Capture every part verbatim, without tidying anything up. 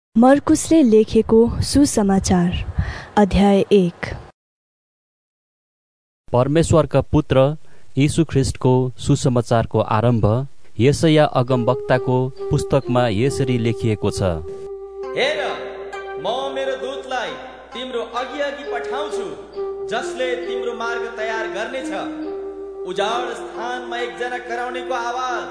मर्कुसले लेखेको सुसमाचार अध्याय एक। परमेश्वरका पुत्र यीशु ख्रिस्टको सुसमाचारको आरम्भ यशाया अगमवक्ताको पुस्तकमा यसरी लेखिएको छ। हेर, म मेरो दूतलाई तिम्रो अघि अघि पठाउँछु, जसले तिम्रो मार्ग तयार गर्नेछ। उजाड स्थानमा एकजना कराउनेको आवाज,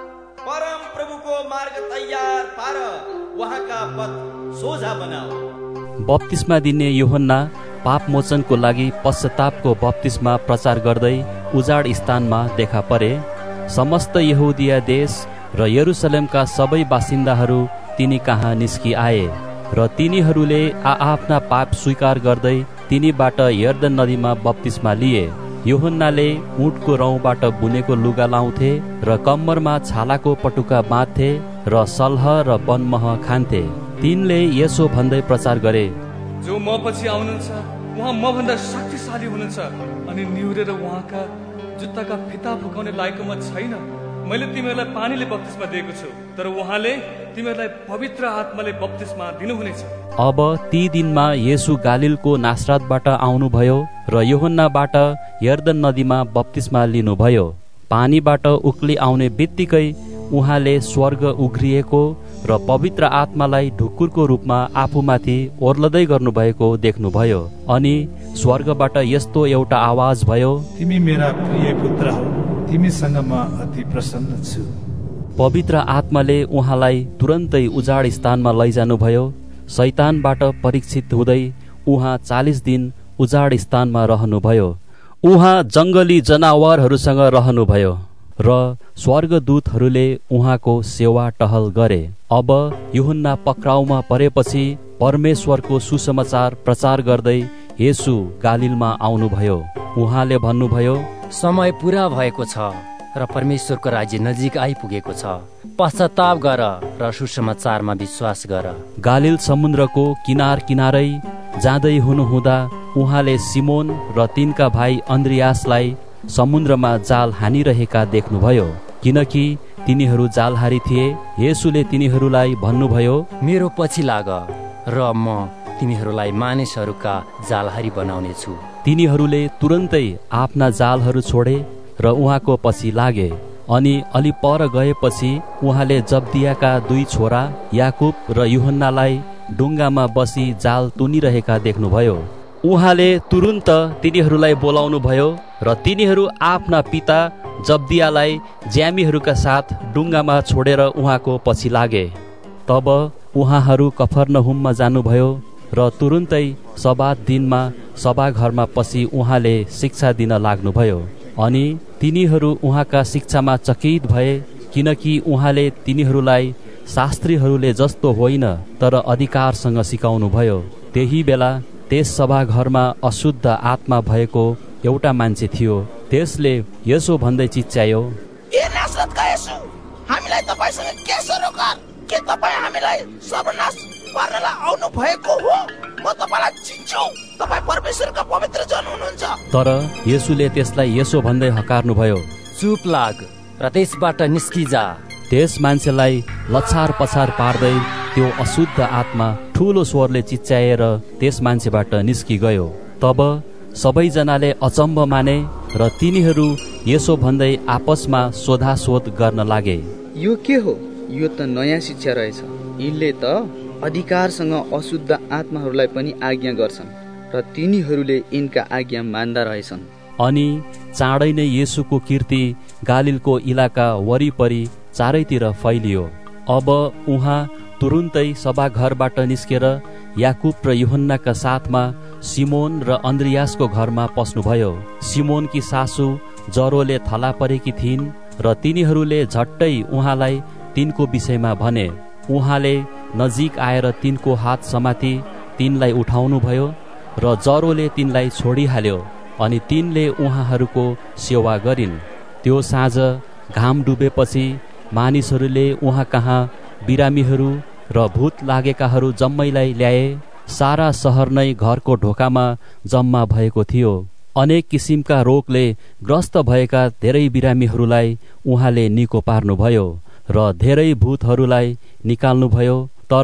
परम प्रभुको मार्ग तयार पार, उहाँका पथ सोझा बनाऊ। बप्तिस्मा दिने यूहन्ना पाप मोचनको लागि पश्चातापको बप्तिस्मा प्रचार गर्दै उजाड स्थानमा देखा परे। समस्त यहुदिया देश र यरुसलेमका सबै बासिन्दाहरू तिनी कहाँ निस्कि आए र तिनीहरूले आआफ्ना पाप स्वीकार गर्दै तिनीबाट यर्दन नदीमा बप्तिस्मा लिए। यूहन्नाले ऊँटको रौँबाट बुनेको लुगा लाउँथे र कम्मरमा छालाको पटुका बाँध्थे र सल्ह र बनमह खान्थे। तिनले यसो भन्दै प्रचार गरे, जो म पछि आउनुहुन्छ उहाँ म भन्दा शक्तिशाली हुनुहुन्छ, अनि निहुरेर उहाँका जुत्ताका फिता फुकाउने लायक म छैन। मैले तिमीहरूलाई पानीले बप्तिस्मा दिएको छु, तर उहाँले तिमीहरूलाई पवित्र आत्माले बप्तिस्मा दिनुहुनेछ। अब ती दिनमा येशू गालिलको नासरतबाट आउनुभयो र यूहन्नाबाट यर्दन नदीमा बप्तिस्मा लिनुभयो। पानीबाट उक्ली आउने बित्तिकै उहाँले स्वर्ग उघ्रिएको र पवित्र आत्मालाई ढुकुरको रूपमा आफूमाथि ओर्लदै गर्नुभएको देख्नुभयो। अनि स्वर्गबाट यस्तो एउटा आवाज भयो, तिमी मेरा प्रिय पुत्र हौ, तिमीसँग म अति प्रसन्न छु। पवित्र आत्माले उहाँलाई तुरन्तै उजाड स्थानमा लैजानुभयो। शैतानबाट परीक्षित हुँदै उहाँ चालिस दिन उजाड स्थानमा रहनुभयो। उहाँ जंगली जनावरहरूसँग रहनुभयो र स्वर्गदूतहरूले उहाँको सेवा टहल गरे। अब यूहन्ना पक्राउमा परेपछि परमेश्वरको सुसमाचार प्रचार गर्दै येशू गालिलमा आउनुभयो। उहाँले भन्नुभयो, समय पूरा भएको छ र परमेश्वरको राज्य नजिक आइपुगेको छ। पश्चाताप गर र सुसमाचारमा विश्वास गर। गालिल समुद्रको किनार किनारै जाँदै हुनुहुँदा उहाँले सिमोन र तिनका भाइ अन्द्रियासलाई समुद्रमा जाल हानिरहेका देख्नुभयो, किनकि तिनीहरू जालहारी थिए। येशूले तिनीहरूलाई भन्नुभयो, मेरो पछि लाग र म तिमीहरूलाई मानिसहरूका जालहारी बनाउने छु। तिनीहरूले तुरन्तै आफ्ना जालहरू छोडे र उहाँको पछि लागे। अनि अलि पर गएपछि उहाँले जब्दियाका दुई छोरा याकुब र यूहन्नालाई डुङ्गामा बसी जाल तुनिरहेका देख्नुभयो। उहाँले तुरुन्त तिनीहरूलाई बोलाउनु भयो र तिनीहरू आफ्ना पिता जब्दियालाई ज्यामीहरूका साथ डुङ्गामा छोडेर उहाँको पछि लागे। तब उहाँहरू कफरनहुममा जानुभयो र तुरुन्तै सब्बात दिनमा सभाघरमा पसी उहाँले शिक्षा दिन लाग्नुभयो। अनि तिनीहरू उहाँका शिक्षामा चकित भए, किनकि उहाँले तिनीहरूलाई शास्त्रीहरूले जस्तो होइन तर अधिकारसँग सिकाउनु भयो। त्यही बेला त्यस सभाघरमा अशुद्ध आत्मा भएको एउटा मान्छे थियो। त्यसले यसो भन्दै चिच्यायो, ए नासरतका येशू, हामीलाई तपाईसँग के सरोकार? के तपाईँ हामीलाई सर्वनाश पार्नलाई आउनु भएको हो? म तपाईलाई चिन्छु, तपाई परमेश्वरका पवित्र जन हुनुहुन्छ। तर येशूले त्यसलाई यसो भन्दै हकार्नुभयो, चुप लाग र त्यसबाट निस्किजा। त्यस मान्छेलाई लछार पछार पार्दै त्यो अशुद्ध आत्मा ठुलो स्वरले चिच्याएर त्यस मान्छेबाट निस्किगयो। तब सबैजनाले अचम्म माने र तिनीहरू यसो भन्दै आपसमा सोधासोध गर्न लागे, यो के हो? यो त नयाँ शिक्षा रहेछ। यिनले त अधिकारसँग अशुद्ध आत्माहरूलाई पनि आज्ञा गर्छन् र तिनीहरूले यिनका आज्ञा मान्दा रहेछन्। अनि चाँडै नै येशूको कीर्ति गालिलको इलाका वरिपरि चारैतिर फैलियो। अब उहाँ तुरुन्तै सभाघरबाट निस्केर याकुब र यूहन्नाका साथमा सिमोन र अन्द्रियासको घरमा पस्नुभयो। सिमोनकी सासू ज्वरोले थला परेकी थिइन् र तिनीहरूले झट्टै उहाँलाई तिनको विषयमा भने। उहाँले नजिक आएर तिनको हात समाती तिनलाई उठाउनु भयो र ज्वरोले तिनलाई छोडिहाल्यो। अनि तिनले उहाँहरूको सेवा गरिन्। त्यो साँझ घाम डुबेपछि मानिसहरूले उहाँ कहाँ बिरामीहरू र भूत लागेकाहरू जम्मैलाई ल्याए। सारा सहर नै घरको ढोकामा जम्मा भएको थियो। अनेक किसिमका रोगले ग्रस्त भएका धेरै बिरामीहरूलाई उहाँले निको पार्नुभयो र धेरै भूतहरूलाई निकाल्नुभयो। तर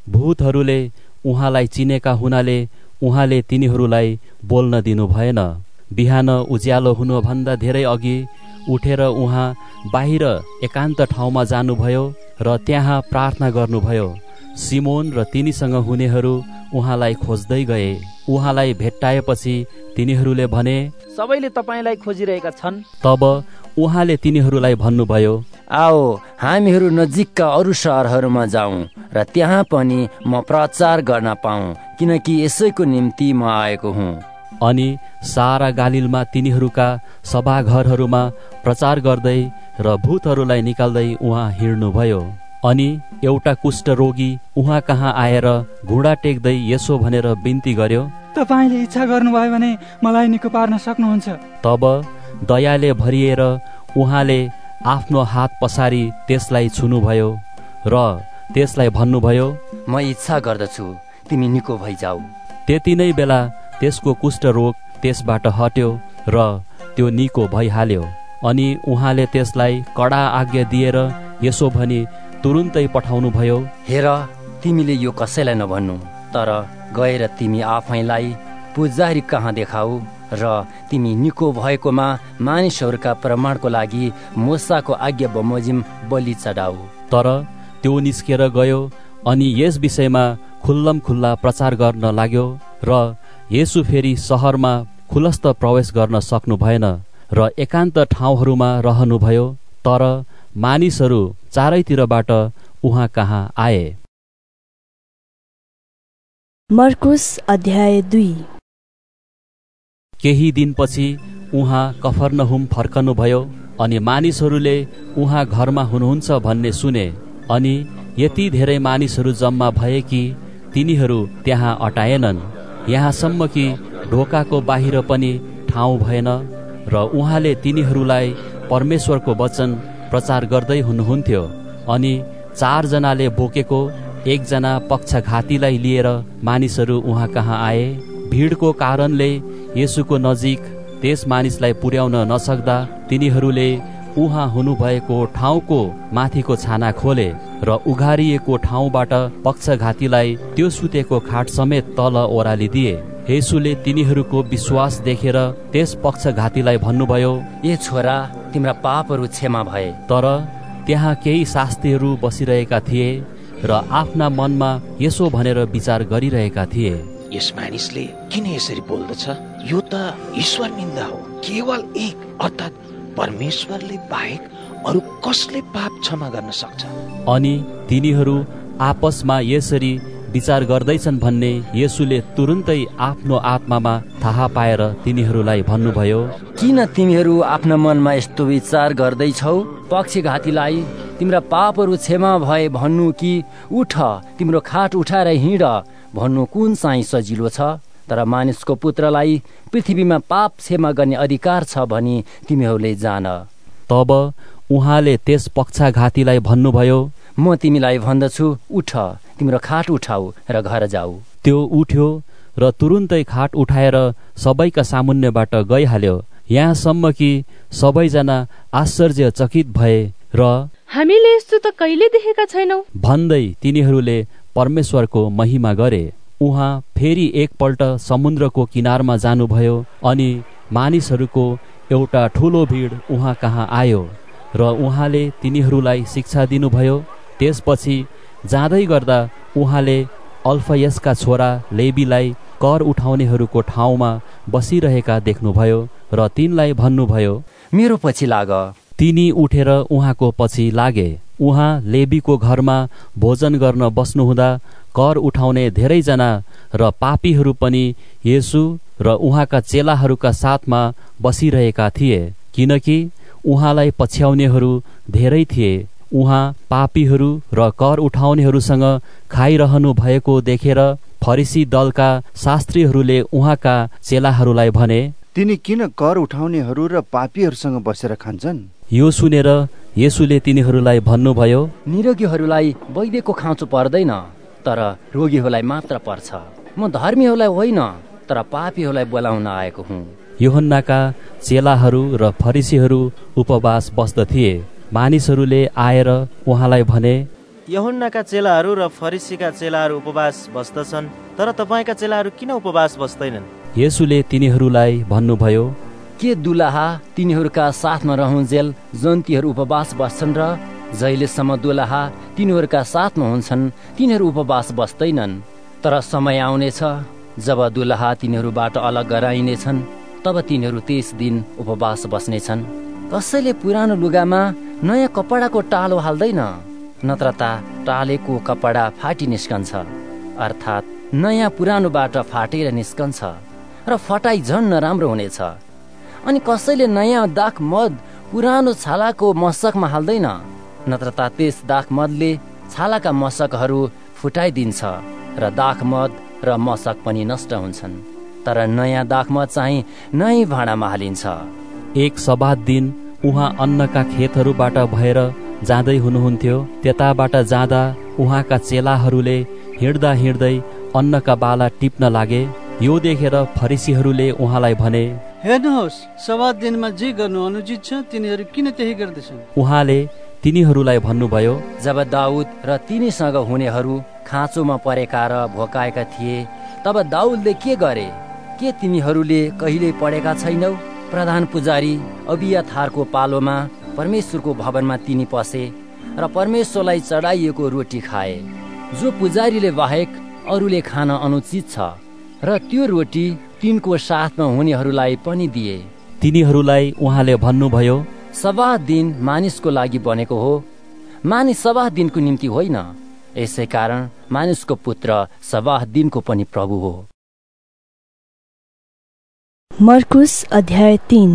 भूतहरूले उहाँलाई चिनेका हुनाले उहाँले तिनीहरूलाई बोल्न दिनु भएन। बिहान उज्यालो हुनुभन्दा धेरै अघि उठेर उहाँ बाहिर एकान्त ठाउँमा जानुभयो र त्यहाँ प्रार्थना गर्नुभयो। सिमोन र तिनीसँग हुनेहरू उहाँलाई खोज्दै गए। उहाँलाई भेट्टाएपछि तिनीहरूले भने, सबैले तपाईँलाई खोजिरहेका छन्। तब उहाँले तिनीहरूलाई भन्नुभयो, आओ हामीहरू नजिकका अरू सहरहरूमा जाउँ र त्यहाँ पनि म प्रचार गर्न पाऊँ, किनकि यसैको निम्ति म आएको हुँ। अनि सारा गालिलमा तिनीहरूका सभाघरहरूमा प्रचार गर्दै र भूतहरूलाई निकाल्दै उहाँ हिँड्नुभयो। अनि एउटा कुष्ठरोगी उहाँ कहाँ आएर घुँडा टेक्दै यसो भनेर बिन्ती गर्यो, तपाईँले इच्छा गर्नुभयो भने मलाई निको पार्न सक्नुहुन्छ। तब दयाले भरिएर उहाँले आफ्नो हात पसारी त्यसलाई छुनुभयो र त्यसलाई भन्नुभयो, म इच्छा गर्दछु, तिमी निको भइजाऊ। त्यति नै बेला त्यसको कुष्ठरोग त्यसबाट हट्यो र त्यो निको भइहाल्यो। अनि उहाँले त्यसलाई कडा आज्ञा दिएर यसो भनी तुरुन्तै पठाउनु भयो, हेर तिमीले यो कसैलाई नभन्नु, तर गएर तिमी आफैलाई पुजारी कहाँ देखाऊ र तिमी निको भएकोमा मानिसहरूका प्रमाणको लागि मूसाको आज्ञा बमोजिम बलि चढाऊ। तर त्यो निस्केर गयो अनि यस विषयमा खुल्लम खुल्ला प्रचार गर्न लाग्यो र येशू फेरि सहरमा खुलस्त प्रवेश गर्न सक्नु भएन र एकान्त ठाउँहरूमा रहनुभयो। तर मानिसहरू चारैतिरबाट उहाँ कहाँ आए। मर्कुस अध्याय दुई। केही दिनपछि उहाँ कफरनहुम फर्कनुभयो अनि मानिसहरूले उहाँ घरमा हुनुहुन्छ भन्ने सुने। अनि यति धेरै मानिसहरू जम्मा भए कि तिनीहरू त्यहाँ अटाएनन्, यहाँसम्म कि ढोकाको बाहिर पनि ठाउँ भएन। र उहाँले तिनीहरूलाई परमेश्वरको वचन प्रचार गर्दै हुनुहुन्थ्यो। अनि चारजनाले बोकेको एकजना पक्षघातीलाई लिएर मानिसहरू उहाँ कहाँ आए। भिडको कारणले येशूको नजिक त्यस मानिसलाई पुर्याउन नसक्दा तिनीहरूले उहाँ हुनुभएको ठाउँको माथिको छाना खोले र उघारिएको ठाउँबाट पक्षघातीलाई त्यो सुतेको खाट समेत तल ओह्रालिदिए। येशूले तिनीहरूको विश्वास देखेर त्यस पक्षघातीलाई भन्नुभयो, ए छोरा, तिम्रा पापहरू क्षमा भए। तर त्यहाँ केही शास्त्रीहरू बसिरहेका थिए र आफ्ना मनमा यसो भनेर विचार गरिरहेका थिए, यस मानिसले किन यसरी बोल्दछ? यो त ईश्वर निन्दा हो। केवल एक अर्थात् परमेश्वरले बाहेक अरू कसले पाप क्षमा गर्न सक्छ? अनि तिनीहरू आपसमा यसरी विचार गर्दैछन् भन्ने येशूले तुरुन्तै आफ्नो आत्मामा थाहा पाएर तिनीहरूलाई भन्नुभयो, किन तिमीहरू आफ्ना मनमा यस्तो विचार गर्दैछौ? पक्षघातीलाई तिम्रा पापहरू क्षमा भए भन्नु कि उठ तिम्रो खाट उठाएर हिँड भन्नु कुन चाहिँ सजिलो छ? तर मानिसको पुत्रलाई पृथ्वीमा पाप क्षमा गर्ने अधिकार छ भनी तिमीहरूले जान। तब उहाँले त्यस पक्षघातीलाई भन्नुभयो, म तिमीलाई भन्दछु, उठ तिम्रो खाट उठाऊ र घर जाऊ। त्यो उठ्यो र तुरुन्तै खाट उठाएर सबैका सामुन्नेबाट गइहाल्यो। यहाँसम्म कि सबैजना आश्चर्यचकित भए र हामीले यस्तो त कहिले देखेका छैनौं भन्दै तिनीहरूले परमेश्वरको महिमा गरे। उहाँ फेरि एकपल्ट समुद्रको किनारमा जानुभयो अनि मानिसहरूको एउटा ठुलो भिड उहाँ कहाँ आयो र उहाँले तिनीहरूलाई शिक्षा दिनुभयो। त्यसपछि जाँदै गर्दा उहाँले अल्फयसका छोरा लेबीलाई कर उठाउनेहरूको ठाउँमा बसिरहेका देख्नुभयो र तिनलाई भन्नुभयो, मेरो पछि लाग। तिनी उठेर उहाँको पछि लागे। उहाँ लेबीको घरमा भोजन गर्न बस्नुहुँदा कर उठाउने धेरैजना र पापीहरू पनि येशू र उहाँका चेलाहरूका साथमा बसिरहेका थिए, किनकि उहाँलाई पछ्याउनेहरू धेरै थिए। उहाँ पापीहरू र कर उठाउनेहरूसँग खाइरहनु भएको देखेर फरिसी दलका शास्त्रीहरूले उहाँका चेलाहरूलाई भने, तिनी किन कर उठाउनेहरू र पापीहरूसँग बसेर खान्छन्? यो सुनेर येशूले तिनीहरूलाई भन्नुभयो, निरोगीहरूलाई वैद्यको खाँचो पर्दैन, तर रोगीहरूलाई मात्र पर्छ। म धर्मीहरूलाई होइन, तर पापीहरूलाई बोलाउन आएको हुँ। यूहन्नाका चेलाहरू र फरिसीहरू उपवास बस्दथिए। मानिसहरूले आएर उहाँलाई भने, यूहन्नाका चेलाहरू र फरिसीका चेलाहरू उपवास बस्दछन्, तर तपाईँका चेलाहरू किन उपवास बस्दैनन्? येशूले तिनीहरूलाई भन्नुभयो, के दुलाहा तिनीहरूका साथमा रहुन्जेल जन्तीहरू उपवास बस्छन् र जहिलेसम्म दुलाहा तिनीहरूका साथमा हुन्छन् तिनीहरू उपवास बस्दैनन्। तर समय आउनेछ जब दुलाहा तिनीहरूबाट अलग गराइनेछन्, तब तिनीहरू त्यस दिन उपवास बस्नेछन्। कसैले पुरानो लुगामा नयाँ कपडाको टालो हाल्दैन, नत्र त टालेको कपडा फाटी निस्कन्छ, अर्थात् नयाँ पुरानोबाट फाटेर निस्कन्छ र फटाइ झन् नराम्रो हुनेछ। अनि कसैले नयाँ दाख मद पुरानो छालाको मशकमा हाल्दैन, नत्र त त्यस दाख मदले छालाका मशकहरू फुटाइदिन्छ र दाख मद र मशक पनि नष्ट हुन्छन्। तर नयाँ दाख मद चाहिँ नयाँ भाँडामा हालिन्छ। एक सब्बात दिन उहाँ अन्नका खेतहरूबाट भएर जाँदै हुनुहुन्थ्यो। त्यताबाट जाँदा उहाँका चेलाहरूले हिँड्दा हिँड्दै अन्नका बाला टिप्न लागे। यो देखेर फरिसीहरूले उहाँलाई भने, हेर्नुहोस्, सब्बात दिनमा जे गर्नु अनुचित छ तिनीहरू किन त्यही गर्दछन्? उहाँले तिनीहरूलाई भन्नुभयो, जब दाउद र तिनीसँग हुनेहरू खाँचोमा परेका र भोकाएका थिए, तब दाउदले के गरे? के तिमीहरूले कहिले पढेका छैनौ? प्रधान पुजारी अबियाथारको पालोमा परमेश्वरको भवनमा तिनी पसे र परमेश्वरलाई चढाइएको रोटी खाए, जो पुजारीले बाहेक अरूले खान अनुचित छ, र त्यो रोटी तिनको साथमा हुनेहरूलाई पनि दिए। तिनीहरूलाई उहाँले भन्नुभयो, सब्बात दिन मानिसको लागि बनेको हो, मानिस सब्बात दिनको निम्ति होइन। यसै कारण मानिसको पुत्र सब्बात दिनको पनि प्रभु हो। मर्कुस अध्याय तीन।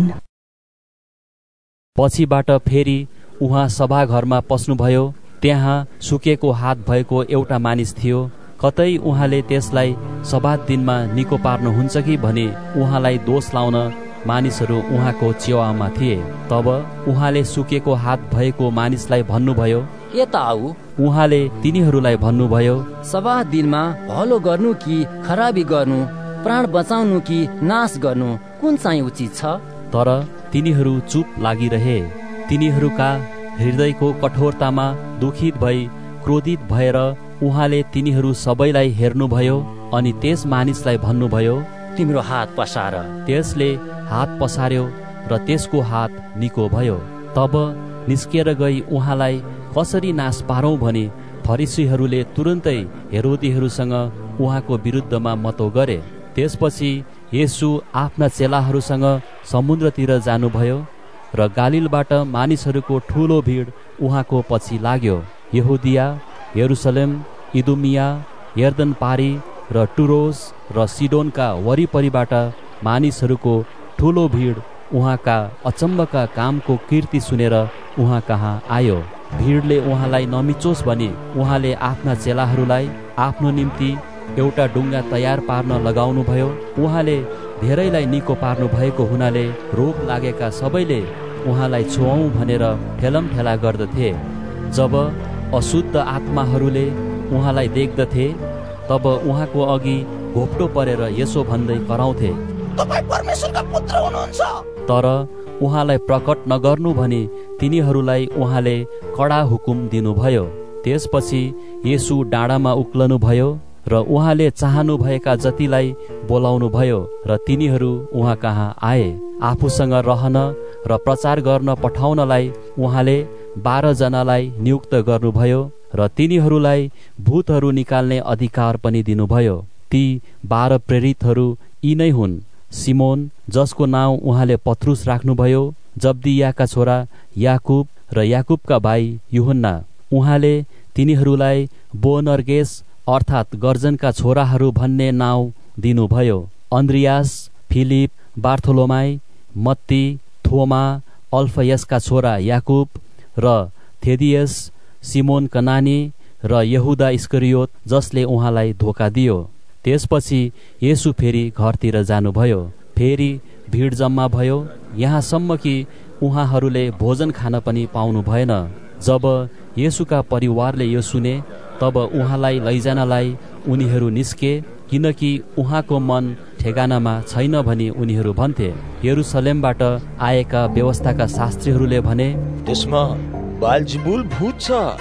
पछिबाट फेरि उहाँ सभाघरमा पस्नुभयो। त्यहाँ सुकेको हात भएको एउटा मानिस थियो। कतै उहाँले त्यसलाई सब्बात दिनमा निको पार्नुहुन्छ कि भनी उहाँलाई दोष लाउन मानिसहरू उहाँको छेउमा थिए। तब उहाँले सुकेको हात भएको मानिसलाई भन्नुभयो, यता आऊ। उहाँले तिनीहरूलाई भन्नुभयो, सब्बात दिनमा भलो गर्नु कि खराबी गर्नु, प्राण बचाउनु कि नाश गर्नु, कुन चाहिँ उचित छ? तर तिनीहरू चुप लागिरहे। तिनीहरूका हृदयको कठोरतामा दुखित भई क्रोधित भएर उहाँले तिनीहरू सबैलाई हेर्नुभयो अनि त्यस मानिसलाई भन्नुभयो, तिम्रो हात पसार। त्यसले हात पसार्यो र त्यसको हात निको भयो। तब निस्केर गई उहाँलाई कसरी नाश पारौँ भनी फरिसीहरूले तुरन्तै हेरोदीहरूसँग उहाँको विरुद्धमा मतो गरे। त्यसपछि येशू आफ्ना चेलाहरूसँग समुद्रतिर जानुभयो र गालिलबाट मानिसहरूको ठुलो भिड उहाँको पछि लाग्यो। यहुदिया, यरुसलेम, इदुमिया, यर्दन पारी र टुरोस र सिडोनका वरिपरिबाट मानिसहरूको ठुलो भिड उहाँका अचम्मका कामको कीर्ति सुनेर उहाँ कहाँ आयो। भिडले उहाँलाई नमिचोस् भनी उहाँले आफ्ना चेलाहरूलाई आफ्नो निम्ति एउटा डुङ्गा तयार पार्न लगाउनु भयो। उहाँले धेरैलाई निको पार्नु भएको हुनाले रोग लागेका सबैले उहाँलाई छुवाउँ भनेर ठेलमठेला गर्दथे। जब अशुद्ध आत्माहरूले उहाँलाई देख्दथे तब उहाँको अघि घोप्टो परेर यसो भन्दै कराउँथे, तपाईं परमेश्वरका पुत्र हुनुहुन्छ। तर उहाँलाई प्रकट नगर्नु भनी तिनीहरूलाई उहाँले कडा हुकुम दिनुभयो। त्यसपछि येशू डाँडामा उक्लनु भयो र उहाँले चाहनु भएका जतिलाई बोलाउनु भयो र तिनीहरू उहाँ कहाँ आए। आफूसँग रहन र प्रचार गर्न पठाउनलाई उहाँले बाह्र जनालाई नियुक्त गर्नुभयो र तिनीहरूलाई भूतहरू निकाल्ने अधिकार पनि दिनुभयो। ती बाह्र प्रेरितहरू यी नै हुन्, सिमोन जसको नाउँ उहाँले पत्रुस राख्नुभयो, जब्दियाका छोरा याकुब र याकुबका भाइ यूहन्ना। उहाँले तिनीहरूलाई बोअनर्गेस अर्थात् गर्जनका छोराहरू भन्ने नाउँ दिनुभयो। अन्द्रियास, फिलिप, बार्थोलोमाई, मत्ती, थोमा, अल्फयसका छोरा याकुब र थेदियस, सिमोन कनानी र यहुदा इस्करियोत जसले उहाँलाई धोका दियो। त्यसपछि येशू फेरि घरतिर जानुभयो। फेरि भिड जम्मा भयो, यहाँसम्म कि उहाँहरूले भोजन खान पनि पाउनु भएन। जब येशूका परिवारले यो सुने तब उहाँलाई लैजानलाई उनीहरू निस्के, किनकि उहाँको मन ठेगानामा छैन भनी उनीहरू भन्थे। यरुसलेमबाट आएका व्यवस्थाका शास्त्रीहरूले भने, त्यसमा बालजिबुल भूत छ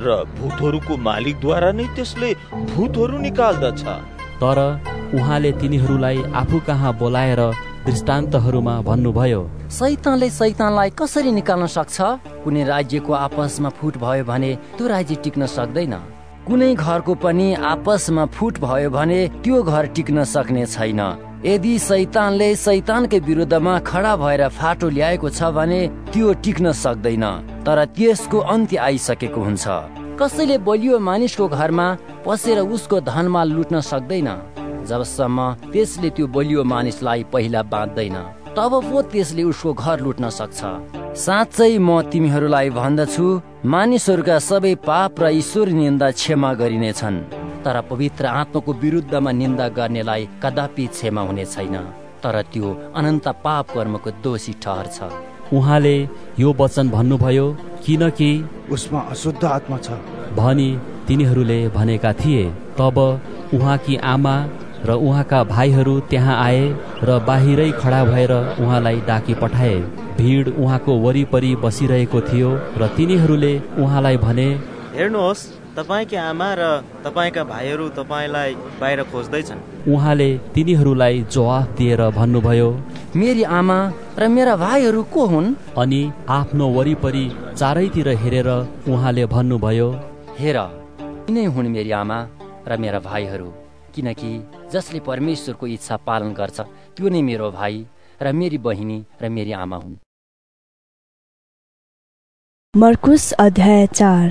र भूतहरूको मालिकद्वारा नै त्यसले भूतहरू निकाल्दछ। तर उहाँले तिनीहरूलाई आफू कहाँ बोलाएर दृष्टान्तहरूमा भन्नुभयो, शैतानले शैतानलाई कसरी निकाल्न सक्छ? कुनै राज्यको आपसमा फुट भयो भने त्यो राज्य टिक्न सक्दैन। कुनै घरको पनि आपसमा फुट भयो भने त्यो घर टिक्न सक्ने छैन। यदि शैतानले शैतानकै विरुद्धमा खडा भएर फाटो ल्याएको छ भने त्यो टिक्न सक्दैन, तर त्यसको अन्त्य आइसकेको हुन्छ। कसैले बलियो मानिसको घरमा पसेर उसको धनमाल लुट्न सक्दैन जबसम्म त्यसले त्यो बलियो मानिसलाई पहिला बाँध्दैन, तब पो त्यसले उसको घर लुट्न सक्छ। साँच्चै म तिमीहरूलाई भन्दछु, मानिसहरूका सबै पाप र ईश्वर निन्दा क्षमा गरिनेछन्, तर पवित्र आत्माको विरुद्धमा निन्दा गर्नेलाई कदापि क्षमा हुने छैन, तर त्यो अनन्त पाप कर्मको दोषी ठहर्छ। उहाँले यो वचन भन्नुभयो किनकि उसमा अशुद्ध आत्मा छ भनी तिनीहरूले भनेका थिए। तब उहाँकी आमा र उहाँका भाइहरू त्यहाँ आए र बाहिरै खडा भएर उहाँलाई डाकी पठाए। भिड उहाँको वरिपरि बसिरहेको थियो र तिनीहरूले उहाँलाई भने, हेर्नुहोस्, तपाईँकी आमा र तपाईँका भाइहरू तपाईँलाई बाहिर खोज्दैछन्। उहाँले तिनीहरूलाई जवाफ दिएर भन्नुभयो, मेरी आमा र मेरा भाइहरू को हुन्? अनि आफ्नो वरिपरि चारैतिर हेरेर उहाँले भन्नुभयो, हेर, यिनै हुन् मेरी आमा र मेरा भाइहरू, किनकि जसले परमेश्वरको इच्छा पालन गर्छ त्यो नै मेरो भाइ र मेरी बहिनी र मेरी आमा हुन्। मर्कुस अध्याय चार।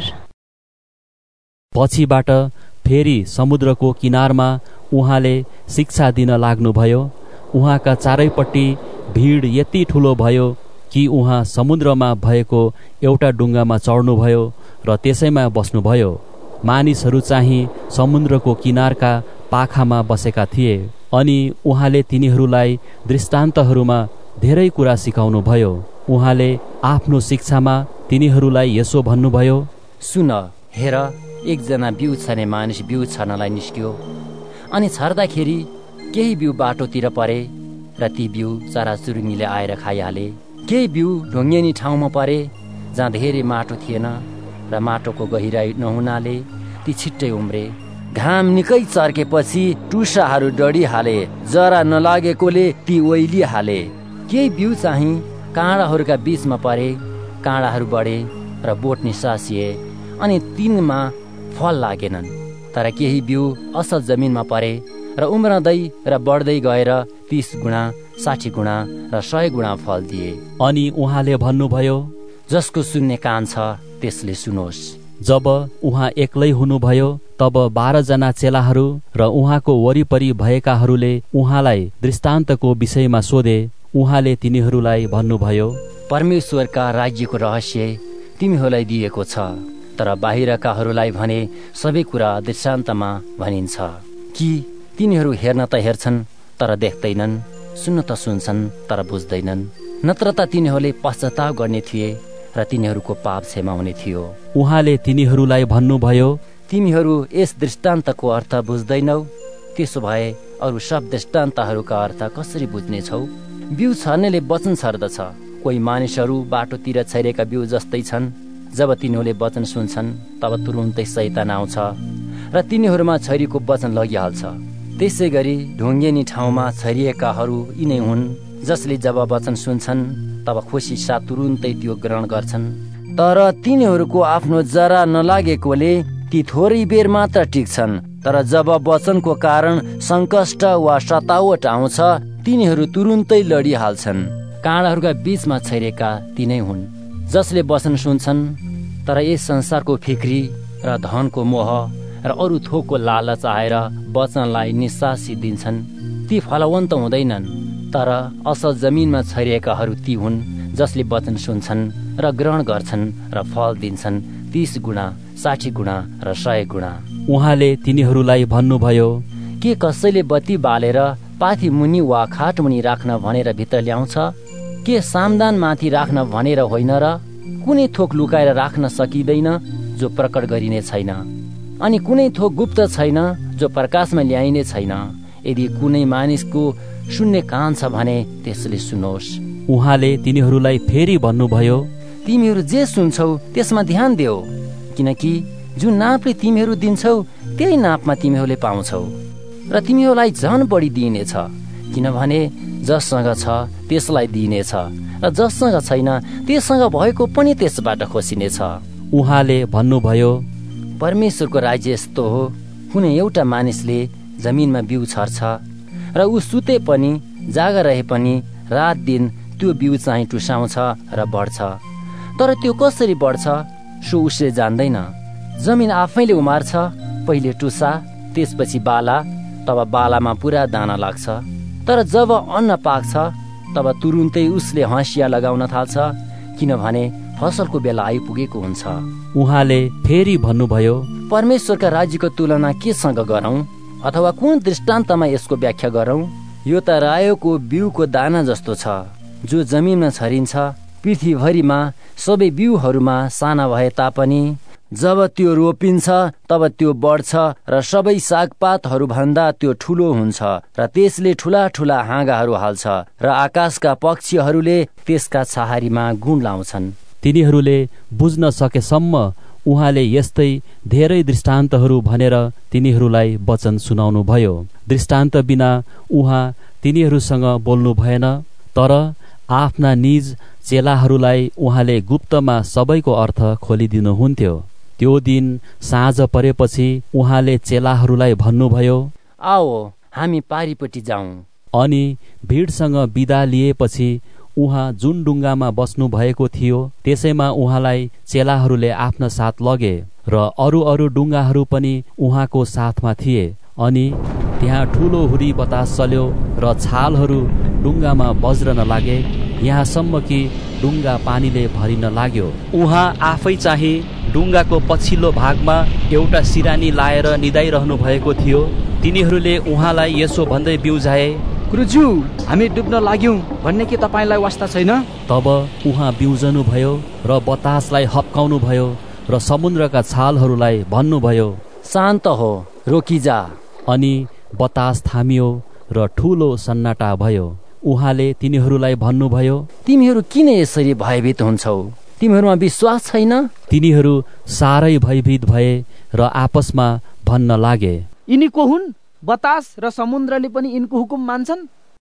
पछिबाट फेरि समुद्रको किनारमा उहाँले शिक्षा दिन लाग्नुभयो। उहाँका चारैपट्टि भिड यति ठुलो भयो कि उहाँ समुद्रमा भएको एउटा डुङ्गामा चढ्नुभयो र त्यसैमा बस्नुभयो। मानिसहरू चाहिँ समुद्रको किनारका पाखामा बसेका थिए। अनि उहाँले तिनीहरूलाई दृष्टान्तहरूमा धेरै कुरा सिकाउनुभयो। उहाँले आफ्नो शिक्षामा तिनीहरूलाई यसो भन्नुभयो, सुन, हेर, एकजना बिउ छर्ने मानिस बिउ छर्नलाई निस्क्यो। अनि छर्दाखेरि केही बिउ बाटोतिर परे र ती बिउ चराचुरुङ्गीले आएर खाइहाले। केही बिउ ढुङ्गेनी ठाउँमा परे जहाँ धेरै माटो थिएन र माटोको गहिराई नहुनाले ती छिट्टै उम्रे। घाम निकै चर्केपछि टुसाहरू डढिहाले, जरा नलागेकोले ती ओइलिहाले। केही बिउ चाहिँ काँडाहरूका बीचमा परे, काँडाहरू बढे र बोट निसासिए अनि तिनमा फल लागेनन्। तर केही बिउ असल जमिनमा परे र उम्रदै र बढ्दै गएर तीस गुणा, साठी गुणा र सय गुणा फल दिए। अनि उहाँले भन्नुभयो, जसको सुन्ने कान छ त्यसले सुनोस्। जब उहाँ एक्लै हुनुभयो तब बाह्रजना चेलाहरू र उहाँको वरिपरि भएकाहरूले उहाँलाई दृष्टान्तको विषयमा सोधे। उहाँले तिनीहरूलाई भन्नुभयो, परमेश्वरका राज्यको रहस्य तिमीहरूलाई दिएको छ, तर बाहिरकाहरूलाई भने सबै कुरा दृष्टान्तमा भनिन्छ, कि तिनीहरू हेर्न त हेर्छन् तर देख्दैनन्, सुन्न त सुन्छन् तर बुझ्दैनन्। नत्र त तिनीहरूले पश्चाताप गर्ने थिए र तिनीहरूको पाप क्षमा हुने थियो। उहाँले तिनीहरूलाई भन्नुभयो, तिमीहरू यस दृष्टान्तको अर्थ बुझ्दैनौ, त्यसो भए अरू सब दृष्टान्तहरूका अर्थ कसरी बुझ्नेछौ? बिउ छर्नेले वचन छर्दछ। कोही मानिसहरू बाटोतिर छरिएका बिउ जस्तै छन्। जब तिनीहरूले वचन सुन्छन् तब तुरुन्तै शैतान आउँछ र तिनीहरूमा छरिएको वचन लगिहाल्छ। त्यसै गरी ढुङ्गेनी ठाउँमा छरिएकाहरू यिनै हुन्, जसले जब वचन सुन्छन् तब खुसी साथ तुरुन्तै त्यो ग्रहण गर्छन्। तर तिनीहरूको आफ्नो जरा नलागेकोले ती थोरै बेर मात्र टिक्छन्। तर जब वचनको कारण सङ्कष्ट वा सतावट आउँछ तिनीहरू तुरुन्तै लडिहाल्छन्। काँडाहरूका बीचमा छरिएका तिनै हुन्, जसले वचन सुन्छन् तर यस संसारको फिक्री र धनको मोह र अरू थोकको लालच आएर वचनलाई निसासी दिन्छन्। ती फलवन्त हुँदैनन्। तर असल जमिनमा छरिएकाहरू ती हुन्, जसले वचन सुन्छन् र ग्रहण गर्छन् र फल दिन्छन्, तीस गुणा, साठी गुणा र सय गुणा। उहाँले तिनीहरूलाई भन्नुभयो, के कसैले बत्ती बालेर पाथी मुनि वा खाट मुनि राख्न भनेर भित्र ल्याउँछ? के सामदान माथि राख्न भनेर होइन र? कुनै थोक लुकाएर राख्न सकिँदैन जो प्रकट गरिने छैन, अनि कुनै थोक गुप्त छैन जो प्रकाशमा ल्याइने छैन। यदि कुनै मानिसको सुन्ने कान छ भने त्यसले सुनोस्। उहाँले तिनीहरूलाई फेरि भन्नुभयो, तिमीहरू जे सुन्छौ त्यसमा ध्यान देऊ, किनकि जुन नापले तिमीहरू दिन्छौ त्यही नापमा तिमीहरूले पाउँछौ र तिमीहरूलाई झन बढी दिइनेछ। किनभने जससँग छ त्यसलाई दिइनेछ र जससँग छैन त्यससँग भएको पनि त्यसबाट खोसिनेछ। उहाँले भन्नुभयो, परमेश्वरको राज्य यस्तो हो, कुनै एउटा मानिसले जमिनमा बिउ छर्छ र ऊ सुते पनि जागा रहे पनि रात दिन त्यो बिउ चाहिँ टुसाउँछ र बढ्छ। तर त्यो कसरी बढ्छ सो उसले जान्दैन। जमिन आफैले उमार्छ, पहिले टुसा त्यसपछि बाला, तब बालामा पुरा दाना लाग्छ। तर जब अन्न पाक्छ तब तुरुन्तै उसले हँसिया लगाउन थाल्छ, किनभने फसलको बेला आइपुगेको हुन्छ। उहाँले फेरि भन्नुभयो, परमेश्वरका राज्यको तुलना केसँग गरौँ अथवा कुन दृष्टान्तमा यसको व्याख्या गरौँ? यो त रायोको बिउको दाना जस्तो छ, जो जमिनमा छरिन्छ। पृथ्वीभरिमा सबै बिउहरूमा साना भए तापनि जब त्यो रोपिन्छ तब त्यो बढ्छ र सबै सागपातहरू भन्दा त्यो ठुलो हुन्छ र त्यसले ठुला ठुला हाँगाहरू हाल्छ र आकाशका पक्षीहरूले त्यसका छहारीमा गुण लाउँछन्। तिनीहरूले बुझ्न सकेसम्म उहाँले यस्तै धेरै दृष्टान्तहरू भनेर तिनीहरूलाई वचन सुनाउनु भयो। दृष्टान्त बिना उहाँ तिनीहरूसँग बोल्नु भएन, तर आफ्ना निज चेलाहरूलाई उहाँले गुप्तमा सबैको अर्थ खोलिदिनुहुन्थ्यो। त्यो दिन साँझ परेपछि उहाँले चेलाहरूलाई भन्नुभयो, आओ हामी पारीपट्टि जाउँ। अनि भिडसँग बिदा लिएपछि उहाँ जुन डुङ्गामा बस्नु भएको थियो त्यसैमा उहाँलाई चेलाहरूले आफ्ना साथ लगे र अरू अरू डुङ्गाहरू पनि उहाँको साथमा थिए। अनि त्यहाँ ठुलो हुरी बतास चल्यो र छालहरू डुङ्गामा बज्रन लागे, यहाँसम्म कि डुङ्गा पानीले भरिन लाग्यो। उहाँ आफै चाहिँ डुङ्गाको पछिल्लो भागमा एउटा सिरानी लाएर निदाइरहनु भएको थियो। तिनीहरूले उहाँलाई यसो भन्दै बिउझाए, गुरुज्यू, हामी डुब्न लाग्यौं भन्ने के तपाईँलाई वास्ता छैन? तब उहाँ बिउजनु भयो र बतासलाई हप्काउनु भयो र समुद्रका छालहरूलाई भन्नुभयो, शान्त हो, रोकिजा। अनि बतास थामियो र ठुलो सन्नाटा भयो। उहाँले तिनीहरूलाई भन्नुभयो, तिमीहरू किन यसरी भयभीत हुन्छौ? तिमीहरूमा विश्वास छैन? तिनीहरू साह्रै भयभीत भए र आपसमा भन्न लागे, यिनी को हुन्? बतास र समुद्रले पनि यिनको हुकुम मान्छन्।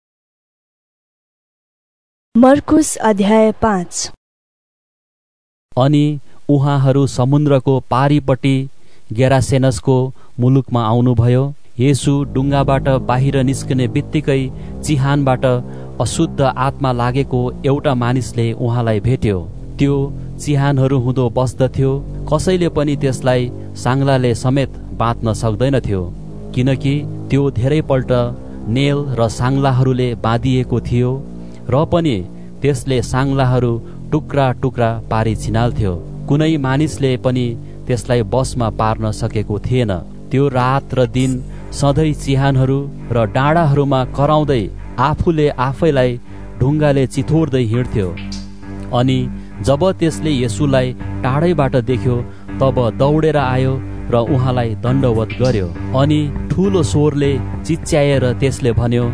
मर्कुस अध्याय पाँच। अनि उहाँहरू समुद्रको पारीपट्टि गेरासेनसको मुलुकमा आउनुभयो। येशू डुङ्गाबाट बाहिर निस्कने बित्तिकै चिहानबाट अशुद्ध आत्मा लागेको एउटा मानिसले उहाँलाई भेट्यो। त्यो चिहानहरू हुँदो बस्दथ्यो, कसैले पनि त्यसलाई साङ्लाले समेत बाँध्न सक्दैनथ्यो, किनकि त्यो धेरैपल्ट नेल र साङ्लाहरूले बाँधिएको थियो र पनि त्यसले साङ्लाहरू टुक्रा टुक्रा पारी छिनाल्थ्यो। कुनै मानिसले पनि त्यसलाई बसमा पार्न सकेको थिएन। त्यो रात र दिन सधैँ चिहानहरू र डाँडाहरूमा कराउँदै आफूले आफैलाई ढुङ्गाले चिथोर्दै हिँड्थ्यो। अनि जब त्यसले येशूलाई टाढैबाट देख्यो तब दौडेर आयो र उहाँलाई दण्डवत गर्यो। अनि ठुलो स्वरले चिच्याएर त्यसले भन्यो,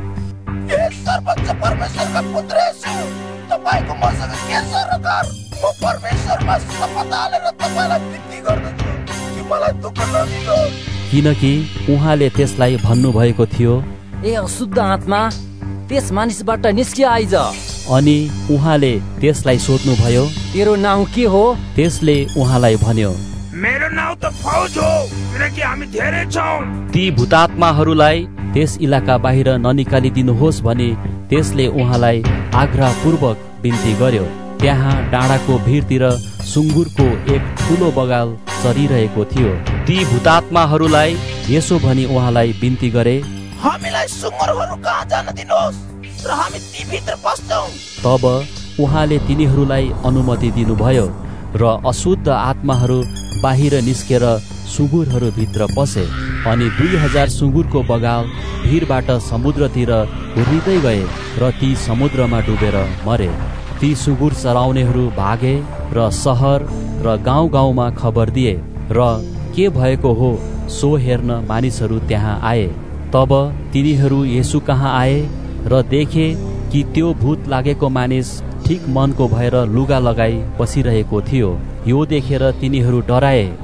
किनकि उहाँले त्यसलाई भन्नुभएको थियो, ए अशुद्ध आत्मा, त्यस मानिसबाट निस्कि आइज। अनि उहाँले त्यसलाई सोध्नुभयो, तेरो नाउँ के हो? त्यसले उहाँलाई भन्यो, मेरो नाउँ त फौज हो, किनकि हामी धेरै छौं। ती भूतात्माहरूलाई त्यस इलाका बाहिर ननिकालिदिनुहोस् भनी त्यसले उहाँलाई आग्रहपूर्वक बिन्ती गर्यो। त्यहाँ डाँडाको भिरतिर सुँगुरको एक ठुलो बगाल चरिरहेको थियो। ती भूतात्माहरूलाई यसो भनी उहाँलाई बिन्ती गरे, हामीलाई सुँगुरहरू कहाँ जान दिनुहोस् र हामी ती भित्र पस्छौं। तब उहाँले तिनीहरूलाई अनुमति दिनुभयो र अशुद्ध आत्माहरू बाहिर निस्केर सुँगुरहरू भित्र पसे। अनि दुई हजार सुँगुरको बगाल भिरबाट समुद्रतिर उर्लिँदै गए र ती समुद्रमा डुबेर मरे। ती सुँगुर चराउनेहरू भागे र सहर र गाउँ गाउँमा खबर दिए र के भएको हो सो हेर्न मानिसहरू त्यहाँ आए। तब तिनीहरू येशू कहाँ आए र देखे कि त्यो भूत लागेको मानिस ठिक मनको भएर लुगा लगाई बसिरहेको थियो। यो देखेर तिनीहरू डराए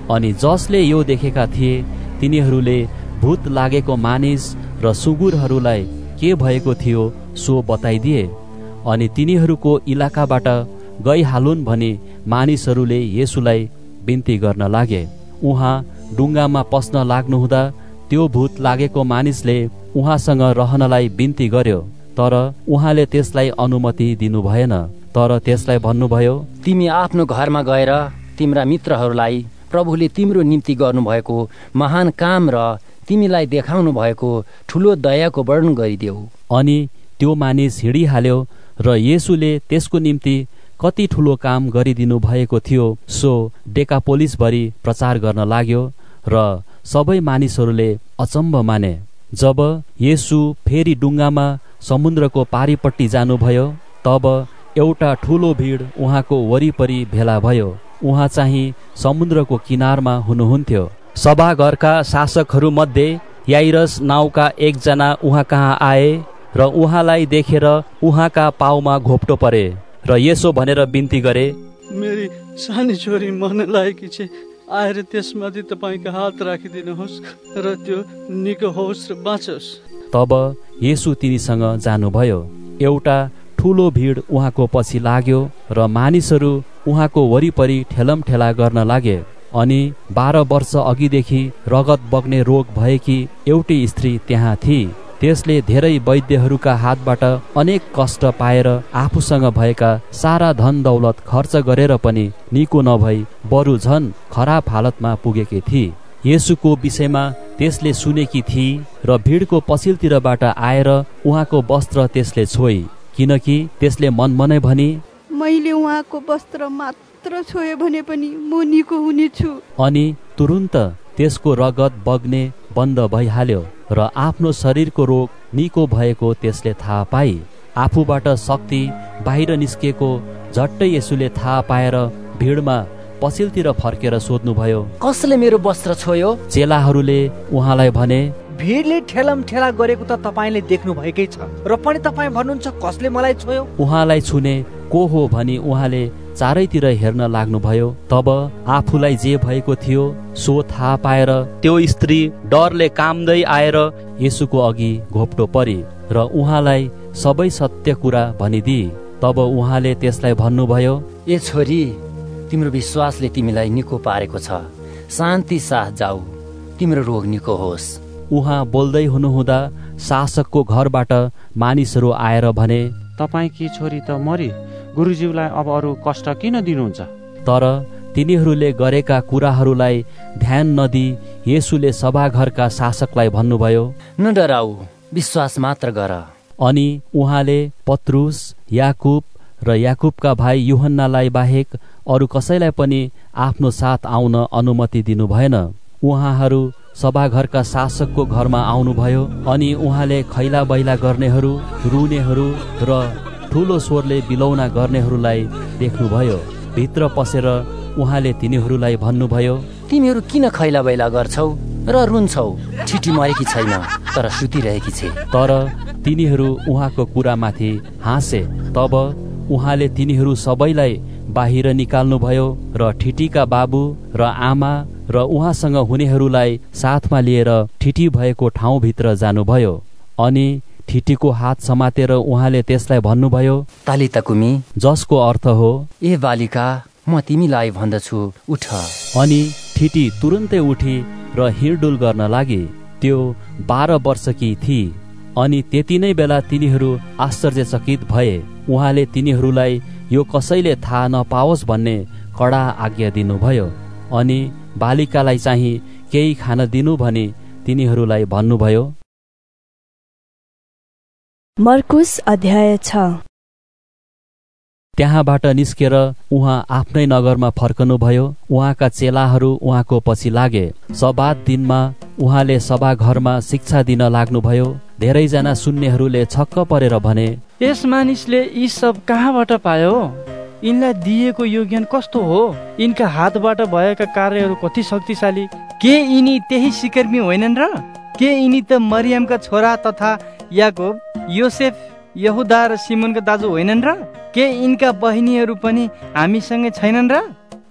अनि जसले यो देखेका थिए तिनीहरूले भूत लागेको मानिस र सुँगुरहरूलाई के भएको थियो सो बताइदिए। अनि तिनीहरूको इलाकाबाट गइहालुन् भनी मानिसहरूले येशूलाई बिन्ती गर्न लागे। उहाँ डुङ्गामा पस्न लाग्नुहुँदा त्यो भूत लागेको मानिसले उहाँसँग रहनलाई बिन्ती गर्यो, तर उहाँले त्यसलाई अनुमति दिनु भएन। तर त्यसलाई भन्नुभयो, तिमी आफ्नो घरमा गएर तिम्रा मित्रहरूलाई प्रभुले तिम्रो निम्ति गर्नुभएको महान काम र तिमीलाई देखाउनु भएको ठुलो दयाको वर्णन गरिदेऊ। अनि त्यो मानिस हिँडिहाल्यो र येशूले त्यसको निम्ति कति ठुलो काम गरिदिनु भएको थियो सो डेकापोलिसभरि प्रचार गर्न लाग्यो र सबै मानिसहरूले अचम्म माने। जब येशू फेरि डुङ्गामा समुद्रको पारिपट्टि जानुभयो तब एउटा ठुलो भिड उहाँको वरिपरि भेला भयो। उहाँ चाहिँ समुद्रको किनारमा हुनुहुन्थ्यो। सभाघरका शासकहरू मध्ये याइरस नाउँका एकजना उहाँ कहाँ आए र उहाँलाई देखेर उहाँका पाउमा घोप्टो परे र यसो भनेर बिन्ती गरे, मेरी सानी छोरी मर्न लागेकी छे, आएर त्यसमाथि तपाईँको हात राखिदिनुहोस् र त्यो निको होस् र बाँचोस्। तब येशू तिनीसँग जानुभयो। एउटा ठुलो भिड उहाँको पछि लाग्यो र मानिसहरू उहाँको वरिपरि ठेलमठेला गर्न लागे। अनि बाह्र वर्ष अघिदेखि रगत बग्ने रोग भएकी एउटी स्त्री त्यहाँ थिई। त्यसले धेरै वैद्यहरूका हातबाट अनेक कष्ट पाएर आफूसँग भएका सारा धन दौलत खर्च गरेर पनि निको नभई बरु झन खराब हालतमा पुगेकी थिई। येशूको विषयमा त्यसले सुनेकी थिई र भिडको पछिल्तिरबाट आएर उहाँको वस्त्र त्यसले छोई, किनकि त्यसले मनमनै भनी, मैले उहाँको वस्त्र मात्र छोए भने पनि म निको हुनेछु। अनि तुरुन्त त्यसको रगत बग्ने बन्द भइहाल्यो र आफ्नो शरीरको रोग निको भएको त्यसले थाहा पाई। आफूबाट शक्ति बाहिर निस्केको झट्टै येशूले थाहा पाएर भिडमा पछिल्तिर फर्केर सोध्नुभयो, कसले मेरो वस्त्र छोयो? चेलाहरूले उहाँलाई भने, भिडले ठेलम ठेला गरेको त तपाईले देख्नु भएकै छ र पनि तपाई भन्नुहुन्छ कसले मलाई छोयो? उहाँलाई छुने को हो भनी उहाँले चारैतिर हेर्न लाग्नुभयो। तब आफूलाई जे भएको थियो सो थाहा पाएर त्यो स्त्री डरले काम्दै आएर येशूको अघि घोप्टो परी र उहाँलाई सबै सत्य कुरा भनिदिए। तब उहाँले त्यसलाई भन्नुभयो, ए छोरी, तिम्रो विश्वासले तिमीलाई निको पारेको छ, शान्ति साथ जाऊ, तिम्रो रोग निको होस्। उहाँ बोल्दै हुनुहुँदा शासकको घरबाट मानिसहरू आएर भने, तपाईकी छोरी त मरी, गुरुज्यूलाई अब अरू कष्ट किन दिनुहुन्छ? तर तिनीहरूले गरेका कुराहरूलाई ध्यान नदिई येशूले सभाघरका शासकलाई भन्नुभयो, नडराऊ, विश्वास मात्र गर। अनि उहाँले पत्रुस, याकुब र याकुबका भाइ यूहन्नालाई बाहेक अरू कसैलाई पनि आफ्नो साथ आउन अनुमति दिनु भएन। उहाँहरू सभाघरका शासकको घरमा आउनुभयो। अनि उहाँले खैला बैला गर्नेहरू, रुनेहरू र ठुलो स्वरले बिलौना गर्नेहरूलाई देख्नुभयो। भित्र पसेर उहाँले तिनीहरूलाई भन्नुभयो, तिमीहरू किन खैला बैला गर्छौ र रुन्छौ? छिटी मरेकी छैन, तर सुतिरहेकी छे। तर तिनीहरू उहाँको कुरामाथि हाँसे। तब उहाँले तिनीहरू सबैलाई बाहिर निकाल्नुभयो र ठिटीका बाबु र आमा र उहाँसँग हुनेहरूलाई साथमा लिएर ठिटी भएको ठाउँभित्र जानुभयो। अनि ठिटीको हात समातेर उहाँले त्यसलाई भन्नुभयो, तालिता कुमी, जसको अर्थ हो, ए बालिका, म तिमीलाई भन्दछु, उठ। अनि ठिटी तुरुन्तै उठी र हिँडडुल गर्न लागि। त्यो बाह्र वर्षकी थिई। अनि त्यति नै बेला तिनीहरू आश्चर्यचकित भए। उहाँले तिनीहरूलाई यो कसैले थाहा नपाओस् भन्ने कडा आज्ञा दिनुभयो। अनि बालिकालाई चाहिँ केही खान दिनु भनी तिनीहरूलाई भन्नुभयो। मर्कुस अध्याय छ। त्यहाँबाट निस्केर उहाँ आफ्नै नगरमा फर्कनुभयो। उहाँका चेलाहरू उहाँको पछि लागे। सबात दिनमा उहाँले सभाघरमा शिक्षा दिन लाग्नुभयो। धेरैजना सुन्नेहरूले छक्क परेर भने, यस मानिसले यी सब कहाँबाट पायो? यिनलाई दिएको यो ज्ञान कस्तो हो? यिनका हातबाट भएका कार्यहरू कति शक्तिशाली! के यिनी त्यही सिकर्मी होइनन् र? के यिनी त मरियमका छोरा तथा याकोब, योसेफ, यहुदा र सिमोनका दाजु होइनन् र? के यिनका बहिनीहरू पनि हामीसँगै छैनन् र?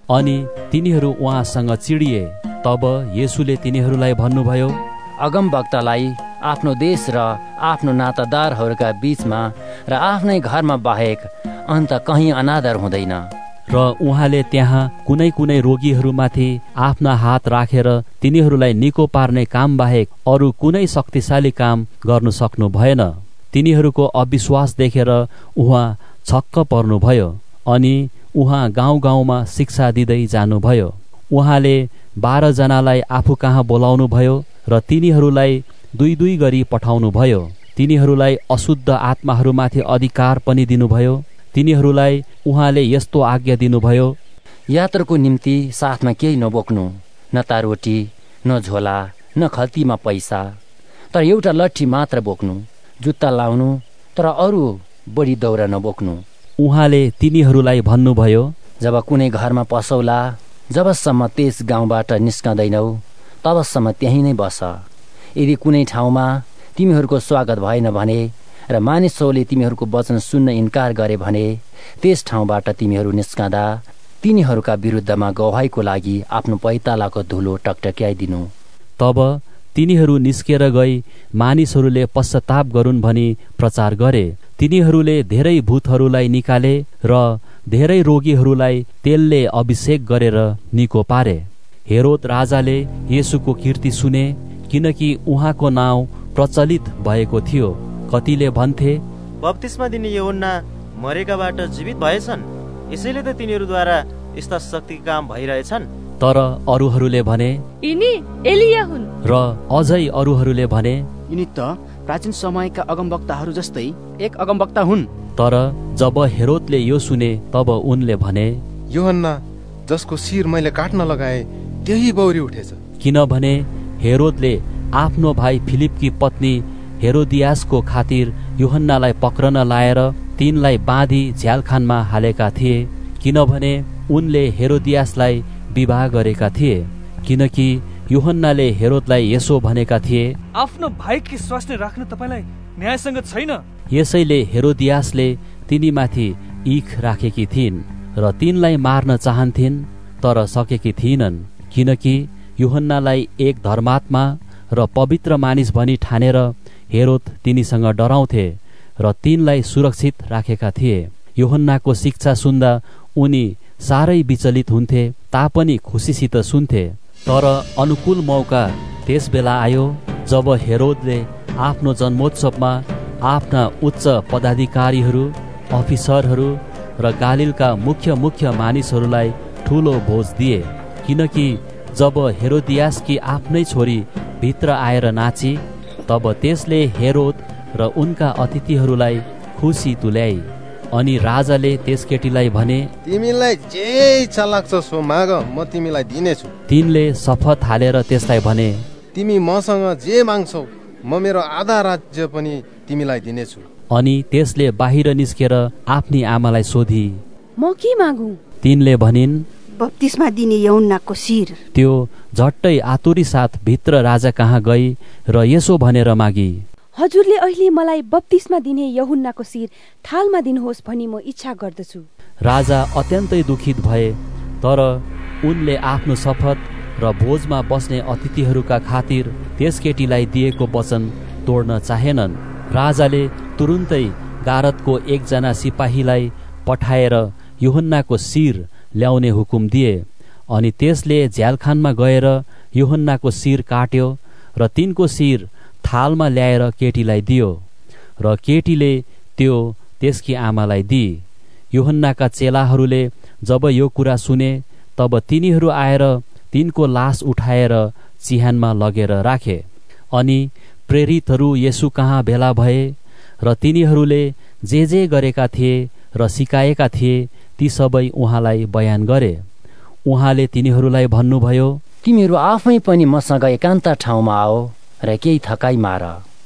अनि तिनीहरू उहाँसँग चिडिए। तब येशूले तिनीहरूलाई भन्नुभयो, अगमवक्तालाई आफ्नो देश र आफ्नो नातादारहरूका बीचमा र आफ्नै घरमा बाहेक अन्त कहीँ अनादर हुँदैन। र उहाँले त्यहाँ कुनै कुनै रोगीहरूमाथि आफ्ना हात राखेर तिनीहरूलाई निको पार्ने काम बाहेक अरू कुनै शक्तिशाली काम गर्नु सक्नु भएन। तिनीहरूको अविश्वास देखेर उहाँ छक्क पर्नुभयो अनि उहाँ गाउँ गाउँमा शिक्षा दिँदै जानुभयो। उहाँले बाह्रजनालाई आफू कहाँ बोलाउनुभयो र तिनीहरूलाई दुई दुई गरी पठाउनुभयो। तिनीहरूलाई अशुद्ध आत्माहरूमाथि अधिकार पनि दिनुभयो। तिनीहरूलाई उहाँले यस्तो आज्ञा दिनुभयो, यात्राको निम्ति साथमा केही नबोक्नु, न त रोटी, न झोला, न खल्तीमा पैसा, तर एउटा लट्ठी मात्र बोक्नु, जुत्ता लाउनु, तर अरू बढी दौरा नबोक्नु। उहाँले तिनीहरूलाई भन्नुभयो, जब कुनै घरमा पसौला, जबसम्म त्यस गाउँबाट निस्कँदैनौ तबसम्म त्यहीँ नै बस। यदि कुनै ठाउँमा तिमीहरूको स्वागत भएन भने र मानिसहरूले तिमीहरूको वचन सुन्न इन्कार गरे भने त्यस ठाउँबाट तिमीहरू निस्कँदा तिनीहरूका विरुद्धमा गवाहीको लागि आफ्नो पैतालाको धुलो टकटक्याइदिनु। तब तिनीहरू निस्केर गई मानिसहरूले पश्चाताप गरून् भनी प्रचार गरे। तिनीहरूले धेरै भूतहरूलाई निकाले र धेरै रोगीहरूलाई तेलले अभिषेक गरेर निको पारे। हेरोद राजाले येशूको कीर्ति सुने, किनकि उहाँको नाउँ प्रचलित भएको थियो। कतिले भन्थे, बप्तिस्मा दिने यूहन्ना मरेकाबाट जीवित भएछन्, यसैले त तिनीहरूद्वारा यस्ता शक्ति काम भइरहेछन्। तर अरूहरूले भने, यिनी एलिया हुन्। र अझै अरूहरूले भने, यिनी त प्राचीन समयका अगमवक्ताहरू जस्तै एक अगमवक्ता हुन्। तर जब हेरोदले यो सुने तब उनले भने, यूहन्ना जसको शिर मैले काट्न लगाए त्यही बौरी उठेछ। किनभने हेरोदले आफ्नो भाइ फिलिपकी पत्नी हेरोदियासको खातिर यूहन्नालाई पक्रन लाएर तिनलाई बाँधी झ्यालखानमा हालेका थिए, किनभने उनले हेरोदियासलाई विवाह गरेका थिए। किनकि यूहन्नाले हेरोदलाई यसो भनेका थिए, आफ्नो भाइकी स्वास्नी राख्न तपाईलाई न्यायसँग छैन। यसैले हेरोदियासले तिनीमाथि इख राखेकी थिइन् र तिनलाई मार्न चाहन्थिन्, तर सकेकी थिइनन्। किनकि यूहन्नालाई एक धर्मात्मा र पवित्र मानिस भनी ठानेर हेरोद तिनीसँग डराउँथे र तिनलाई सुरक्षित राखेका थिए। यूहन्नाको शिक्षा सुन्दा उनी साह्रै विचलित हुन्थे, तापनि खुसीसित सुन्थे। तर अनुकूल मौका त्यस बेला आयो जब हेरोदले आफ्नो जन्मोत्सवमा आफ्ना उच्च पदाधिकारीहरू, अफिसरहरू र गालिलका मुख्य मुख्य मानिसहरूलाई ठूलो भोज दिए। किनकि जब हेरोदियासकी आफ्नै छोरी भित्र आएर नाची, तब त्यसले हेरोद र उनका अतिथिहरूलाई खुसी तुल्याई। अनि राजाले त्यस केटीलाई भने, तिमीलाई जे इच्छा लाग्छ सो माग, म तिमीलाई दिनेछु। तिनले शपथ हालेर त्यसलाई भने, तिमी मसँग जे माग्छौ म मेरो आधा राज्य पनि तिमीलाई दिनेछु। अनि त्यसले बाहिर निस्केर आफ्नी आमालाई सोधी, म के मागु? तिनले भनिन्, बप्तिस्मा दिने यूहन्नाको शिर। त्यो झट्टै आतुरी साथ भित्र राजा कहाँ गई र यसो भनेर मागी, हजुरले अहिले मलाई बप्तिस्मा दिने यूहन्नाको शिर थालमा दिनुहोस् भनी म इच्छा गर्दछु। राजा अत्यन्तै दुखित भए, तर उनले आफ्नो शपथ र भोजमा बस्ने अतिथिहरूका खातिर त्यस केटीलाई दिएको वचन तोड्न चाहेनन्। राजाले तुरुन्तै गारदको एकजना सिपाहीलाई पठाएर यूहन्नाको शिर ल्याउने हुकुम दिए। अनि त्यसले झ्यालखानमा गएर यूहन्नाको शिर काट्यो र तिनको शिर थालमा ल्याएर केटीलाई दियो र केटीले त्यो त्यसकी आमालाई दिए। यूहन्नाका चेलाहरूले जब यो कुरा सुने तब तिनीहरू आएर तिनको लास उठाएर चिहानमा लगेर राखे। अनि प्रेरितहरू येशू कहाँ भेला भए र तिनीहरूले जे जे गरेका थिए र सिकाएका थिए ती सबै उहाँलाई बयान गरे। उहाँले तिनीहरूलाई भन्नुभयो, तिमीहरू आफै पनि मसँग एकान्त ठाउँमा आओ र केही थकाइ मार।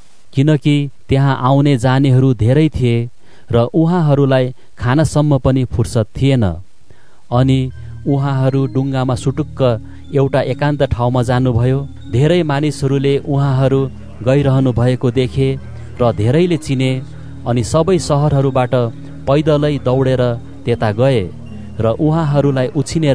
किनकि त्यहाँ आउने जानेहरू धेरै थिए र उहाँहरूलाई खानसम्म पनि फुर्सद थिएन। अनि उहाँहरू डुङ्गामा सुटुक्क एउटा एकान्त ठाउँमा जानुभयो। धेरै मानिसहरूले उहाँहरू गइरहनु भएको देखे र धेरैले चिने। अनि सबै सहरहरूबाट पैदलै दौडेर त्यता गए र उहाँहरूलाई उछिनेर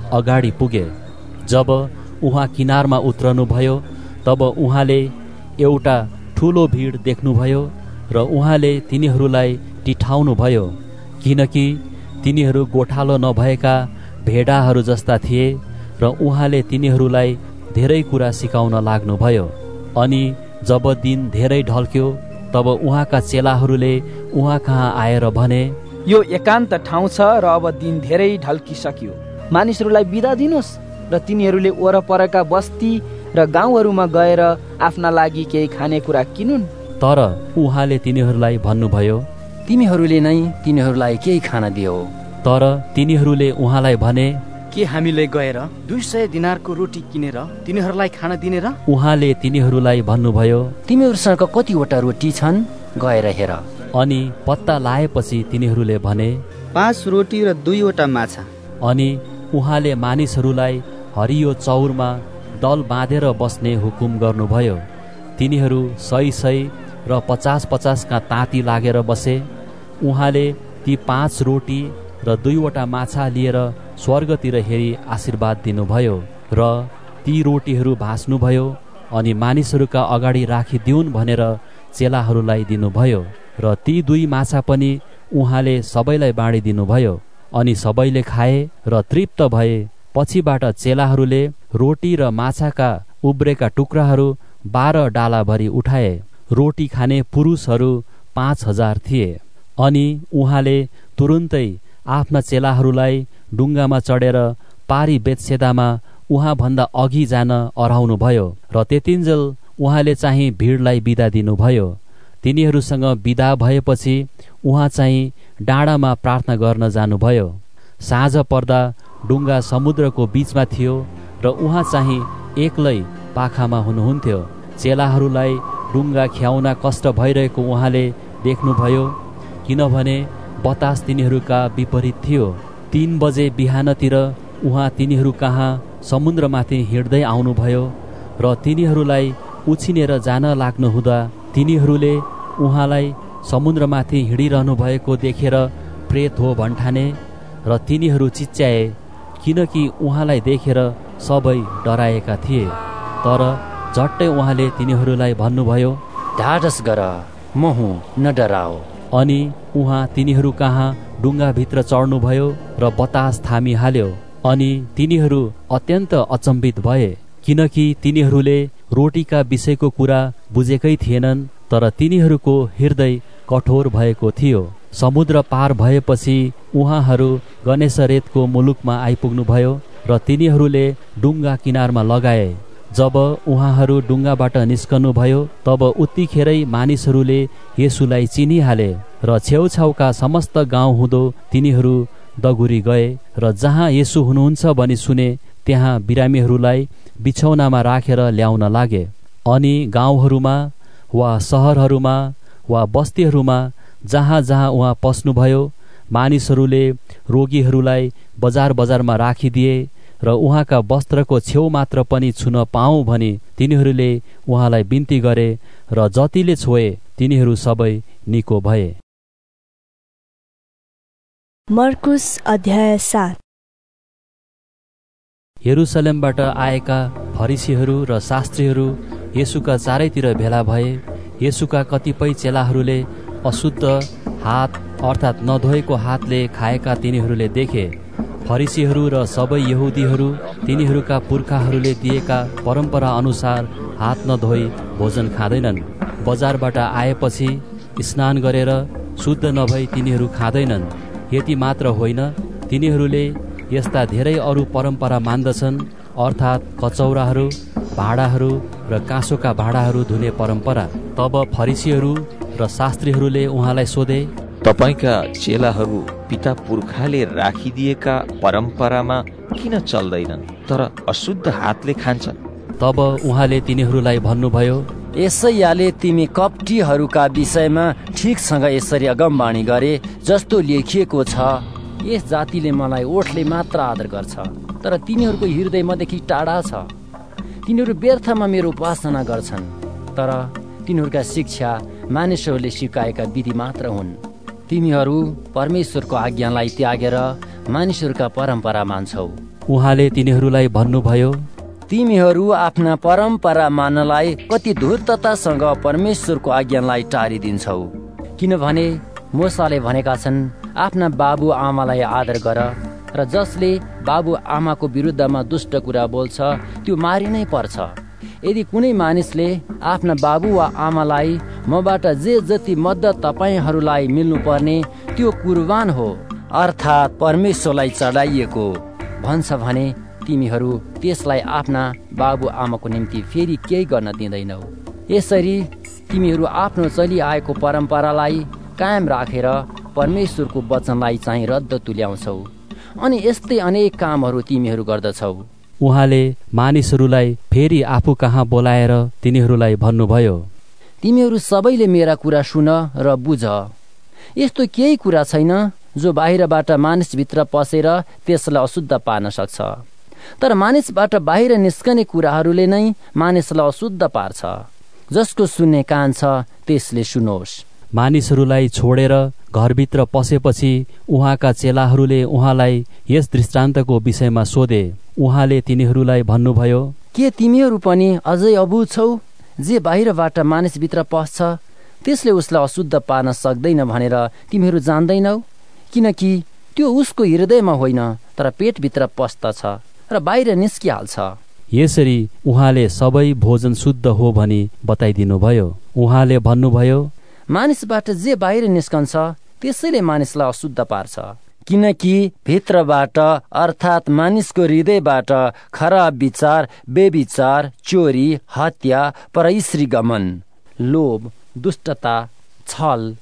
अगाडि पुगे। जब उहाँ किनारमा उत्रनुभयो तब उहाँले एउटा ठुलो भिड देख्नुभयो र उहाँले तिनीहरूलाई टिठाउनुभयो, किनकि तिनीहरू गोठालो नभएका भेडाहरू जस्ता थिए र उहाँले तिनीहरूलाई धेरै कुरा सिकाउन लाग्नुभयो। अनि जब दिन धेरै ढल्क्यो तब उहाँका चेलाहरूले उहाँ कहाँ आएर भने, यो एकान्त ठाउँ छ र अब दिन धेरै ढल्किसक्यो, मानिसहरूलाई बिदा दिनुहोस् र तिनीहरूले वरपरका बस्ती र गाउँहरूमा गएर आफ्ना लागि केही खानेकुरा किनुन्। तर उहाँले तिनीहरूलाई भन्नुभयो, तिमीहरूले नै तिनीहरूलाई केही खान दियो। तर तिनीहरूले उहाँलाई भने, के हामीले गएर दुई सय दिनारको रोटी किनेर तिनीहरूलाई खान दिने र? उहाँले तिनीहरूलाई भन्नुभयो, तिमीहरूसँग कतिवटा रोटी छन्, गएर हेर। अनि पत्ता लाएपछि तिनीहरूले भने, पाँच रोटी र दुईवटा माछा। अनि उहाँले मानिसहरूलाई हरियो चौरमा दल बाँधेर बस्ने हुकुम गर्नुभयो। तिनीहरू सय सय र पचास पचासका ताती लागेर बसे। उहाँले ती पाँच रोटी र दुईवटा माछा लिएर स्वर्गतिर हेरी आशीर्वाद दिनुभयो र ती रोटीहरू भाँच्नुभयो अनि मानिसहरूका अगाडि राखिदिउन् भनेर चेलाहरूलाई दिनुभयो र ती दुई माछा पनि उहाँले सबैलाई बाँडिदिनुभयो। अनि सबैले खाए र तृप्त भए। पछिबाट चेलाहरूले रोटी र माछाका उब्रेका टुक्राहरू बाह्र डालाभरि उठाए। रोटी खाने पुरुषहरू पाँच हजार थिए। अनि उहाँले तुरुन्तै आफ्ना चेलाहरूलाई डुङ्गामा चढेर पारी बेतसेदामा उहाँभन्दा अघि जान अराउनुभयो र त्यतिन्जेल उहाँले चाहिँ भिडलाई बिदा दिनुभयो। तिनीहरूसँग बिदा भएपछि उहाँ चाहिँ डाँडामा प्रार्थना गर्न जानुभयो। साँझ पर्दा डुङ्गा समुद्रको बीचमा थियो र उहाँ चाहिँ एक्लै पाखामा हुनुहुन्थ्यो। चेलाहरूलाई डुङ्गा ख्याउन कष्ट भइरहेको उहाँले देख्नुभयो, किनभने बतास तिनीहरूका विपरीत थियो। तीन बजे बिहानतिर उहाँ तिनीहरू कहाँ समुद्रमाथि हिँड्दै आउनुभयो र तिनीहरूलाई उछिनेर जान लाग्नु हुँदा तिनीहरूले उहाँलाई समुद्रमाथि हिँडिरहनु भएको देखेर प्रेत हो भन्ठाने र तिनीहरू चिच्याए, किनकि उहाँलाई देखेर सबै डराएका थिए। तर झट्टै उहाँले तिनीहरूलाई भन्नुभयो, ढाडस गर, म हुँ, न डराओ। अनि उहाँ तिनीहरू कहाँ डुङ्गाभित्र चढ्नुभयो र बतास थामिहाल्यो। अनि तिनीहरू अत्यन्त अचम्बित भए, किनकि तिनीहरूले रोटीका विषयको कुरा बुझेकै थिएनन्, तर तिनीहरूको हृदय कठोर भएको थियो। समुद्र पार भएपछि उहाँहरू गनेसरेतको मुलुकमा आइपुग्नुभयो र तिनीहरूले डुङ्गा किनारमा लगाए। जब उहाँहरू डुङ्गाबाट निस्कनुभयो तब उत्तिखेरै मानिसहरूले येशूलाई चिनिहाले र छेउछाउका समस्त गाउँ हुँदो तिनीहरू दगुरी गए र जहाँ येशू हुनुहुन्छ भनी सुने त्यहाँ बिरामीहरूलाई बिछौनामा राखेर ल्याउन लागे। अनि गाउँहरूमा वा सहरहरूमा वा बस्तीहरूमा जहाँ जहाँ उहाँ पस्नुभयो मानिसहरूले रोगीहरूलाई बजार बजारमा राखिदिए र उहाँका वस्त्रको छेउ मात्र पनि छुन पाऊँ भनी तिनीहरूले उहाँलाई बिन्ती गरे र जतिले छोए तिनीहरू सबै निको भए। मर्कुस अध्याय सात। यरुसलेमबाट आएका फरिसीहरू र शास्त्रीहरू येशूका चारैतिर भेला भए। येशूका कतिपय चेलाहरूले अशुद्ध हात अर्थात् नधोएको हातले खाएका तिनीहरूले देखे। फरिसीहरू र सबै यहुदीहरू तिनीहरूका पुर्खाहरूले दिएका परम्परा अनुसार हात नधोई भोजन खाँदैनन्। बजारबाट आएपछि स्नान गरेर शुद्ध नभई तिनीहरू खाँदैनन्। यति मात्र होइन, तिनीहरूले यस्ता धेरै अरू परम्परा मान्दछन्, अर्थात् कचौराहरू, भाँडाहरू र काँसोका भाँडाहरू धुने परम्परा। तब फरिसीहरू र शास्त्रीहरूले उहाँलाई सोधे, तपाईका चेलाहरू पिता पुर्खाले राखिदिएका परम्परामा किन चल्दैनन् तर अशुद्ध हातले खान्छन्? तब उहाँले तिनीहरूलाई भन्नुभयो, यसैयाले तिमी कप्टीहरूका विषयमा ठिकसँग यसरी अगमवाणी गरे जस्तो लेखिएको छ, यस जातिले मलाई ओठले मात्र आदर गर्छ तर तिनीहरूको हृदय मदेखि टाढा छ। तिनीहरू व्यर्थमा मेरो उपासना गर्छन् तर तिनीहरूका शिक्षा मानिसहरूले सिकाएका विधि मात्र हुन्। तिमीहरू परमेश्वरको आज्ञालाई त्यागेर मानिसहरूका परम्परा मान्छौ। उहाँले तिनीहरूलाई भन्नुभयो, तिमीहरू आफ्ना परम्परा मान्नलाई कति धूर्ततासँग परमेश्वरको आज्ञालाई टारिदिन्छौ। किनभने मोसाले भनेका छन्, आफ्ना बाबु आमालाई आदर गर, र जसले बाबु आमाको विरुद्धमा दुष्ट कुरा बोल्छ त्यो मारिनै पर्छ। यदि कुनै मानिसले आफ्ना बाबु वा आमालाई मबाट जे जति मद्दत तपाईँहरूलाई मिल्नुपर्ने त्यो कुर्बान हो, अर्थात् परमेश्वरलाई चढाइएको भन्छ भने तिमीहरू त्यसलाई आफ्ना बाबु आमाको निम्ति फेरि केही गर्न दिँदैनौ। यसरी तिमीहरू आफ्नो चलिआएको परम्परालाई कायम राखेर परमेश्वरको वचनलाई चाहिँ रद्द तुल्याउँछौ, अनि यस्तै अनेक कामहरू तिमीहरू गर्दछौ। उहाँले मानिसहरूलाई फेरि आफू कहाँ बोलाएर तिनीहरूलाई भन्नुभयो, तिमीहरू सबैले मेरा कुरा सुन र बुझ। यस्तो केही कुरा छैन जो बाहिरबाट मानिसभित्र पसेर त्यसलाई अशुद्ध पार्न सक्छ, तर मानिसबाट बाहिर निस्कने कुराहरूले नै मानिसलाई अशुद्ध पार्छ। जसको सुन्ने कान छ त्यसले सुनोस्। मानिसहरूलाई छोडेर घरभित्र पसेपछि उहाँका चेलाहरूले उहाँलाई यस दृष्टान्तको विषयमा सोधे। उहाँले तिनीहरूलाई भन्नुभयो, के तिमीहरू पनि अझै अबुझ छौ? जे बाहिरबाट मानिसभित्र पस्छ त्यसले उसलाई अशुद्ध पार्न सक्दैन भनेर तिमीहरू जान्दैनौ? किनकि त्यो उसको हृदयमा होइन तर पेटभित्र पस्दछ र बाहिर निस्किहाल्छ। यसरी उहाँले सबै भोजन शुद्ध हो भनी बताइदिनुभयो। उहाँले भन्नुभयो, मानिसबाट जे बाहिर निस्कन्छ त्यसैले मानिसलाई अशुद्ध पार्छ, किनकि भित्रबाट अर्थात् मानिसको हृदयबाट खराब विचार, बेविचार, चोरी, हत्या, परस्त्री गमन, लोभ, दुष्टता, छल,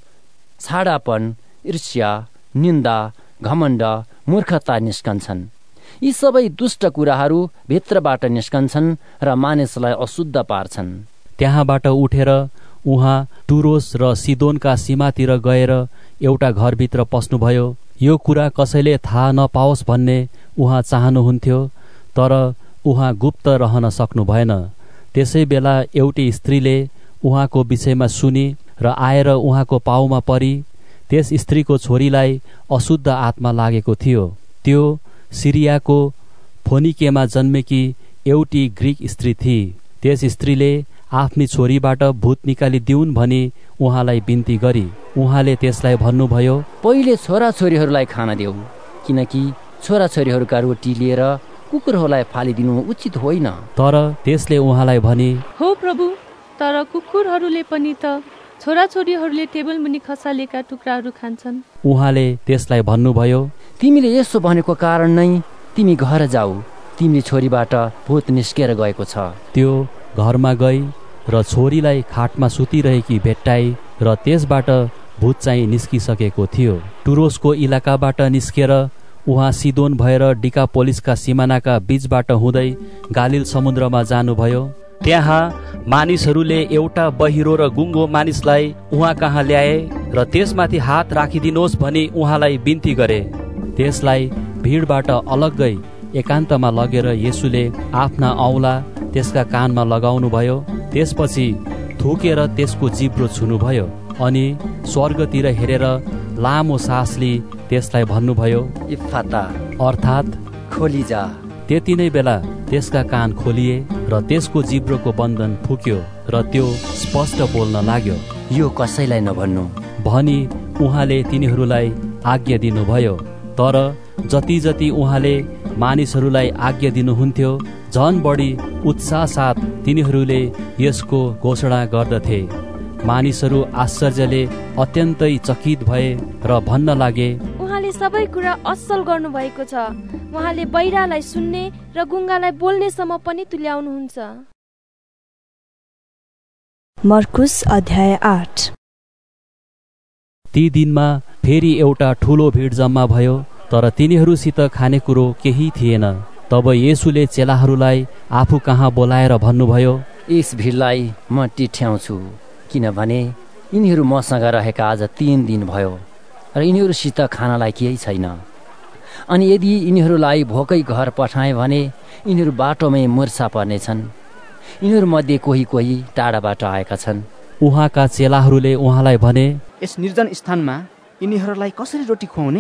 छाडापन, ईर्ष्या, निन्दा, घमण्ड, मूर्खता निस्कन्छन्। यी सबै दुष्ट कुराहरू भित्रबाट निस्कन्छन् र मानिसलाई अशुद्ध पार्छन्। त्यहाँबाट उठेर उहाँ टुरोस र सिदोनका सीमातिर गएर एउटा घरभित्र पस्नुभयो। यो कुरा कसैले थाहा नपाओस् भन्ने उहाँ चाहनुहुन्थ्यो, तर उहाँ गुप्त रहन सक्नु भएन। त्यसै बेला एउटी स्त्रीले उहाँको विषयमा सुनि र आएर उहाँको पाउमा परी। त्यस स्त्रीको छोरीलाई अशुद्ध आत्मा लागेको थियो। त्यो सिरियाको फोनिकेमा जन्मेकी एउटी ग्रीक स्त्री थिई। त्यस स्त्रीले आफ्नी छोरीबाट भूत निकालिदिउन् भनी उहाँलाई बिन्ती गरी। उहाँले त्यसलाई भन्नुभयो, पहिले छोराछोरीहरूलाई खान देऊ, किनकि छोराछोरीहरूका रोटी लिएर कुकुरहरूलाई फालिदिनु उचित होइन। तर त्यसले उहाँलाई भने, हो प्रभु, तर कुकुरहरूले पनि त छोराछोरीहरूले टेबल मुनि खसालेका टुक्राहरू खान्छन्। उहाँले त्यसलाई भन्नुभयो, तिमीले यसो भनेको कारण नै तिमी घर जाऊ, तिमी छोरीबाट भूत निस्केर गएको छ। त्यो घरमा गई र छोरीलाई खाटमा सुतिरहेकी भेट्टाई र त्यसबाट भूत चाहिँ निस्किसकेको थियो। टुरोसको इलाकाबाट निस्केर उहाँ सिदोन भएर डिकापोलिसका सिमानाका बीचबाट हुँदै गालिल समुद्रमा जानुभयो। त्यहाँ मानिसहरूले एउटा बहिरो र गुङ्गो मानिसलाई उहाँ कहाँ ल्याए र त्यसमाथि हात राखिदिनुहोस् भनी उहाँलाई बिन्ती गरे। त्यसलाई भिडबाट अलग्गै एकान्तमा लगेर येशूले आफ्ना औँला त्यसका कानमा लगाउनुभयो। त्यसपछि थुकेर त्यसको जिब्रो छुनुभयो अनि स्वर्गतिर हेरेर लामो सास लिई त्यसलाई भन्नुभयो, इफ्फाता, अर्थात् खोली जा। त्यति नै बेला त्यसका कान खोलिए र त्यसको जिब्रोको बन्धन फुक्यो र त्यो स्पष्ट बोल्न लाग्यो। यो कसैलाई नभन्नु भनी उहाँले तिनीहरूलाई आज्ञा दिनुभयो। तर जति जति उहाँले मानिसहरूलाई आज्ञा दिनुहुन्थ्यो झन बढी उत्साह साथ तिनीहरूले यसको घोषणा गर्दथे। मानिसहरू आश्चर्यले अत्यन्तै चकित भए र भन्न लागे, उहाँले सबै कुरा असल गर्नु भएको छ। उहाँले बहिरालाई सुन्ने र गुङ्गालाई बोल्नेसम्म पनि तुल्याउनुहुन्छ। मर्कुस अध्याय आठ। ती दिनमा फेरि एउटा ठुलो भिड जम्मा भयो, तर तिनीहरूसित खानेकुरो केही थिएन। तब येशूले चेलाहरूलाई आफू कहाँ बोलाएर भन्नुभयो, यस भिडलाई म टिठ्याउँछु, किनभने यिनीहरू मसँग रहेका आज तीन दिन भयो र यिनीहरूसित खानलाई केही छैन। अनि यदि यिनीहरूलाई भोकै घर पठाएँ भने यिनीहरू बाटोमै मुर्छा पर्नेछन्। यिनीहरूमध्ये कोही कोही टाढाबाट आएका छन्। उहाँका चेलाहरूले उहाँलाई भने, यस निर्जन स्थानमा यिनीहरूलाई कसरी रोटी खुवाउने?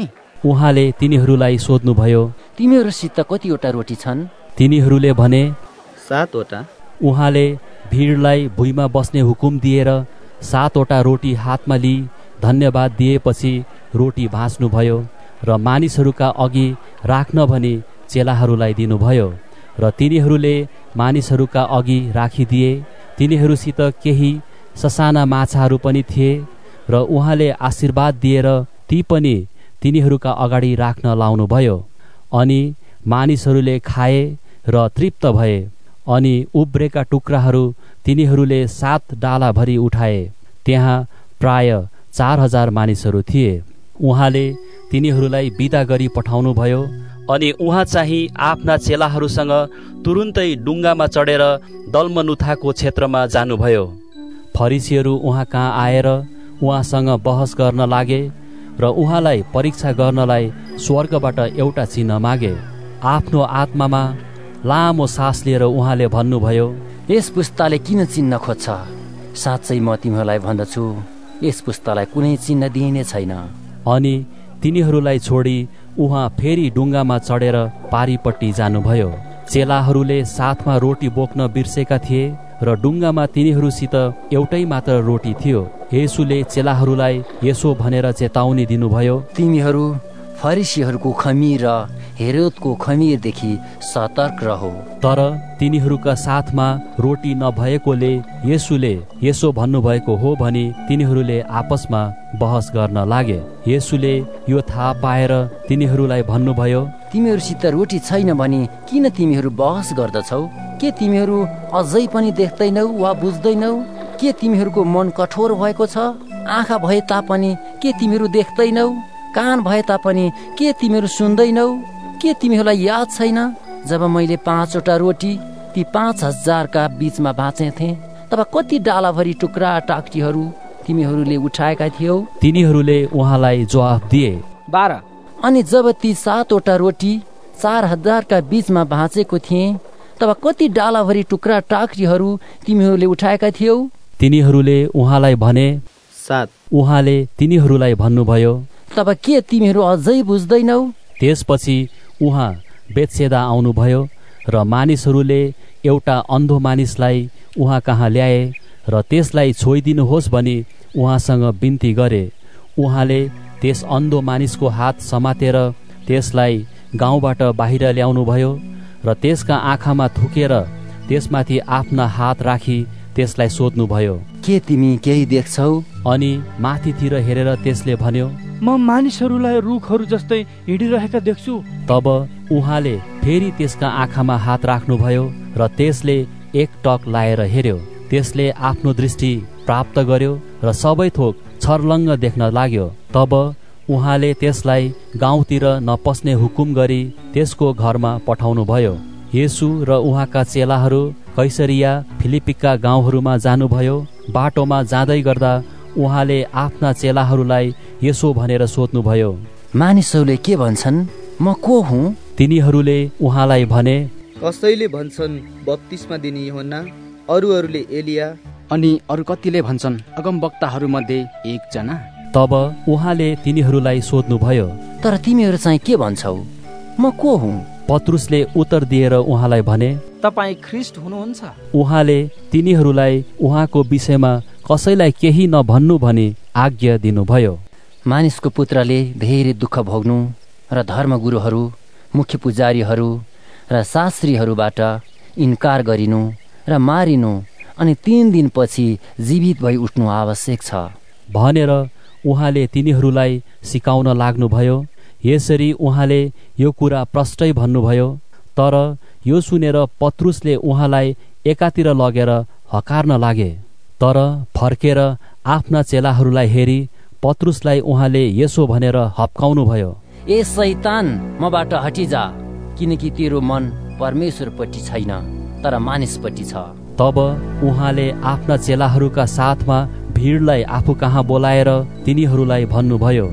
उहाँले तिनीहरूलाई सोध्नुभयो, तिमीहरूसित कतिवटा रोटी छन्? तिनीहरूले भने, सातवटा। उहाँले भिडलाई भुइँमा बस्ने हुकुम दिएर सातवटा रोटी हातमा लिई धन्यवाद दिएपछि रोटी भाँच्नुभयो र मानिसहरूका अघि राख्न भनी चेलाहरूलाई दिनुभयो र तिनीहरूले मानिसहरूका अघि राखिदिए। तिनीहरूसित केही ससाना माछाहरू पनि थिए र उहाँले आशीर्वाद दिएर ती पनि तिनीहरूका अगाडि राख्न लाउनुभयो। अनि मानिसहरूले खाए र तृप्त भए। अनि उब्रेका टुक्राहरू तिनीहरूले सात डालाभरि उठाए। त्यहाँ प्राय चार हजार मानिसहरू थिए। उहाँले तिनीहरूलाई बिदा गरी पठाउनुभयो। अनि उहाँ चाहिँ आफ्ना चेलाहरूसँग तुरुन्तै डुङ्गामा चढेर दल्मनुथाको क्षेत्रमा जानुभयो। फरिसीहरू उहाँ कहाँ आएर उहाँसँग बहस गर्न लागे र उहाँलाई परीक्षा गर्नलाई स्वर्गबाट एउटा चिन्ह मागे। आफ्नो आत्मामा लामो सास लिएर उहाँले भन्नुभयो, यस पुस्ताले किन चिन्ह खोज्छ? साँच्चै म तिमीहरूलाई भन्दछु, यस पुस्तालाई कुनै चिन्ह दिइने छैन। अनि तिनीहरूलाई छोडी उहाँ फेरि डुङ्गामा चढेर पारीपट्टि जानुभयो। चेलाहरूले साथमा रोटी बोक्न बिर्सेका थिए र डुङ्गामा तिनीहरूसित एउटै मात्र रोटी थियो। येशूले चेलाहरूलाई यसो भनेर चेतावनी दिनुभयो, तिमीहरू फरिसीहरूको खमीर र हेरोदको खमीरदेखि सतर्क रहो। तर तिनीहरूका साथमा रोटी नभएकोले येशूले यसो भन्नुभएको हो भनी तिनीहरूले आपसमा बहस गर्न लागे। येशूले यो थाहा पाएर तिनीहरूलाई भन्नुभयो, तिमीहरूसित रोटी छैन भने किन तिमीहरू बहस गर्दछौ? के तिमीहरू अझै पनि देख्दैनौ वा बुझ्दैनौ? के तिमीहरूको मन कठोर भएको छ? आँखा भए तापनि के तिमीहरू देख्दैनौ? कान भए तापनि के तिमीहरू सुन्दैनौ? के तिमीहरूलाई याद छैन जब मैले पाँचवटा रोटी ती पाँच हजारका बीचमा बाँचेथे, तब कति डालाभरि टुक्रा टाक्टीहरू तिमीहरूले उठाएका थियौ? तिनीहरूले उहाँलाई जवाफ दिए, बाह्र। अनि जब ती सातवटा रोटी चार हजारका बीचमा बाँचेको थिए, तब कति डालाभरि टुक्रा टाक्टीहरू तिमीहरूले उठाएका थियौ? तिनीहरूले उहाँलाई भने, सात। उहाँले तिनीहरूलाई भन्नुभयो, तब के तिमीहरू अझै बुझ्दैनौ? त्यसपछि उहाँ बेतसेदा आउनुभयो र मानिसहरूले एउटा अन्धो मानिसलाई उहाँ कहाँ ल्याए र त्यसलाई छोइदिनुहोस् भनी उहाँसँग बिन्ती गरे। उहाँले त्यस अन्धो मानिसको हात समातेर त्यसलाई गाउँबाट बाहिर ल्याउनुभयो र त्यसका आँखामा थुकेर त्यसमाथि आफ्ना हात राखी त्यसलाई सोध्नुभयो, के तिमी केही देख्छौ? अनि माथितिर हेरेर त्यसले भन्यो, म मानिसहरूलाई रुखहरू जस्तै हिँडिरहेका देख्छु। तब उहाँले फेरि त्यसका आँखामा हात राख्नुभयो र त्यसले एक टक लाएर हेर्यो। त्यसले आफ्नो दृष्टि प्राप्त गर्यो र सबै थोक छर्लङ्ग देख्न लाग्यो। तब उहाँले त्यसलाई गाउँतिर नपस्ने हुकुम गरी त्यसको घरमा पठाउनुभयो। येशू र उहाँका चेलाहरू कैसरिया फिलिप्पीका गाउँहरूमा जानुभयो। बाटोमा जाँदै गर्दा उहाँले आफ्ना चेलाहरूलाई यसो भनेर सोध्नुभयो, मानिसहरूले के भन्छन्, म को हुँ? तिनीहरूले उहाँलाई भने, कसैले भन्छन् बप्तिस्मा दिने यूहन्ना, अरूहरूले एलिया, अनि अरू कतिले भन्छन् अगमवक्ताहरूमध्ये एकजना। तब उहाँले तिनीहरूलाई सोध्नुभयो, तर तिमीहरू चाहिँ के भन्छौ, म को हुँ? पत्रुसले उत्तर दिएर उहाँलाई भने, तपाईँ ख्रिस्ट हुनुहुन्छ। उहाँले तिनीहरूलाई उहाँको विषयमा कसैलाई केही नभन्नु भनी आज्ञा दिनुभयो। मानिसको पुत्रले धेरै दुःख भोग्नु र धर्मगुरुहरू, मुख्य पुजारीहरू र शास्त्रीहरूबाट इन्कार गरिनु र मारिनु अनि तीन दिनपछि जीवित भई उठ्नु आवश्यक छ भनेर उहाँले तिनीहरूलाई सिकाउन लाग्नुभयो। यसरी उहाँले यो कुरा प्रष्टै भन्नुभयो। तर यो सुनेर पत्रुसले उहाँलाई एकातिर लगेर हकार्न लागे। तर फर्केर आफ्ना चेलाहरूलाई हेरी पत्रुसलाई उहाँले यसो भनेर हप्काउनुभयो, ए शैतान, मबाट हटिजा, किनकि तेरो मन परमेश्वरपट्टि छैन तर मानिसपट्टि छ। तब उहाँले आफ्ना चेलाहरूका साथमा भिडलाई आफू कहाँ बोलाएर तिनीहरूलाई भन्नुभयो,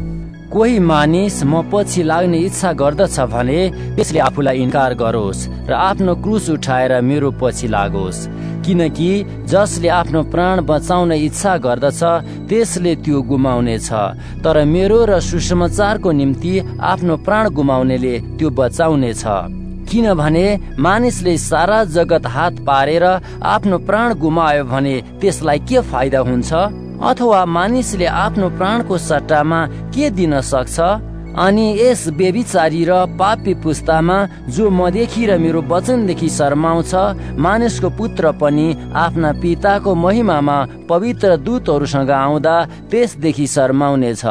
कोही मानिस म पछि लाग्ने इच्छा गर्दछ भने त्यसले आफूलाई इन्कार गरोस् र आफ्नो क्रुस उठाएर मेरो पछि लागोस्। किनकि जसले आफ्नो प्राण बचाउन इच्छा गर्दछ त्यसले त्यो गुमाउनेछ, तर मेरो र सुसमाचारको निम्ति आफ्नो प्राण गुमाउनेले त्यो बचाउनेछ। किनभने मानिसले सारा जगत हात पारेर आफ्नो प्राण गुमायो भने त्यसलाई के फाइदा हुन्छ? अथवा मानिसले आफ्नो प्राणको सट्टामा के दिन सक्छ? अनि यस बेविचारी र पापी पुस्तामा जो मदेखि र मेरो वचनदेखि शर्माउँछ, मानिसको पुत्र पनि आफ्ना पिताको महिमामा पवित्र दूतहरूसँग आउँदा त्यसदेखि शर्माउनेछ।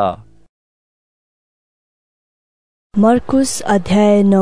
मर्कुस अध्याय नौ।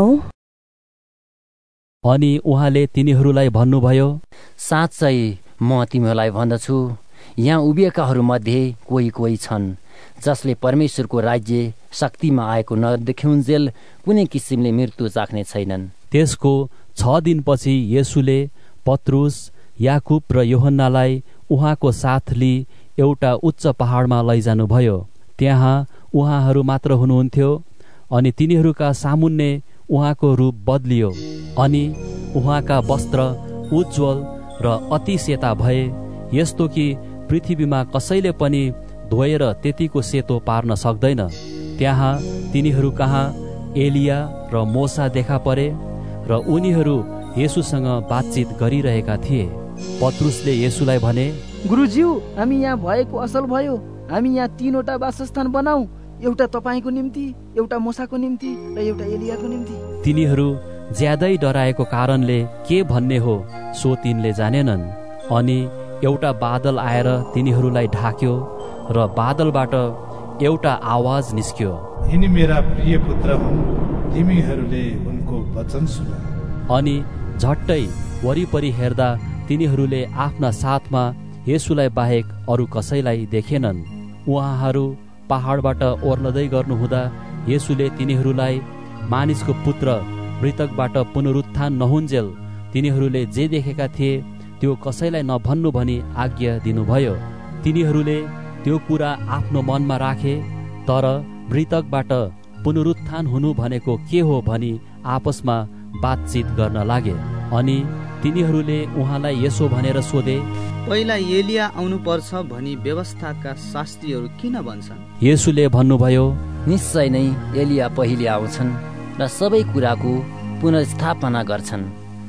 अनि उहाँले तिनीहरूलाई भन्नुभयो, साँच्चै म तिमीहरूलाई भन्दछु, यहाँ उभिएकाहरू मध्ये कोही कोही छन् जसले परमेश्वरको राज्य शक्तिमा आएको नदेखुन्जेल कुनै किसिमले मृत्यु चाख्ने छैनन्। त्यसको छ दिनपछि येशूले पत्रुस, याकुब र यूहन्नालाई उहाँको साथ लिई एउटा उच्च पहाडमा लैजानुभयो। त्यहाँ उहाँहरू मात्र हुनुहुन्थ्यो अनि तिनीहरूका सामुन्ने उहाँको रूप बदलियो अनि उहाँका वस्त्र उज्जवल र अति सेता भए, यस्तो कि पृथ्वीमा कसैले पनि धोएर त्यतिको सेतो पार्न सक्दैन। त्यहाँ तिनीहरू कहाँ एलिया र मोसा देखा परे र उनीहरू येशूसँग बातचित गरिरहेका थिए। पत्रुसले येशूलाई भने, गुरुज्यू, हामी यहाँ भएको असल भयो। हामी यहाँ तीनवटा वासस्थान बनाऊ, एउटा तपाईँको निम्ति, एउटा मोसाको निम्ति र एउटा एलियाको निम्ति। तिनीहरू ज्यादै डराएको कारणले के भन्ने हो सो तिनले जानेनन्। अनि एउटा बादल आएर तिनीहरूलाई ढाक्यो र बादलबाट एउटा आवाज निस्क्यो, यिनी मेरा प्रिय पुत्र हुन्, तिमीहरूले उनको वचन सुन। अनि झट्टै वरिपरि हेर्दा तिनीहरूले आफ्ना साथमा येशूलाई बाहेक अरू कसैलाई देखेनन्। उहाँहरू पहाडबाट ओर्लदै गर्नुहुँदा येशूले तिनीहरूलाई मानिसको पुत्र मृतकबाट पुनरुत्थान नहुन्जेल तिनीहरूले जे देखेका थिए त्यो कसैलाई नभन्नु भनी आज्ञा दिनुभयो। तिनीहरूले त्यो कुरा आफ्नो मनमा राखे, तर मृतकबाट पुनरुत्थान हुनु भनेको के हो भनी आपसमा बातचित गर्न लागे। अनि तिनीहरूले उहाँलाई यसो भनेर सोधे, पहिला एलिया आउनु पर्छ भनी व्यवस्थाका शास्त्रीहरू किन भन्छन्? येशूले भन्नुभयो, निश्चय नै एलिया पहिले आउँछन् र सबै कुराको पुनर्स्थापना गर्छन्।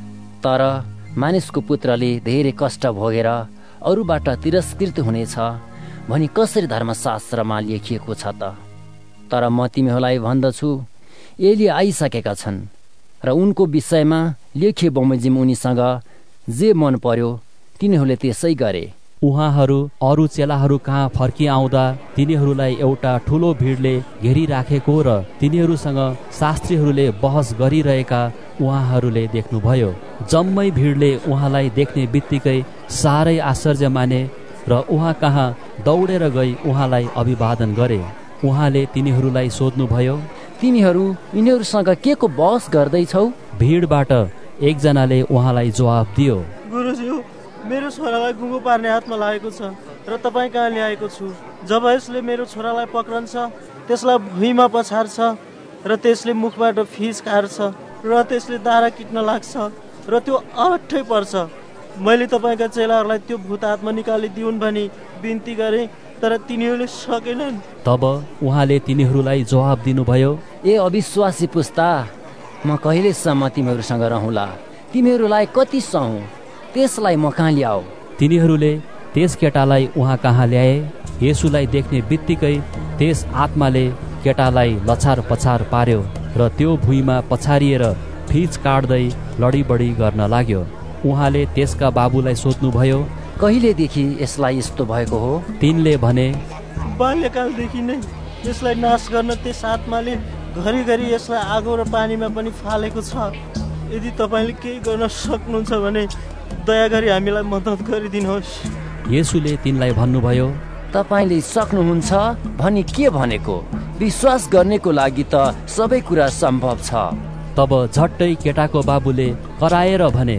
तर मानिसको पुत्रले धेरै कष्ट भोगेर अरूबाट तिरस्कृत हुनेछ भनी कसरी धर्मशास्त्रमा लेखिएको छ त? तर म तिमीहरूलाई भन्दछु, एलिया आइसकेका छन् र उनको विषयमा लेखे बमोजिम उनीसँग जे मन पर्यो तिनीहरूले त्यसै गरे। उहाँहरू अरू चेलाहरू कहाँ फर्किआउँदा तिनीहरूलाई एउटा ठुलो भिडले घेरिराखेको र तिनीहरूसँग शास्त्रीहरूले बहस गरिरहेका उहाँहरूले देख्नुभयो। जम्मै भिडले उहाँलाई देख्ने बित्तिकै साह्रै आश्चर्य माने र उहाँ कहाँ दौडेर गई उहाँलाई अभिवादन गरे। उहाँले तिनीहरूलाई सोध्नुभयो, तिमीहरू यिनीहरूसँग के को बहस गर्दैछौ? भिडबाट एकजनाले उहाँलाई जवाफ दियो, गुरुज्यू, मेरो छोरालाई गुङ्गो पार्ने हातमा लागेको छ र तपाईँ कहाँ ल्याएको छु। जब यसले मेरो छोरालाई पक्रन्छ, त्यसलाई भुइँमा पछार्छ र त्यसले मुखबाट फिस काट्छ र त्यसले दारा किट्न लाग्छ र त्यो अलट्ठै पर्छ। मैले तपाईँका चेलाहरूलाई त्यो भूत आत्मा निकालिदिउन् भनी बिन्ती गरेँ, तर तिनीहरूले सकेनन्। तब उहाँले तिनीहरूलाई जवाब दिनुभयो, ए अविश्वासी पुस्ता, म कहिलेसम्म तिमीहरूसँग रहँला? तिमीहरूलाई कति सहु, त्यसलाई म कहाँ ल्याऊ? तिनीहरूले त्यस केटालाई उहाँ कहाँ ल्याए। येशूलाई देख्ने बित्तिकै त्यस आत्माले केटालाई लछार पछार पार्यो र त्यो भुइँमा पछारिएर फिच काट्दै लडीबडी गर्न लाग्यो। उहाँले त्यसका बाबुलाई सोध्नुभयो, कहिलेदेखि यसलाई यस्तो भएको हो? तिनले भने, बाल्यकालदेखि नै यसलाई नाश गर्न त्यस आत्माले घरिघरि यसलाई आगो र पानीमा पनि फालेको छ। यदि तपाईँले केही गर्न सक्नुहुन्छ भने दया गरी हामीलाई मद्दत गरिदिनुहोस्। येशूले तिनलाई भन्नुभयो, तपाईँले सक्नुहुन्छ भनी के भनेको? विश्वास गर्नेको लागि त सबै कुरा सम्भव छ। तब झट्टै केटाको बाबुले कराएर भने,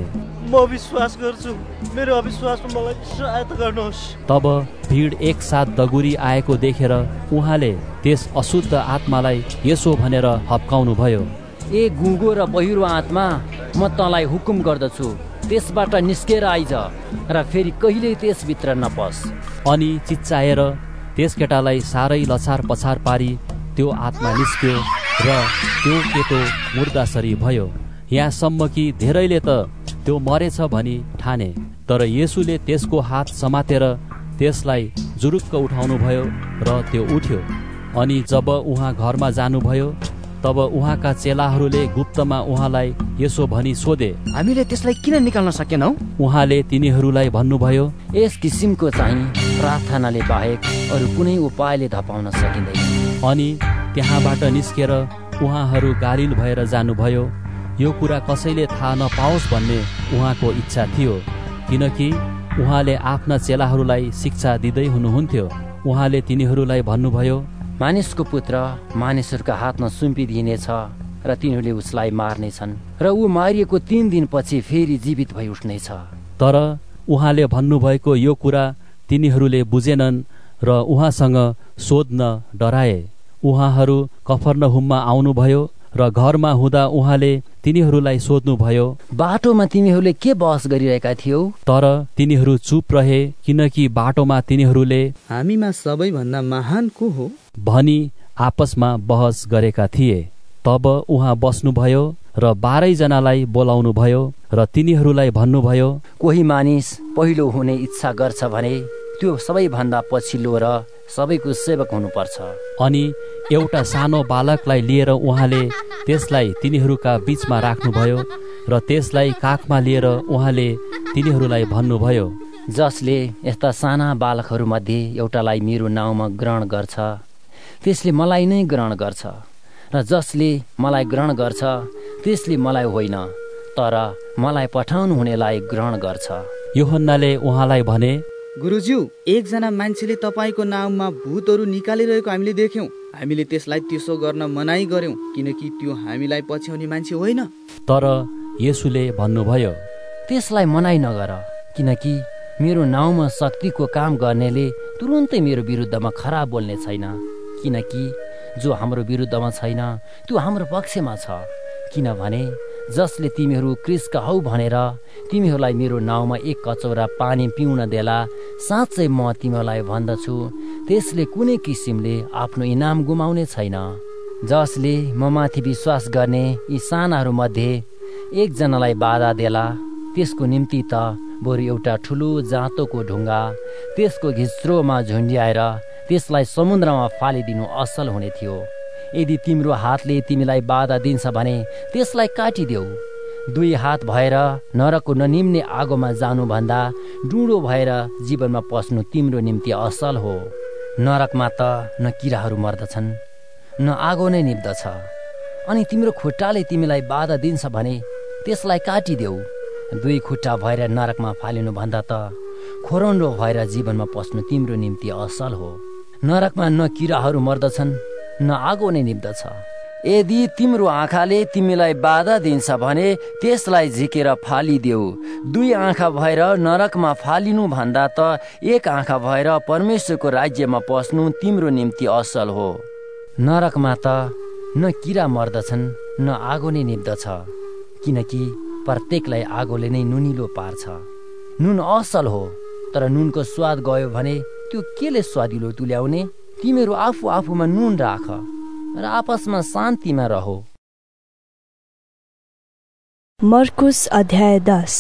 म विश्वास गर्छु, मेरो अविश्वासमा मलाई सहायता गर्नुहोस्। तब भिड एकसाथ दगुरी आएको देखेर उहाँले त्यस अशुद्ध आत्मालाई यसो भनेर हप्काउनु भयो, ए गुँगो र बहिरो आत्मा, म तँलाई हुकुम गर्दछु, त्यसबाट निस्केर आइज र फेरि कहिल्यै त्यसभित्र नपस्। अनि चिच्चाएर त्यस केटालाई साह्रै लछार पछार पारी त्यो आत्मा निस्क्यो र त्यो केटो मुर्दासरी भयो। यहाँसम्म कि धेरैले त त्यो मरेछ भनी ठाने, तर येशूले त्यसको हात समातेर त्यसलाई जुरुक्क उठाउनु भयो र त्यो उठ्यो। अनि जब उहाँ घरमा जानुभयो तब उहाँका चेलाहरूले गुप्तमा उहाँलाई यसो भनी सोधे, हामीले त्यसलाई किन निकाल्न सकेनौ? उहाँले तिनीहरूलाई भन्नुभयो, यस किसिमको चाहिँ प्रार्थनाले बाहेक अरू कुनै उपायले धपाउन सकिँदैन। अनि त्यहाँबाट निस्केर उहाँहरू गालिल भएर जानुभयो। यो कुरा कसैले थाहा नपाओस् भन्ने उहाँको इच्छा थियो, किनकि उहाँले आफ्ना चेलाहरूलाई शिक्षा दिँदै हुनुहुन्थ्यो। उहाँले तिनीहरूलाई भन्नुभयो, मानिसको पुत्र मानिसहरूका हातमा सुम्पिदिनेछ र तिनीहरूले उसलाई मार्नेछन् र ऊ मारिएको तीन दिनपछि फेरि जीवित भई उठ्नेछ। तर उहाँले भन्नुभएको यो कुरा तिनीहरूले बुझेनन् र उहाँसँग सोध्न डराए। उहाँहरू कफरनहुममा आउनुभयो र घरमा हुँदा उहाँले तिनीहरूलाई सोध्नुभयो, बाटोमा तिमीहरूले के बहस गरिरहेका थियौ? तर तिनीहरू चुप रहे, किनकि बाटोमा तिनीहरूले हामीमा सबैभन्दा महान को हो भनी आपसमा बहस गरेका थिए। तब उहाँ बस्नुभयो र बाह्रै जनालाई बोलाउनु भयो र तिनीहरूलाई भन्नुभयो, कोही मानिस पहिलो हुने इच्छा गर्छ भने त्यो सबैभन्दा पछिल्लो र सबैको सेवक हुनुपर्छ। अनि एउटा सानो बालकलाई लिएर उहाँले त्यसलाई तिनीहरूका बीचमा राख्नुभयो र त्यसलाई काखमा लिएर उहाँले तिनीहरूलाई भन्नुभयो, जसले यस्ता साना बालकहरूमध्ये एउटालाई मेरो नाउँमा ग्रहण गर्छ त्यसले मलाई नै ग्रहण गर्छ, र जसले मलाई ग्रहण गर्छ त्यसले मलाई होइन तर मलाई पठाउनु हुनेलाई ग्रहण गर्छ। यूहन्नाले उहाँलाई भने, गुरुज्यू, एकजना मान्छेले तपाईँको नाममा भूतहरू निकालिरहेको हामीले देख्यौं। हामीले त्यसलाई त्यसो गर्न मनाई गर्यौं, किनकि त्यो हामीलाई पछ्याउने मान्छे होइन। तर येशूले भन्नुभयो, त्यसलाई मनाई नगर, किनकि मेरो नाउँमा शक्तिको काम गर्नेले तुरुन्तै मेरो विरुद्धमा खराब बोल्ने छैन, किनकि जो हाम्रो विरुद्धमा छैन त्यो हाम्रो पक्षमा छ। किनभने जसले तिमीहरू क्रिस्का हौ भनेर तिमीहरूलाई मेरो नाउँमा एक कचौरा पानी पिउन देला, साँच्चै म तिमीहरूलाई भन्दछु त्यसले कुनै किसिमले आफ्नो इनाम गुमाउने छैन। जसले म माथि विश्वास गर्ने यी सानाहरू मध्ये एकजनालाई बाधा देला, त्यसको निम्ति त बरु एउटा ठुलो जाँतोको ढुङ्गा त्यसको घिच्रोमा झुन्ड्याएर त्यसलाई समुद्रमा फालिदिनु असल हुने थियो। यदि तिम्रो हातले तिमीलाई बाधा दिन्छ भने त्यसलाई काटिदेऊ। दुई हात भएर नरकको ननिम्ने आगोमा जानुभन्दा डुँडो भएर जीवनमा पस्नु तिम्रो निम्ति असल हो। नरकमा त न किराहरू मर्दछन् न आगो नै निप्दछ। अनि तिम्रो खुट्टाले तिमीलाई बाधा दिन्छ भने त्यसलाई काटिदेऊ। दुई खुट्टा भएर नरकमा फालिनु भन्दा त खोरन्डो भएर जीवनमा पस्नु तिम्रो निम्ति असल हो। नरकमा न किराहरू मर्दछन् न आगो नै निप्दछ। यदि तिम्रो आँखाले तिमीलाई बाधा दिन्छ भने त्यसलाई झिकेर फालिदेऊ। दुई आँखा भएर नरकमा फालिनु भन्दा त एक आँखा भएर परमेश्वरको राज्यमा पस्नु तिम्रो निम्ति असल हो। नरकमा त न किरा मर्दछन् न आगो नै निप्दछ, किनकि प्रत्येकलाई आगोले नै नुनिलो पार्छ। नुन असल हो, तर नुनको स्वाद गयो भने त्यो केले स्वादिलो तुल्याउने? तिमीहरू आफू आफूमा नुन राख र आपसमा शान्तिमा रहो। मर्कुस अध्याय दस।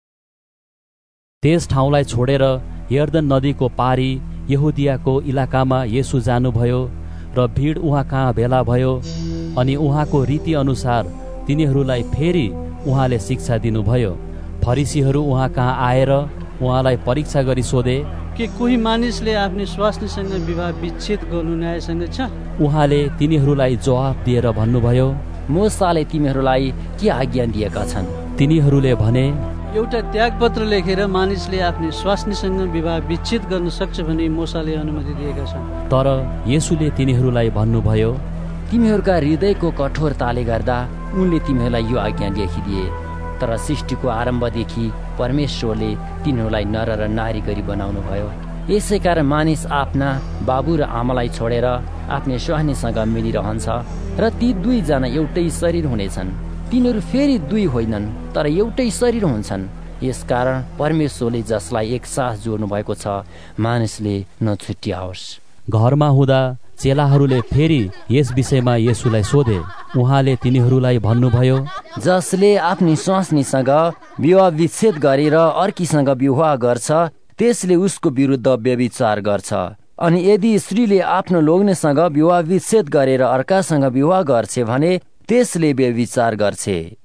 त्यस ठाउँलाई छोडेर यर्दन नदीको पारी यहुदियाको इलाकामा येशू जानुभयो र भिड उहाँ कहाँ भेला भयो। अनि उहाँको रीति अनुसार तिनीहरूलाई फेरि उहाँले शिक्षा दिनुभयो। फरिसीहरू उहाँ कहाँ आएर उहाँलाई परीक्षा गरी सोधे, के कोही मानिसले आफ्नो स्वास्नीसँग विवाह विच्छेद गर्नु न्यायसँग छ? उहाँले तिनीहरूलाई जवाफ दिएर भन्नुभयो, मूसाले तिमीहरूलाई के आज्ञा दिएका छन्? तिनीहरूले भने, एउटा त्यागपत्र लेखेर मानिसले आफ्नो स्वास्नीसँग विवाह विच्छेद गर्न सक्छ भने मूसाले अनुमति दिएका छन्। तर येशूले तिनीहरूलाई भन्नुभयो, तिमीहरूका हृदयको कठोरताले गर्दा उनले तिमीहरूलाई यो आज्ञा लेखिदिए। तर सृष्टिको आरम्भदेखि परमेश्वरले तिनीहरूलाई नर र नारी गरी बनाउनु भयो। यसै कारण मानिस आफ्ना बाबु र आमालाई छोडेर आफ्नै स्वास्नीसँग मिलिरहन्छ र ती दुईजना एउटै शरीर हुनेछन्। तिनीहरू फेरि दुई होइनन् तर एउटै शरीर हुन्छन्। यसकारण परमेश्वरले जसलाई एकसाथ जोड्नु भएको छ मानिसले नछुट्याओस्। घरमा हुँदा चेलाहरूले फेरि यस विषयमा येशूलाई सोधे। उहाँले तिनीहरूलाई भन्नुभयो, जसले आफ्नी स्वास्नीसँग विवाह विच्छेद गरेर अर्कीसँग विवाह गर्छ त्यसले उसको विरुद्ध व्यभिचार गर्छ। अनि यदि स्त्रीले आफ्नो लोग्नेसँग विवाह विच्छेद गरेर अर्कासँग विवाह गर्छ भने त्यसले व्यभिचार गर्छ।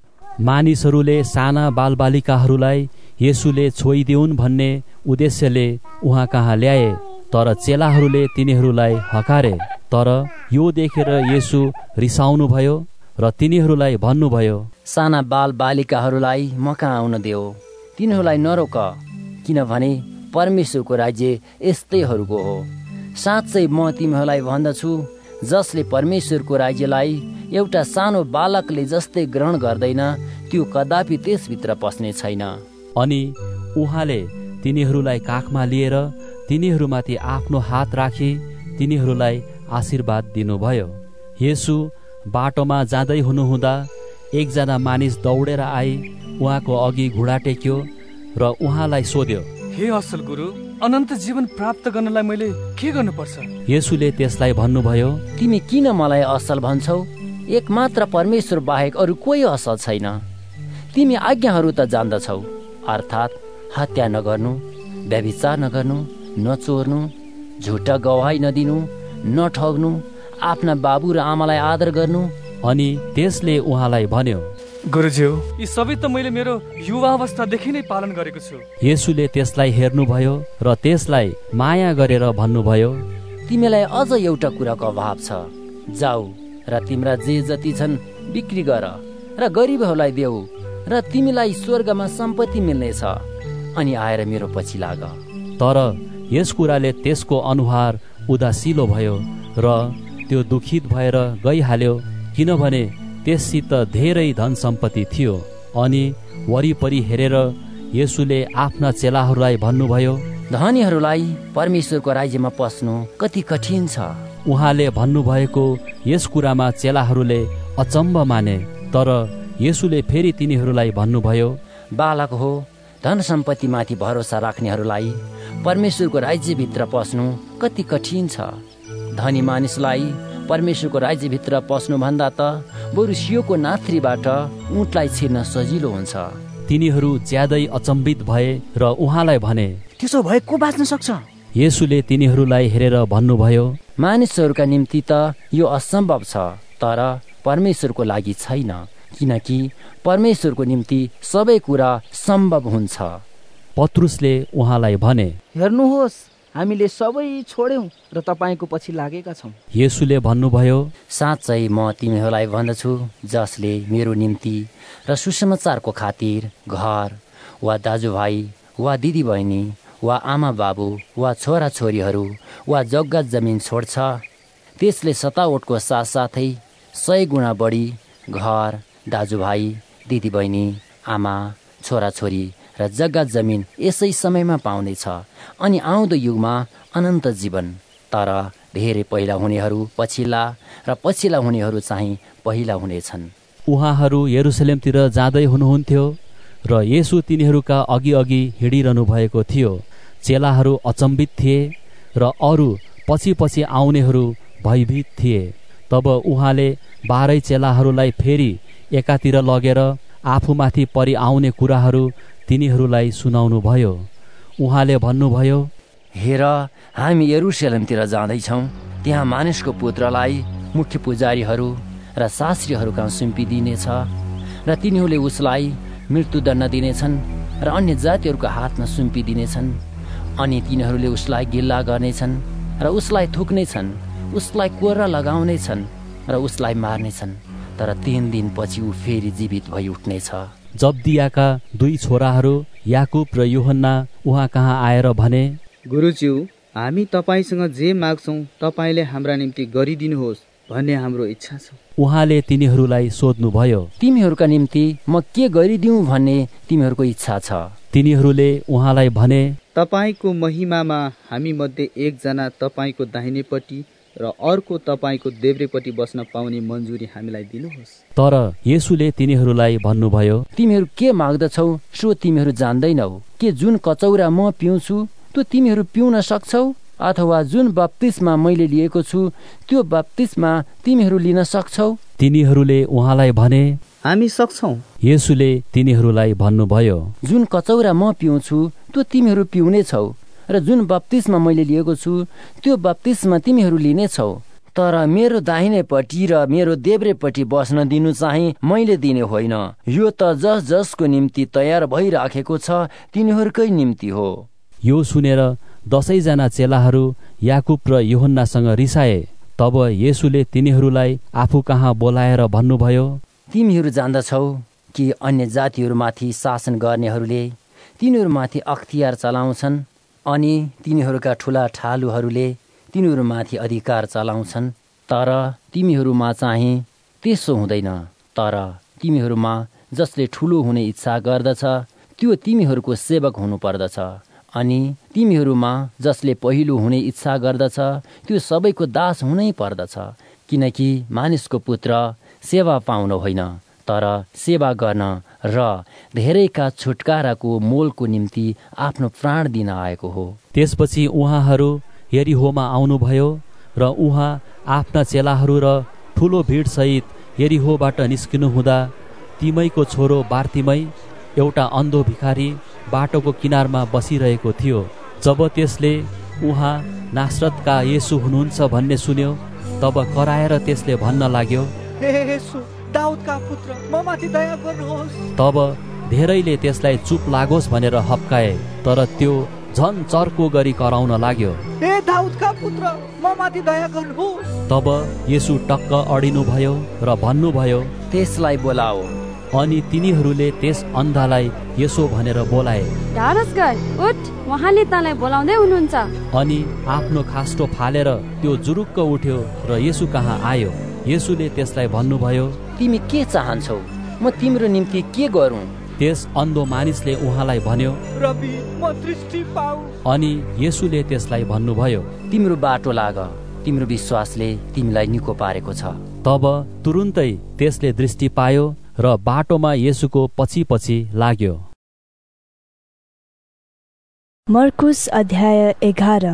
मानिसहरूले साना बालबालिकाहरूलाई येशूले छोइदिउन् भन्ने उद्देश्यले उहाँ कहाँ ल्याए, तर चेलाहरूले तिनीहरूलाई हकारे। तर यो देखेर येशू रिसाउनु भयो र तिनीहरूलाई भन्नुभयो, साना बाल बालिकाहरूलाई म कहाँ आउन देऊ, तिनीहरूलाई नरोक, किनभने परमेश्वरको राज्य यस्तैहरूको हो। साँच्चै म तिमीहरूलाई भन्दछु, जसले परमेश्वरको राज्यलाई एउटा सानो बालकले जस्तै ग्रहण गर्दैन त्यो कदापि त्यसभित्र पस्ने छैन। अनि उहाँले तिनीहरूलाई काखमा लिएर तिनीहरूमाथि आफ्नो हात राखी तिनीहरूलाई आशीर्वाद दिनुभयो। येशू बाटोमा जाँदै हुनुहुँदा एकजना मानिस दौडेर आई उहाँको अघि घुँडा टेक्यो र उहाँलाई सोध्यो, हे असल गुरु, अनन्त जीवन प्राप्त गर्नलाई मैले के गर्नुपर्छ? येशूले त्यसलाई भन्नुभयो, तिमी किन मलाई असल भन्छौ? एक मात्र परमेश्वर बाहेक अरू कोही असल छैन। तिमी आज्ञाहरू त जान्दछौ, अर्थात् हत्या नगर्नु, व्यभिचार नगर्नु, नचोर्नु, झुटा गवाही नदिनु, नठग्नु, आफ्ना बाबु र आमालाई आदर गर्नु। अनि त्यसले उहाँलाई भन्यो, गुरुज्यू, यी सबै त मैले मेरो युवा अवस्थादेखि नै पालन गरेको छु। येशूले त्यसलाई हेर्नुभयो र त्यसलाई माया गरेर भन्नुभयो, तिमीलाई अझ एउटा कुराको अभाव छ। जाऊ र तिम्रा जे जति छन् बिक्री गर र गरिबहरूलाई देऊ र तिमीलाई स्वर्गमा सम्पत्ति मिल्नेछ, अनि आएर मेरो पछि लाग। तर यस कुराले त्यसको अनुहार उदासिलो भयो र त्यो दुखित भएर गइहाल्यो, किनभने त्यससित धेरै धन सम्पत्ति थियो। अनि वरिपरि हेरेर येशूले आफ्ना चेलाहरूलाई भन्नुभयो, धनीहरूलाई परमेश्वरको राज्यमा पस्नु कति कठिन छ। उहाँले भन्नुभएको यस कुरामा चेलाहरूले अचम्म माने। तर येशूले फेरि तिनीहरूलाई भन्नुभयो, बालक हो, धन सम्पत्तिमाथि भरोसा राख्नेहरूलाई परमेश्वरको राज्यभित्र पस्नु कति कठिन छ। धनी मानिसलाई परमेश्वरको राज्यभित्र पस्नुभन्दा त बरु सियोको नाथ्रीबाट ऊँटलाई छिर्न सजिलो हुन्छ। तिनीहरू ज्यादै अचम्बित भए र उहाँलाई भने, त्यसो भए को बाँच्न सक्छ? येशूले तिनीहरूलाई हेरेर भन्नुभयो, मानिसहरूका निम्ति त यो असम्भव छ, तर परमेश्वरको लागि छैन, किनकि परमेश्वरको निम्ति सबै कुरा सम्भव हुन्छ। पत्रुसले उहाँलाई भने, हेर्नुहोस्, हामीले सबै छोड्यौं र तपाईँको पछि लागेका छौं। येशूले भन्नुभयो, साँच्चै म तिमीहरूलाई भन्दछु, जसले मेरो निम्ति र सुसमाचारको खातिर घर वा दाजुभाइ वा दिदीबहिनी वा आमा बाबु वा छोरा छोरीहरू वा जग्गा जमिन छोड्छ, त्यसले सतावटको साथसाथै सय गुणा बढी घर, दाजुभाइ, दिदीबहिनी, आमा, छोराछोरी र जग्गा जमिन यसै समयमा पाउनेछ, अनि आउँदो युगमा अनन्त जीवन। तर धेरै पहिला हुनेहरू पछिल्ला र पछिल्ला हुनेहरू चाहिँ पहिला हुनेछन्। उहाँहरू यरुसलेमतिर जाँदै हुनुहुन्थ्यो र येशू तिनीहरूका अघि अघि हिँडिरहनु भएको थियो। चेलाहरू अचम्बित थिए र अरू पछि पछि आउनेहरू भयभीत थिए। तब उहाँले बाह्रै चेलाहरूलाई फेरि एकातिर लगेर आफूमाथि परि आउने कुराहरू तिनीहरूलाई सुनाउनु भयो। उहाँले भन्नुभयो, हेर, हामी यरुसलेमतिर जाँदैछौँ, त्यहाँ मानिसको पुत्रलाई मुख्य पुजारीहरू र शास्त्रीहरू कहाँ सुम्पिदिनेछ र तिनीहरूले उसलाई मृत्युदण्ड दिनेछन् र अन्य जातिहरूको हातमा सुम्पिदिनेछन्। अनि तिनीहरूले उसलाई गिल्ला गर्नेछन् र उसलाई थुक्नेछन्, उसलाई कोर्रा लगाउनेछन् र उसलाई मार्नेछन्, तर तीन दिनपछि ऊ फेरि जीवित भई उठ्नेछ। जब्दियाका दुई छोराहरू याकुब र यूहन्ना उहाँ कहाँ आएर भने, गुरुज्यू, हामी तपाईँसँग जे माग्छौँ तपाईँले हाम्रा निम्ति गरिदिनुहोस् भन्ने हाम्रो इच्छा छ। उहाँले तिनीहरूलाई सोध्नुभयो, तिमीहरूका निम्ति म के गरिदिउँ भन्ने तिमीहरूको इच्छा छ? तिनीहरूले उहाँलाई भने, तपाईँको महिमामा हामी मध्ये एकजना तपाईँको दाहिनेपट्टि र अर्को तपाईँको देब्रेपट्टि बस्न पाउने मन्जुरी हामीलाई दिनुहोस्। तर येशूले तिनीहरूलाई भन्नुभयो, तिमीहरू के माग्दछौ सो तिमीहरू जान्दैनौ। के जुन कचौरा म पिउँछु त्यो तिमीहरू पिउन सक्छौ? अथवा जुन बप्तिस्मा मैले लिएको छु त्यो बप्तिस्मा तिमीहरू लिन सक्छौ? तिनीहरूले उहाँलाई भने, हामी सक्छौं। येशूले तिनीहरूलाई भन्नुभयो, जुन कचौरा म पिउँछु त्यो तिमीहरू पिउने छौ र जुन बप्तिस्मा मैले लिएको छु त्यो बप्तिस्मा तिमीहरू लिनेछौ। तर मेरो दाहिनेपट्टि र मेरो देब्रेपट्टि बस्न दिनु चाहिँ मैले दिने होइन, यो त जस जसको निम्ति तयार भइराखेको छ तिनीहरूकै निम्ति हो। यो सुनेर दसैँजना चेलाहरू याकुब र यूहन्नासँग रिसाए। तब येशूले तिनीहरूलाई आफू कहाँ बोलाएर भन्नुभयो, तिमीहरू जान्दछौ कि अन्य जातिहरूमाथि शासन गर्नेहरूले तिनीहरूमाथि अख्तियार चलाउँछन् अनि तिनीहरूका ठुला ठालुहरूले तिनीहरूमाथि अधिकार चलाउँछन्। तर तिमीहरूमा चाहिँ त्यसो हुँदैन। तर तिमीहरूमा जसले ठुलो हुने इच्छा गर्दछ त्यो तिमीहरूको सेवक हुनुपर्दछ, अनि तिमीहरूमा जसले पहिलो हुने इच्छा गर्दछ त्यो सबैको दास हुनै पर्दछ। किनकि मानिसको पुत्र सेवा पाउन होइन तर सेवा गर्न र धेरैका छुटकाराको मोलको निम्ति आफ्नो प्राण दिन आएको हो। त्यसपछि उहाँहरू यरीहोमा आउनुभयो र उहाँ आफ्ना चेलाहरू र ठुलो भिडसहित यरीहोबाट निस्किनु हुँदा तिमैको छोरो बार्तिमै एउटा अन्धो भिखारी बाटोको किनारमा बसिरहेको थियो। जब त्यसले उहाँ नासरतका येशू हुनुहुन्छ भन्ने सुन्यो तब कराएर त्यसले भन्न लाग्यो, हे येशू दाउदका पुत्र म माथि दया गर्नुहोस्। तब धेरैले त्यसलाई चुप लागोस् भनेर हप्काए, तर त्यो झन चर्को गरी कराउन लाग्यो, हे दाउदका पुत्र म माथि दया गर्नुहोस्। तब येशू टक्क अडिनु भयो र भन्नुभयो, त्यसलाई बोलाओ। अनि तिनीहरूले त्यस अन्धालाई यसो भनेर बोलाए, ढारस गर, उठ, उहाँले तँलाई बोलाउँदै हुनुहुन्छ। अनि आफ्नो खास्टो फालेर त्यो जुरुक्क उठ्यो र येशू कहाँ आयो। येशूले त्यसलाई भन्नुभयो, तिमी के चाहन्छौ? म तिम्रो निम्ति के गरौँ? त्यस अन्धो मानिसले उहाँलाई भन्यो, रबी म दृष्टि पाऊ। अनि येशूले त्यसलाई भन्नुभयो, तिम्रो बाटो लाग, तिम्रो विश्वासले तिमीलाई निको पारेको छ। तब तुरुन्तै त्यसले दृष्टि पायो र बाटोमा येशूको पछि पछि लाग्यो। मर्कुस अध्याय एघार।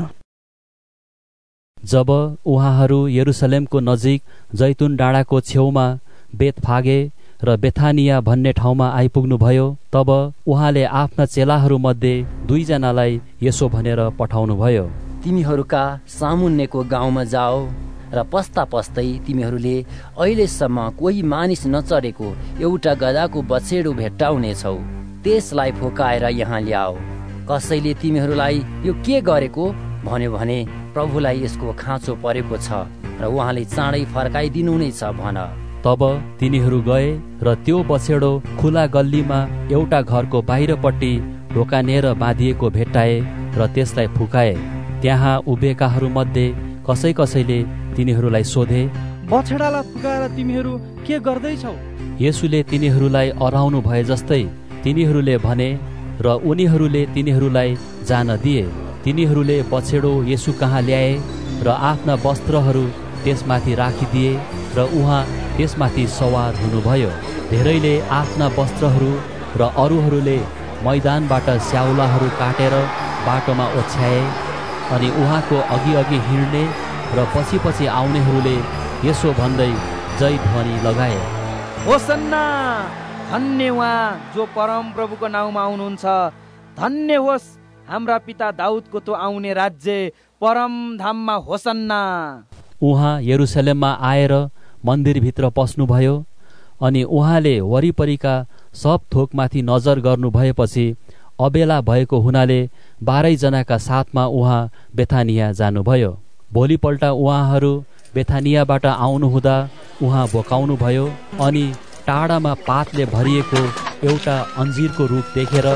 जब उहाँहरू यरुसलेमको नजिक जैतुन डाँडाको छेउमा बेतफागे र बेथानिया भन्ने ठाउँमा आइपुग्नुभयो तब उहाँले आफ्ना चेलाहरूमध्ये दुईजनालाई यसो भनेर पठाउनुभयो, तिमीहरूका सामुन्नेको गाउँमा जाओ र पस्ता पस्दै तिमीहरूले अहिलेसम्म कोही मानिस नचढेको एउटा गधाको बछेडो भेट्टाउनेछौ। त्यसलाई फुकाएर यहाँ ल्याओ। कसैले तिमीहरूलाई यो के गरेको भन्यो भने प्रभुलाई यसको खाँचो परेको छ र उहाँले चाँडै फर्काइदिनु नै छ भन। तब तिनीहरू गए र त्यो बछेडो खुला गल्लीमा एउटा घरको बाहिरपट्टि ढोकानेर बाँधिएको भेट्टाए र त्यसलाई फुकाए। त्यहाँ उभिएकाहरू मध्ये कसै कसैले तिनीहरूलाई सोधे, बछेडालाई फुकाएर तिमीहरू के गर्दैछौ? येशूले तिनीहरूलाई अराउनु भए जस्तै तिनीहरूले भने र उनीहरूले तिनीहरूलाई जान दिए। तिनीहरूले बछेडो येशू कहाँ ल्याए र आफ्ना वस्त्रहरू त्यसमाथि राखिदिए र उहाँ त्यसमाथि सवार हुनुभयो। धेरैले आफ्ना वस्त्रहरू र अरूहरूले मैदानबाट स्याउलाहरू काटेर बाटोमा ओछ्याए। अनि उहाँको अघि अघि हिँड्ने र पछि पछि आउनेहरूले यसो भन्दै जय ध्वनि लगाए, होसन्ना, धन्य उहाँ जो परम प्रभुको नाउँमा आउनुहुन्छ। धन्य होस् हाम्रा पिता दाउदको त्यो आउने राज्य, परम धाममा होसन्ना। उहाँ यरुसलेममा आएर मन्दिरभित्र पस्नुभयो। अनि उहाँले वरिपरिका सब थोकमाथि नजर गर्नु भएपछि अबेला भएको हुनाले बाह्रैजनाका साथमा उहाँ बेथानिया जानुभयो। भोलिपल्ट उहाँहरू बेथानियाबाट आउनुहुँदा उहाँ भोकाउनुभयो। अनि टाढामा पातले भरिएको एउटा अन्जिरको रुख देखेर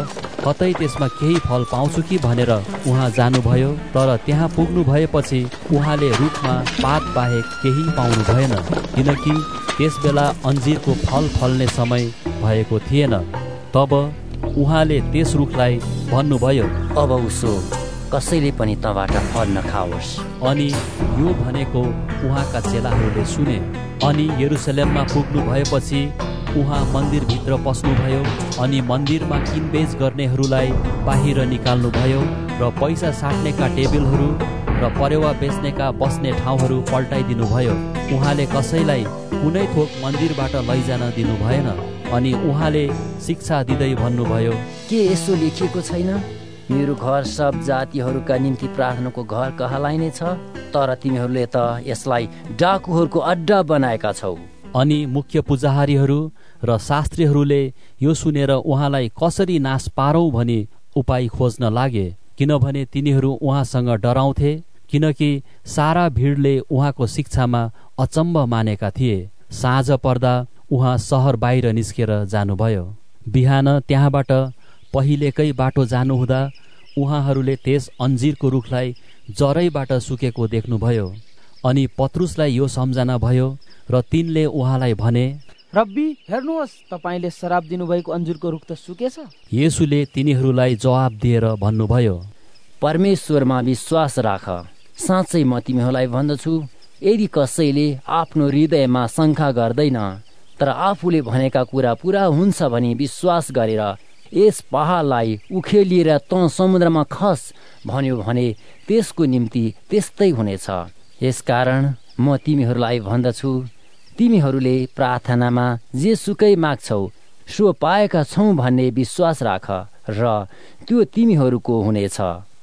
कतै त्यसमा केही फल पाउँछु कि भनेर उहाँ जानुभयो। तर त्यहाँ पुग्नु भएपछि उहाँले रुखमा पात बाहेक केही पाउनु भएन, किनकि त्यस बेला अन्जिरको फल फल्ने समय भएको थिएन। तब उहाँले त्यस रुखलाई भन्नुभयो, अब उसो कसैले पनि तँबाट फल नखाओस्। अनि यो भनेको उहाँका चेलाहरूले सुने। अनि यरुसलेममा पुग्नु भएपछि उहाँ मन्दिरभित्र पस्नुभयो अनि मन्दिरमा किनबेच गर्नेहरूलाई बाहिर निकाल्नुभयो र पैसा साट्नेका टेबलहरू र परेवा बेच्नेका बस्ने ठाउँहरू पल्टाइदिनुभयो। उहाँले कसैलाई कुनै थोक मन्दिरबाट लैजान दिनु भएन। अनि उहाँले शिक्षा दिँदै भन्नुभयो, के यसो लेखिएको छैन, मेरो घर सब जातिहरूका निम्ति प्रार्थनाको घर कहलाइने छ, तर तिमीहरूले त यसलाई डाकुहरूको अड्डा बनाएका छौ। अनि मुख्य पुजारीहरू र शास्त्रीहरूले यो सुनेर उहाँलाई कसरी नाश पारौँ भनी उपाय खोज्न लागे, किनभने तिनीहरू उहाँसँग डराउँथे, किनकि सारा भिडले उहाँको शिक्षामा अचम्म मानेका थिए। साँझ पर्दा उहाँ सहर बाहिर निस्केर जानुभयो। बिहान त्यहाँबाट पहिलेकै बाटो जानुहुँदा उहाँहरूले त्यस अन्जिरको रुखलाई जरैबाट सुकेको देख्नुभयो। अनि पत्रुसलाई यो सम्झना भयो र तिनले उहाँलाई भने, रब्बी, हेर्नुहोस्, तपाईले शराब दिनुभएको अन्जिरको रुख त सुकेछ। येशूले तिनीहरूलाई जवाब दिएर भन्नुभयो, परमेश्वरमा विश्वास राख। साँच्चै म तिमीहरूलाई भन्दछु, यदि कसैले आफ्नो हृदयमा शङ्का गर्दैन तर आफूले भनेका कुरा पूरा हुन्छ भनी विश्वास गरेर यस पहाडलाई उखेलिएर तँ समुद्रमा खस भन्यो भने त्यसको निम्ति त्यस्तै हुनेछ। यसकारण म तिमीहरूलाई भन्दछु, तिमीहरूले प्रार्थनामा जेसुकै माग्छौ सो पाएका छौ भन्ने विश्वास राख र त्यो तिमीहरूको हुनेछ।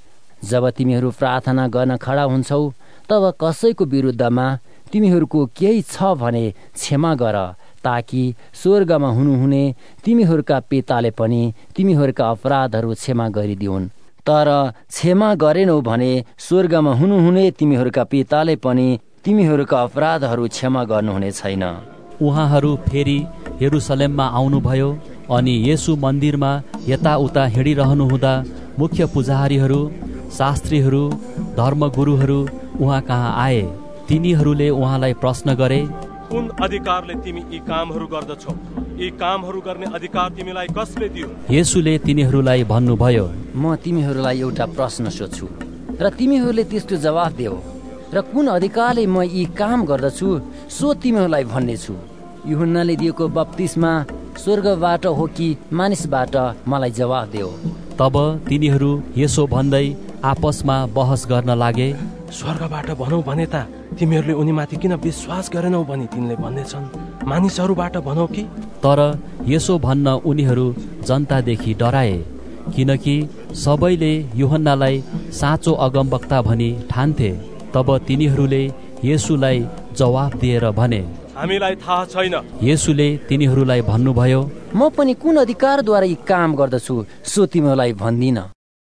जब तिमीहरू प्रार्थना गर्न खडा हुन्छौ तब कसैको विरुद्धमा तिमीहरूको केही छ भने क्षमा गर, ताकि स्वर्गमा हुनुहुने तिमीहरूका पिताले पनि तिमीहरूका अपराधहरू क्षमा गरिदिउन्। तर क्षमा गरेनौ भने स्वर्गमा हुनुहुने तिमीहरूका पिताले पनि तिमीहरूका अपराधहरू क्षमा गर्नुहुने छैन। उहाँहरू फेरि यरुसलेममा आउनुभयो अनि येशू मन्दिरमा यताउता हिँडिरहनुहुँदा मुख्य पुजारीहरू, शास्त्रीहरू, धर्मगुरुहरू उहाँ कहाँ आए। तिनीहरूले उहाँलाई प्रश्न गरे, कुन अधिकारले तिमी यी कामहरू गर्दछौ? यी कामहरू गर्ने अधिकार तिमीलाई कसले दियो? येशूले तिनीहरूलाई भन्नुभयो, म तिमीहरूलाई एउटा प्रश्न सोध्छु र तिमीहरूले त्यसको जवाफ देऊ, र कुन अधिकारले म यी काम गर्दछु सो तिमीहरूलाई भन्नेछु। यूहन्नाले दिएको बप्तिस्मा स्वर्गबाट हो कि मानिसबाट? मलाई जवाफ देऊ। तब तिनीहरू यसो भन्दै आपसमा बहस गर्न लागे, स्वर्गबाट भनौ भने त तिमीहरूले उनीमाथि किन विश्वास गरेनौ भनी तिनले भन्नेछन्, मानिसहरूबाट भनौ कि? तर यसो भन्न उनीहरू जनतादेखि डराए, किनकि सबैले यूहन्नालाई साँचो अगमवक्ता भनी ठान्थे। तब तिनीहरूले येशूलाई जवाफ दिएर भने, हामीलाई थाहा छैन। येशूले तिनीहरूलाई भन्नुभयो, म पनि कुन अधिकारद्वारा यी काम गर्दछु सो तिमीहरूलाई भन्दिन।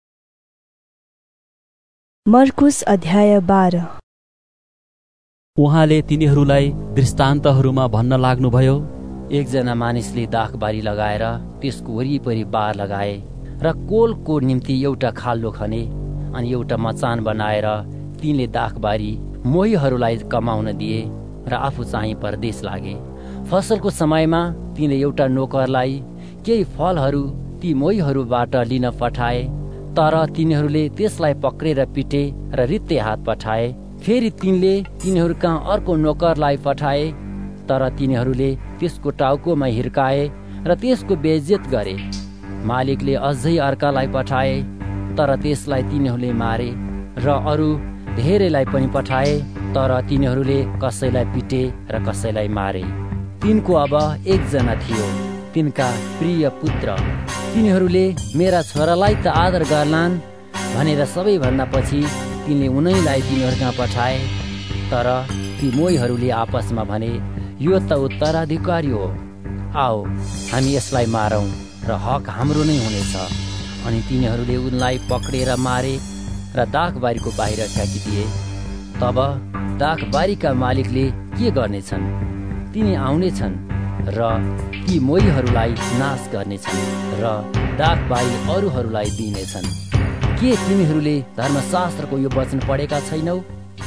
मर्कुस अध्याय बाह्र। उहाँले तिनीहरूलाई दृष्टान्तहरूमा भन्न लाग्नुभयो, एकजना मानिसले दाखबारी लगाएर त्यसको वरिपरि बार लगाए र कोलको निम्ति एउटा खाल्डो खने अनि एउटा मचान बनाएर तिनले दाखबारी मोहीहरूलाई कमाउन दिए र आफू चाहिँ परदेश लागे। फसलको समयमा तिनले एउटा नोकरलाई केही फलहरू ती मोहीहरूबाट लिन पठाए, तर तिनीहरूले त्यसलाई पक्रेर पिटे र रित्ते हात पठाए। फेरि तिनले तिनीहरू कहाँ अर्को नोकरलाई पठाए, तर तिनीहरूले त्यसको टाउकोमा हिर्काए र त्यसको बेइज्जत गरे। मालिकले अझै अर्कालाई पठाए, तर त्यसलाई तिनीहरूले मारे र अरू धेरैलाई पनि पठाए, तर तिनीहरूले कसैलाई पिटे र कसैलाई मारे। तिनको अब एकजना थियो, तिनका प्रिय पुत्र। तिनीहरूले मेरा छोरालाई त आदर गर्लान् भनेर सबैभन्दा पछि तिनले उनैलाई तिनीहरू कहाँ पठाए। तर ती मोहीहरूले आपसमा भने, यो त उत्तराधिकारी हो, आओ हामी यसलाई मारौँ र हक हाम्रो नै हुनेछ। अनि तिनीहरूले उनलाई पक्रेर मारे र दाखबारीको बाहिर फ्याँकिदिए। तब दाखबारीका मालिकले के गर्नेछन्? तिनी आउनेछन् र ती मोहीहरूलाई नाश गर्नेछन् र दाग बाहिर अरूहरूलाई दिनेछन्। के तिमीहरूले धर्मशास्त्रको यो वचन पढेका छैनौ?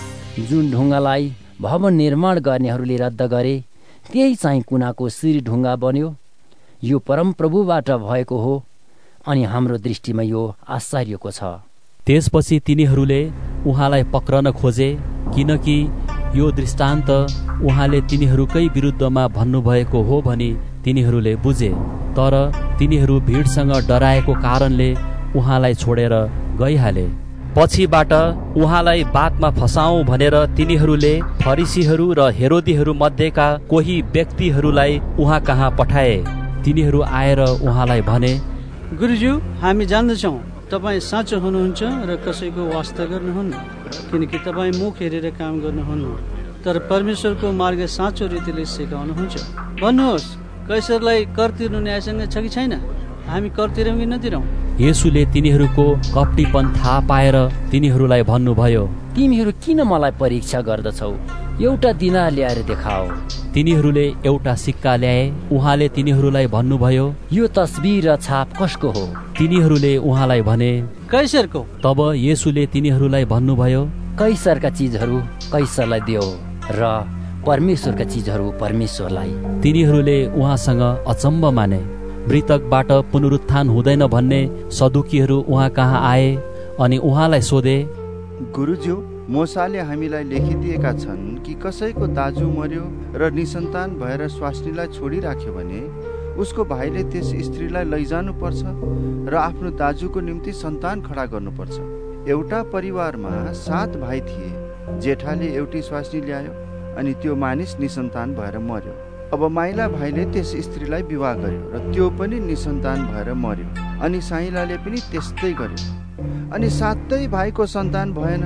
जुन ढुङ्गालाई भवन निर्माण गर्नेहरूले रद्द गरे त्यही चाहिँ कुनाको सिरी ढुङ्गा बन्यो। यो परमप्रभुबाट भएको हो अनि हाम्रो दृष्टिमा यो आश्चर्यको छ। त्यसपछि तिनीहरूले उहाँलाई पक्रन खोजे, किनकि यो दृष्टान्त उहाँले तिनीहरूकै विरुद्धमा भन्नुभएको हो भनी तिनीहरूले बुझे। तर तिनीहरू भिडसँग डराएको कारणले उहाँलाई छोडेर गइहाले। पछिबाट उहाँलाई बातमा फसाउँ भनेर तिनीहरूले फरिसीहरू र हेरोदीहरू मध्येका कोही व्यक्तिहरूलाई उहाँ कहाँ पठाए। तिनीहरू आएर उहाँलाई भने, गुरुज्यू, हामी जान्दछौँ तपाईँ साँचो हुनुहुन्छ र कसैको वास्ता गर्नुहुन्न, किनकि तपाईँ मुख हेरेर काम गर्नुहुन्न, तर परमेश्वरको मार्ग साँचो रीतिले सिकाउनुहुन्छ। भन्नुहोस्, कैसरलाई कर तिर्नु न्यायसँग छ कि छैन? हामी कर तिरौँ कि नतिरौँ? येशूले तिनीहरूको कपटीपन थाहा पाएर तिनीहरूलाई भन्नुभयो, तिमीहरू किन मलाई परीक्षा गर्दछौ? एउटा दिनार ल्याएर देखाओ। तिनीहरूले एउटा सिक्का ल्याए। उहाँले तिनीहरूलाई भन्नुभयो, यो तस्बिर र छाप कसको हो? तिनीहरूले उहाँलाई भने, कैसरको। तब येशूले तिनीहरूलाई भन्नुभयो, कैसरका चिजहरू कैसरलाई दियो र परमेश्वरका चिजहरू परमेश्वरलाई। तिनीहरूले उहाँसँग अचम्म माने। मृतकबाट पुनरुत्थान हुँदैन भन्ने सदुकीहरू उहाँ कहाँ आए अनि उहाँलाई सोधे, गुरुज्यू, मोसाले हामीलाई लेखिदिएका छन् कि कसैको दाजु मर्यो र निसन्तान भएर स्वास्नीलाई छोडिराख्यो भने उसको भाइले त्यस स्त्रीलाई लैजानु पर्छ र आफ्नो दाजुको निम्ति सन्तान खडा गर्नुपर्छ। एउटा परिवारमा सात भाइ थिए। जेठाले एउटी स्वास्नी ल्यायो अनि त्यो मानिस निसन्तान भएर मर्यो। अब माइला भाइले त्यस स्त्रीलाई विवाह गर्यो र त्यो पनि निसन्तान भएर मर्यो। अनि साइलाले पनि त्यस्तै गर्यो। अनि सातै भाइको सन्तान भएन।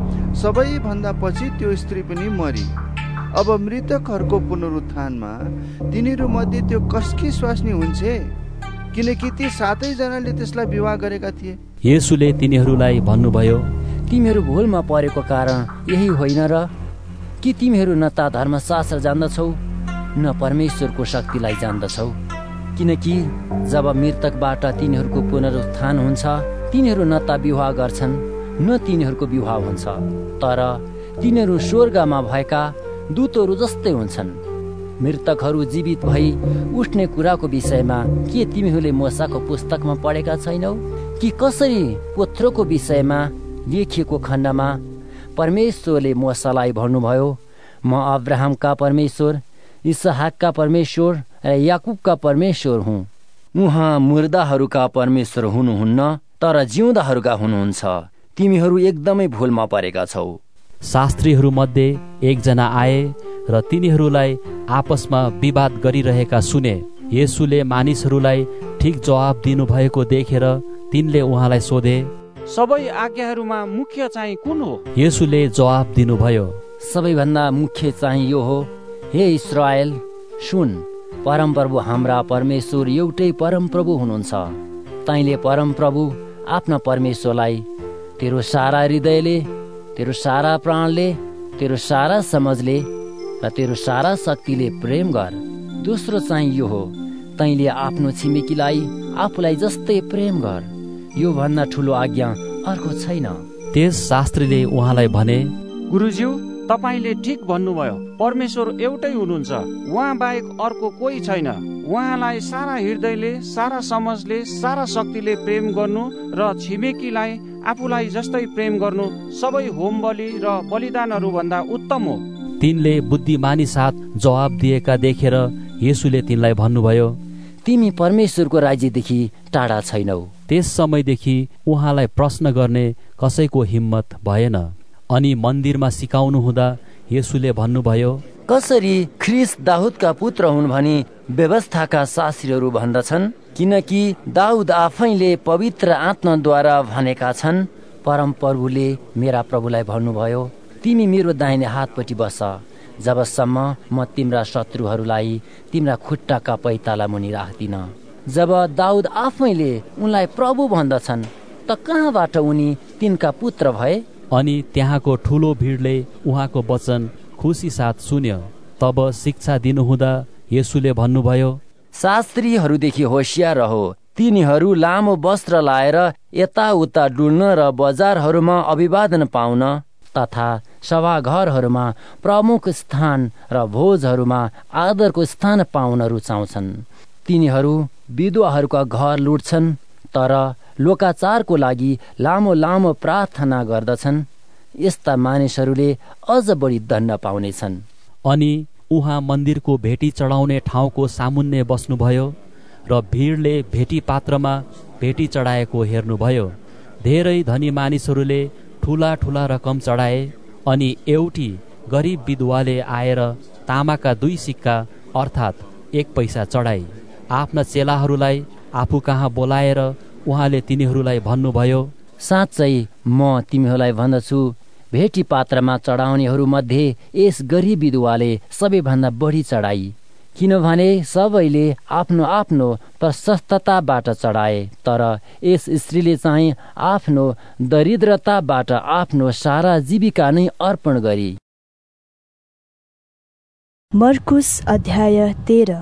सबैभन्दा पछि त्यो स्त्री पनि मरी। अब मृतकहरूको पुनरुत्थानमा तिनीहरू मध्ये त्यो कसकी स्वास्नी हुन्छ? किनकि ती सातैजनाले त्यसलाई विवाह गरेका थिए। येशूले तिनीहरूलाई भन्नुभयो, तिमीहरू भुलमा परेको कारण यही होइन र? कि तिमीहरू न त धर्मशास्त्र जान्दछौ न परमेश्वरको शक्तिलाई जान्दछौ? किनकि जब मृतकबाट तिनीहरूको पुनरुत्थान हुन्छ तिनीहरू न त विवाह गर्छन् न तिनीहरूको विवाह हुन्छ, तर तिनीहरू स्वर्गमा भएका दूतहरू जस्तै हुन्छन्। मृतकहरू जीवित भई उठ्ने कुराको विषयमा के तिमीहरूले मोसाको पुस्तकमा पढेका छैनौ? कि कसरी पुत्रको विषयमा लेखिएको खण्डमा परमेश्वरले मोसालाई भन्नुभयो, म अब्राहमका परमेश्वर, इसहाकका परमेश्वर र याकुबका परमेश्वर हुँ। उहाँ मुर्दाहरूका परमेश्वर हुनुहुन्न तर जिउँदाहरूका हुनुहुन्छ। तिमीहरू एकदमै भुलमा परेका छौ। शास्त्रीहरू मध्ये एकजना आए र तिनीहरूलाई आपसमा विवाद गरिरहेका सुने। येशूले मानिसहरूलाई ठिक जवाब दिनुभएको देखेर तिनले उहाँलाई सोधे, सबै आज्ञाहरूमा मुख्य चाहिँ कुन हो? येशूले जवाब दिनुभयो, सबैभन्दा मुख्य चाहिँ यो हो, हे इस्राएल सुन, परमप्रभु हाम्रा परमेश्वर एउटै परमप्रभु हुनुहुन्छ। तैँले परमप्रभु आफ्ना परमेश्वरलाई तेरो सारा हृदयले, तेरो सारा प्राणले, तेरो सारा समझले र तेरो सारा शक्तिले प्रेम गर। दोस्रो चाहिँ यो हो, तैँले आफ्नो छिमेकीलाई आफूलाई जस्तै प्रेम गर। यो भन्दा ठुलो आज्ञा अर्को छैन। त्यस शास्त्रीले उहाँलाई भने, गुरुज्यू, तपाईँले ठिक भन्नुभयो। परमेश्वर एउटै हुनुहुन्छ, उहाँ बाहेक अर्को कोही छैन। उहाँलाई सारा हृदयले, सारा समझले, सारा शक्तिले प्रेम गर्नु र छिमेकीलाई आफूलाई जस्तै प्रेम गर्नु सबै होम बलि र बलिदानहरू भन्दा उत्तम हो। तिनले बुद्धिमानी साथ जवाब दिएका देखेर येशूले तिनलाई भन्नुभयो, तिमी परमेश्वरको राज्यदेखि टाढा छैनौ। त्यस समयदेखि उहाँलाई प्रश्न गर्ने कसैको हिम्मत भएन। अनि मन्दिरमा सिकाउनु हुँदा येशूले भन्नुभयो, कसरी ख्रिस्ट दाउदका पुत्र हुन् भनी व्यवस्थाका शास्त्रीहरू भन्दछन्? किनकि दाउद आफैले पवित्र आत्माद्वारा भनेका छन्, परमप्रभुले मेरा प्रभुलाई भन्नुभयो, तिमी मेरो दाहिने हातपट्टि बस, जबसम्म म तिम्रा शत्रुहरूलाई तिम्रा खुट्टाका पैताला मुनि राख्दिन। जब दाउद आफैले उनलाई प्रभु भन्दछन् त कहाँबाट उनी तिनका पुत्र भए? अनि त्यहाँको ठुलो भिडले उहाँको वचन खुसी साथ सुन्यो। तब शिक्षा दिनुहुँदा येशूले भन्नुभयो, शास्त्रीहरूदेखि होशियार रहो। तिनीहरू लामो वस्त्र लाएर यताउता डुल्न र बजारहरूमा अभिवादन पाउन तथा सभाघरहरूमा प्रमुख स्थान र भोजहरूमा आदरको स्थान पाउन रुचाउँछन्। तिनीहरू विधवाहरूका घर लुट्छन् तर लोकाचारको लागि लामो लामो प्रार्थना गर्दछन्। यस्ता मानिसहरूले अझ बढी दण्ड पाउनेछन्। अनि उहाँ मन्दिरको भेटी चढाउने ठाउँको सामुन्ने बस्नुभयो र भिडले भेटी पात्रमा भेटी चढाएको हेर्नुभयो। धेरै धनी मानिसहरूले ठुला ठुला रकम चढाए। अनि एउटी गरिब विधवाले आएर तामाका दुई सिक्का अर्थात् एक पैसा चढाई। आफ्ना चेलाहरूलाई आफू कहाँ बोलाएर उहाँले तिनीहरूलाई भन्नुभयो, साँच्चै म तिमीहरूलाई भन्दछु, भेटी पात्रमा चढाउनेहरू मध्ये यस गरिब विधवाले सबैभन्दा बढी चढाई, किनभने सबैले आफ्नो आफ्नो प्रशस्तताबाट चढाए, तर यस स्त्रीले चाहिँ आफ्नो दरिद्रताबाट आफ्नो सारा जीविका नै अर्पण गरी। मर्कुस अध्याय तेह्र।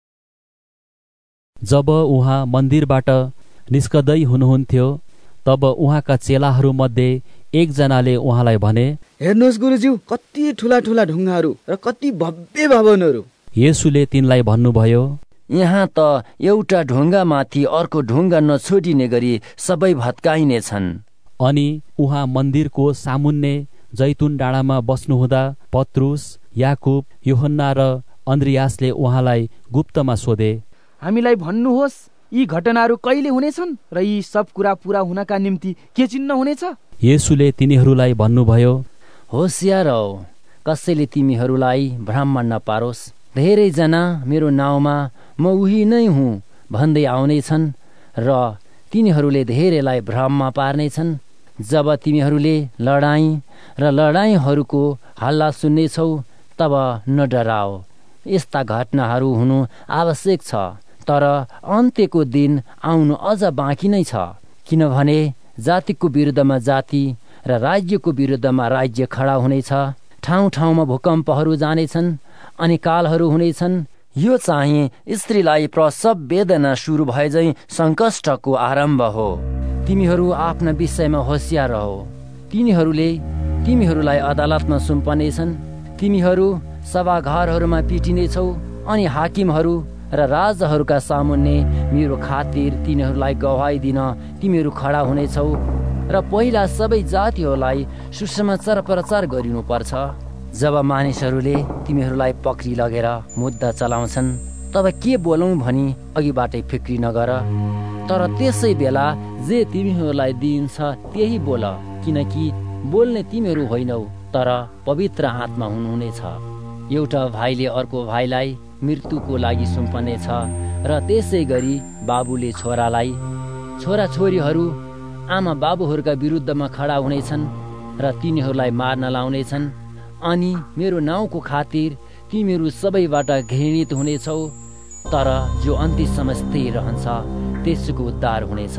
जब उहाँ मन्दिरबाट निस्कदै हुनुहुन्थ्यो तब उहाँका चेलाहरू मध्ये एकजनाले उहाँलाई भने, हेर्नुहोस् गुरुज्यू, कति ठुला ठुला ढुङ्गाहरू र कति भव्य भवनहरू। येशूले तिनलाई भन्नुभयो, यहाँ त एउटा ढुङ्गामाथि अर्को ढुङ्गा नछोडिने गरी सबै भत्काइनेछन्। अनि उहाँ मन्दिरको सामुन्ने जैतुन डाँडामा बस्नुहुँदा पत्रुस, याकुब, यूहन्ना र अन्द्रियासले उहाँलाई गुप्तमा सोधे, हामीलाई भन्नुहोस्, यी घटनाहरू कहिले हुनेछन् र यी सब कुरा पूरा हुनका निम्ति के चिन्ह हुनेछ? येशूले तिनीहरूलाई भन्नुभयो, होशियार रहो, कसैले तिमीहरूलाई भ्रममा नपारोस्। धेरैजना मेरो नाउँमा म उही नै हुँ भन्दै आउनेछन् र तिनीहरूले धेरैलाई भ्रममा पार्नेछन्। जब तिमीहरूले लडाईँ र लडाईँहरूको हल्ला सुन्नेछौ तब नडराओ। यस्ता घटनाहरू हुनु आवश्यक छ, तर अन्त्यको दिन आउनु अझ बाँकी नै छ। किनभने जातिको विरुद्धमा जाति र राज्यको विरुद्धमा राज्य खडा हुनेछ। ठाउँ ठाउँमा भूकम्पहरू जानेछन् अनि कालहरू हुनेछन्। यो चाहिँ स्त्रीलाई प्रसव वेदना सुरु भए झैं सङ्कष्टको आरम्भ हो। तिमीहरू आफ्ना विषयमा होशियार रहो। तिनीहरूले तिमीहरूलाई अदालतमा सुम्पनेछन्। तिमीहरू सभाघरहरूमा पिटिनेछौ अनि हाकिमहरू र राजाहरूका सामुन्ने मेरो खातिर तिनीहरूलाई गवाही दिन तिमीहरू खडा हुनेछौ र पहिला सबै जातिहरूलाई सुसमाचार प्रचार गरिनुपर्छ। जब मानिसहरूले तिमीहरूलाई पक्री लगेर मुद्दा चलाउँछन् तब के बोलौँ भनी अघिबाटै फिक्री नगर, तर त्यसै बेला जे तिमीहरूलाई दिइन्छ त्यही बोल, किनकि बोल्ने तिमीहरू होइनौ तर पवित्र आत्मा हुनुहुनेछ। एउटा भाइले अर्को भाइलाई मृत्युको लागि सुम्पनेछ र त्यसै गरी बाबुले छोरालाई, छोरा छोरीहरू आमा बाबुहरूका विरुद्धमा खडा हुनेछन् र तिनीहरूलाई मार्न लाउनेछन्। अनि मेरो नाउँको खातिर तिमीहरू सबैबाट घृणित हुनेछौ, तर जो अन्त्यसम्म स्थिर रहन्छ त्यसको उद्धार हुनेछ।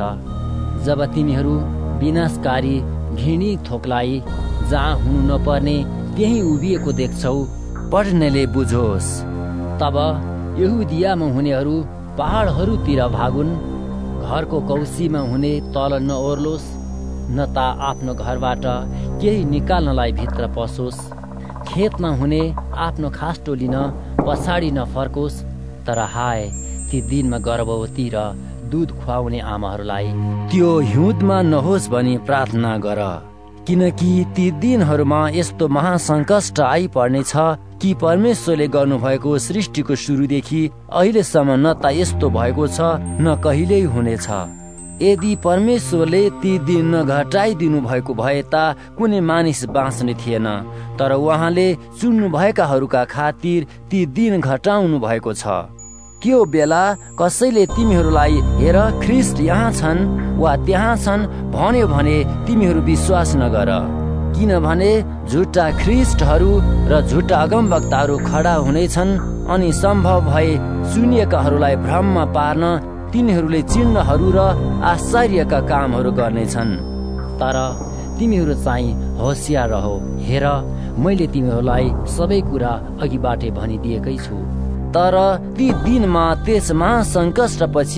जब तिमीहरू विनाशकारी घृणित थोकलाई जहाँ हुनु नपर्ने त्यही उभिएको देख्छौ, पढ्नेले बुझोस्। तब यहुदियामा हुनेहरू पहाडहरूतिर भागुन्। घरको कौसीमा हुने तल नओर्लोस्, न त आफ्नो घरबाट केही निकाल्नलाई भित्र पसोस्। खेतमा हुने आफ्नो खास्टो लिन पछाडि नफर्कोस्। तर हाय ती दिनमा गर्भवती र दुध खुवाउने आमाहरूलाई त्यो हिउँदमा नहोस् भनी प्रार्थना गर, किनकि ती दिनहरूमा यस्तो महासङ्कष्ट आइपर्नेछ कि परमेश्वरले गर्नुभएको सृष्टिको सुरुदेखि अहिलेसम्म न त यस्तो भएको छ न कहिल्यै हुनेछ। यदि परमेश्वरले ती दिन नघटाइदिनु भएको भए त कुनै मानिस बाँच्ने थिएन, तर उहाँले चुन्नु भएकाहरूका खातिर ती दिन घटाउनु भएको छ। त्यो बेला कसैले तिमीहरूलाई हेर ख्रिस्ट यहाँ छन् वा त्यहाँ छन् भन्यो भने तिमीहरू विश्वास नगर, किनभने झुटा ख्रिस्टहरू र झुटा अगमवक्ताहरू खडा हुनेछन् अनि सम्भव भए चुनिएकाहरूलाई भ्रममा पार्न तिनीहरूले चिन्हहरू र आश्चर्यका कामहरू गर्नेछन्। तर तिमीहरू चाहिँ होशियार रहो। हेर, मैले तिमीहरूलाई सबै कुरा अघिबाटै भनिदिएकै छु। तर ती दिनमा त्यस महासङ्कष्टपछि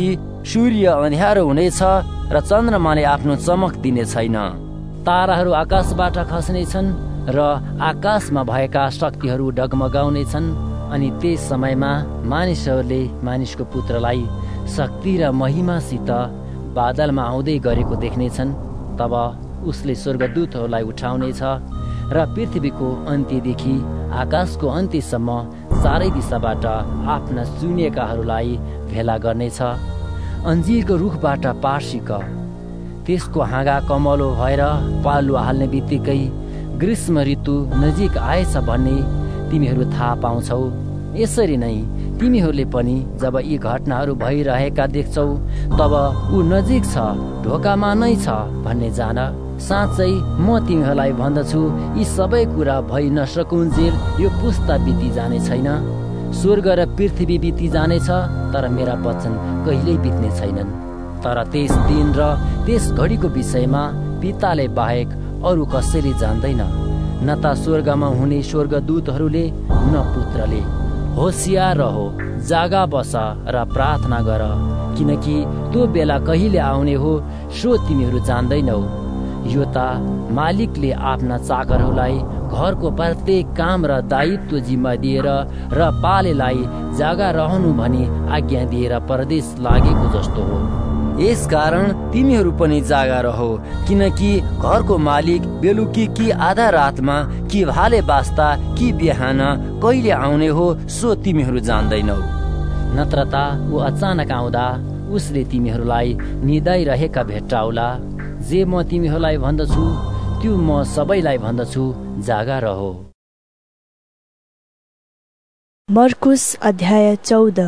सूर्य अँध्यारो हुनेछ र चन्द्रमाले आफ्नो चमक दिने छैन। ताराहरू आकाशबाट खस्नेछन् र आकाशमा भएका शक्तिहरू डगमगाउनेछन्। अनि त्यस समयमा मानिसहरूले मानिसको पुत्रलाई शक्ति र महिमासित बादलमा आउँदै गरेको देख्नेछन्। तब उसले स्वर्गदूतहरूलाई उठाउनेछ र पृथ्वीको अन्त्यदेखि आकाशको अन्त्यसम्म चारै दिशाबाट आफ्ना चुनिएकाहरूलाई भेला गर्नेछ। अन्जीरको रुखबाट पार्सिक त्यसको हाँगा कमलो भएर पालुवा हाल्ने बित्तिकै ग्रीष्म ऋतु नजिक आएछ भन्ने तिमीहरू थाहा पाउँछौ। यसरी नै तिमीहरूले पनि जब यी घटनाहरू भइरहेका देख्छौ तब ऊ नजिक छ, ढोकामा नै छ भन्ने जान। साँच्चै म तिमीहरूलाई भन्दछु, यी सबै कुरा भइ नसकुन्जेल यो पुस्ता बिति जाने छैन। स्वर्ग र पृथ्वी बिति जानेछ तर मेरा वचन कहिल्यै बित्ने छैनन्। तर त्यस दिन र त्यस घडीको विषयमा पिताले बाहेक अरू कसैले जान्दैन, न त स्वर्गमा हुने स्वर्गदूतहरूले न पुत्रले। होसियार रहो, जागा बस र प्रार्थना गर, किनकि त्यो बेला कहिले आउने हो सो तिमीहरू जान्दैनौ। यो त मालिकले आफ्ना चाकरहरूलाई घरको प्रत्येक काम र दायित्व जिम्मा दिएर र पालेलाई जागा रहनु भनी आज्ञा दिएर परदेश लागेको जस्तो हो। यसकारण तिमीहरू पनि जागा रहो, किनकि घरको मालिक बेलुकी कि आधा रातमा कि भाले बास्ता कि बिहान कहिले आउने हो सो तिमीहरू जान्दैनौ। नत्र त ऊ अचानक आउँदा उसले तिमीहरूलाई निदाइरहेका भेट्टाउला। जे म तिमीहरूलाई भन्दछु त्यो म सबैलाई भन्दछु, जागा रहो। मर्कुस अध्याय चौध।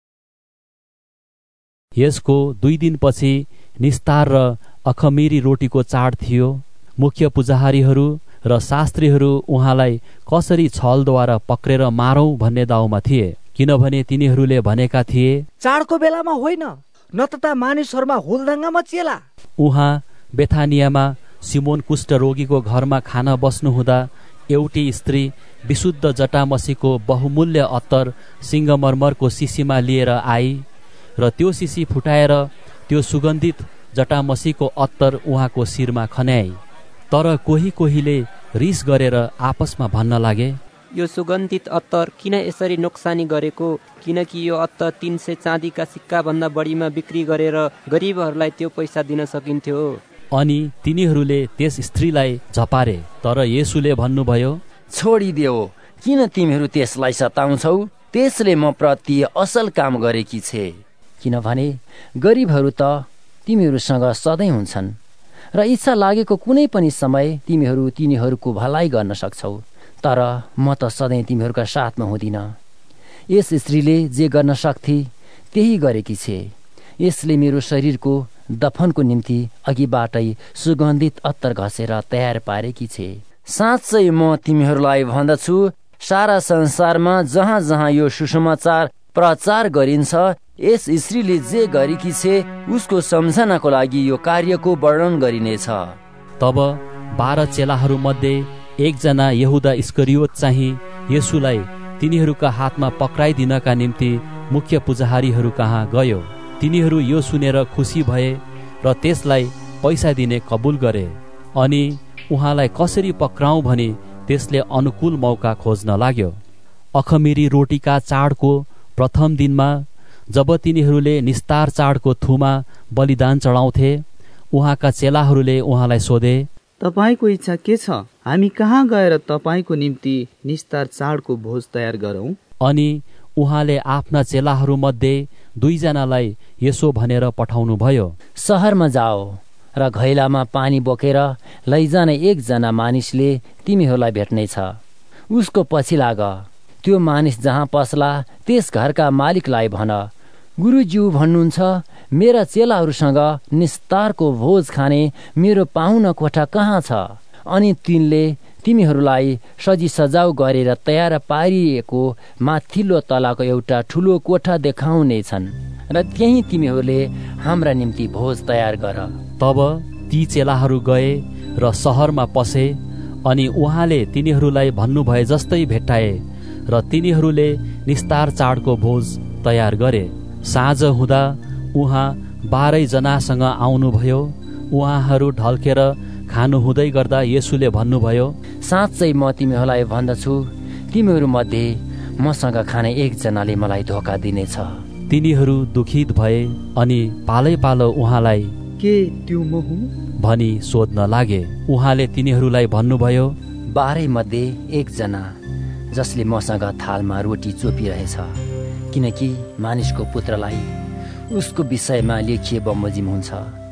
यसको दुई दिनपछि निस्तार र अखमिरी रोटीको चाड थियो। मुख्य पुजारीहरू र शास्त्रीहरू उहाँलाई कसरी छलद्वारा पक्रेर मारौं भन्ने दाउमा थिए, किनभने तिनीहरूले भनेका थिए, चाडको बेलामा होइन, न त मानिसहरूमा हुलदङ्गा मचिएला। उहाँ बेथानियामा सिमोन कुष्ठरोगीको घरमा खाना बस्नुहुँदा एउटी स्त्री विशुद्ध जटामसीको बहुमूल्य अत्तर सिंगमरमरको सिसीमा लिएर आई र त्यो सिसी फुटाएर त्यो सुगन्धित जटामसीको अत्तर उहाँको शिरमा खन्याई। तर कोही कोहीले रिस गरेर आपसमा भन्न लागे, यो सुगन्धित अत्तर किन यसरी नोक्सानी गरेको, किनकि यो अत्तर तीन सय चाँदीका सिक्का भन्दा बढीमा बिक्री गरेर गरिबहरूलाई त्यो पैसा दिन सकिन्थ्यो। अनि तिनीहरूले त्यस स्त्रीलाई झपारे। तर येशूले भन्नुभयो, छोडिदेऊ, किन तिमीहरू त्यसलाई सताउँछौ? त्यसले म प्रति असल काम गरेकी छे। किनभने गरिबहरू त तिमीहरूसँग सधैँ हुन्छन् र इच्छा लागेको कुनै पनि समय तिमीहरू तिनीहरूको भलाइ गर्न सक्छौ। तर म त सधैँ तिमीहरूका साथमा हुँदिन। यस स्त्रीले जे गर्न सक्थे त्यही गरेकी छे। यसले मेरो शरीरको दफनको निम्ति अघिबाटै सुगन्धित अत्तर घसेर तयार पारेकी छे। साँच्चै म तिमीहरूलाई भन्दछु, सारा संसारमा जहाँ जहाँ यो सुसमाचार प्रचार गरिन्छ, यस स्त्रीले जे गरेकी छे उसको सम्झनाको लागि यो कार्यको वर्णन गरिनेछ। तब बाह्र चेलाहरू मध्ये एकजना यहुदा इस्करियोत चाहिँ येशूलाई तिनीहरूका हातमा पक्राइदिनका निम्ति मुख्य पुजारीहरू कहाँ गयो। तिनीहरू यो सुनेर खुसी भए र त्यसलाई पैसा दिने कबुल गरे। अनि उहाँलाई कसरी पक्राउँ भनी त्यसले अनुकूल मौका खोज्न लाग्यो। अखमिरी रोटीका चाडको प्रथम दिनमा जब तिनीहरूले निस्तार चाडको थुमा बलिदान चढाउँथे, उहाँका चेलाहरूले उहाँलाई सोधे, तपाईको इच्छा के छ? हामी कहाँ गएर तपाईको निम्ति निस्तार चाडको भोज तयार गरौं? अनि उहाँले आफ्ना चेलाहरू मध्ये दुईजनालाई यसो भनेर पठाउनु भयो, शहरमा जाओ र घैलामा पानी बोकेर लैजाने एकजना मानिसले तिमीहरूलाई भेट्नेछ। उसको पछि लाग। त्यो मानिस जहाँ पस्ला त्यस घरका मालिकलाई भन, गुरुज्यू भन्नुहुन्छ, मेरा चेलाहरूसँग निस्तारको भोज खाने मेरो पाहुना कोठा कहाँ छ? अनि तिनले तिमीहरूलाई सजी सजाउ गरेर तयार पारिएको माथिल्लो तलाको एउटा ठुलो कोठा देखाउनेछन् र त्यही तिमीहरूले हाम्रा निम्ति भोज तयार गर। तब ती चेलाहरू गए र शहरमा पसे। अनि उहाँले तिनीहरूलाई भन्नुभए जस्तै भेट्टाए र तिनीहरूले निस्तार चाडको भोज तयार गरे। साँझ हुँदा उहाँ बाह्रैजनासँग आउनुभयो। उहाँहरू ढल्केर खानु हुँदै गर्दा येशूले भन्नुभयो, साँच्चै म तिमीहरूलाई भन्दछु, तिमीहरूमध्ये मसँग खाने एकजनाले मलाई धोका दिनेछ। तिनीहरू दुखित भए अनि पालै पालो उहाँलाई के त्यो म हुँ भनी सोध्न लागे। उहाँले तिनीहरूलाई भन्नुभयो, बाह्रै मध्ये एकजना जसले मसँग थालमा रोटी चोपिरहेछ, किनकि मानिसको पुत्रलाई उसको विषयमा लेखिए बमोजिम हुन्छ।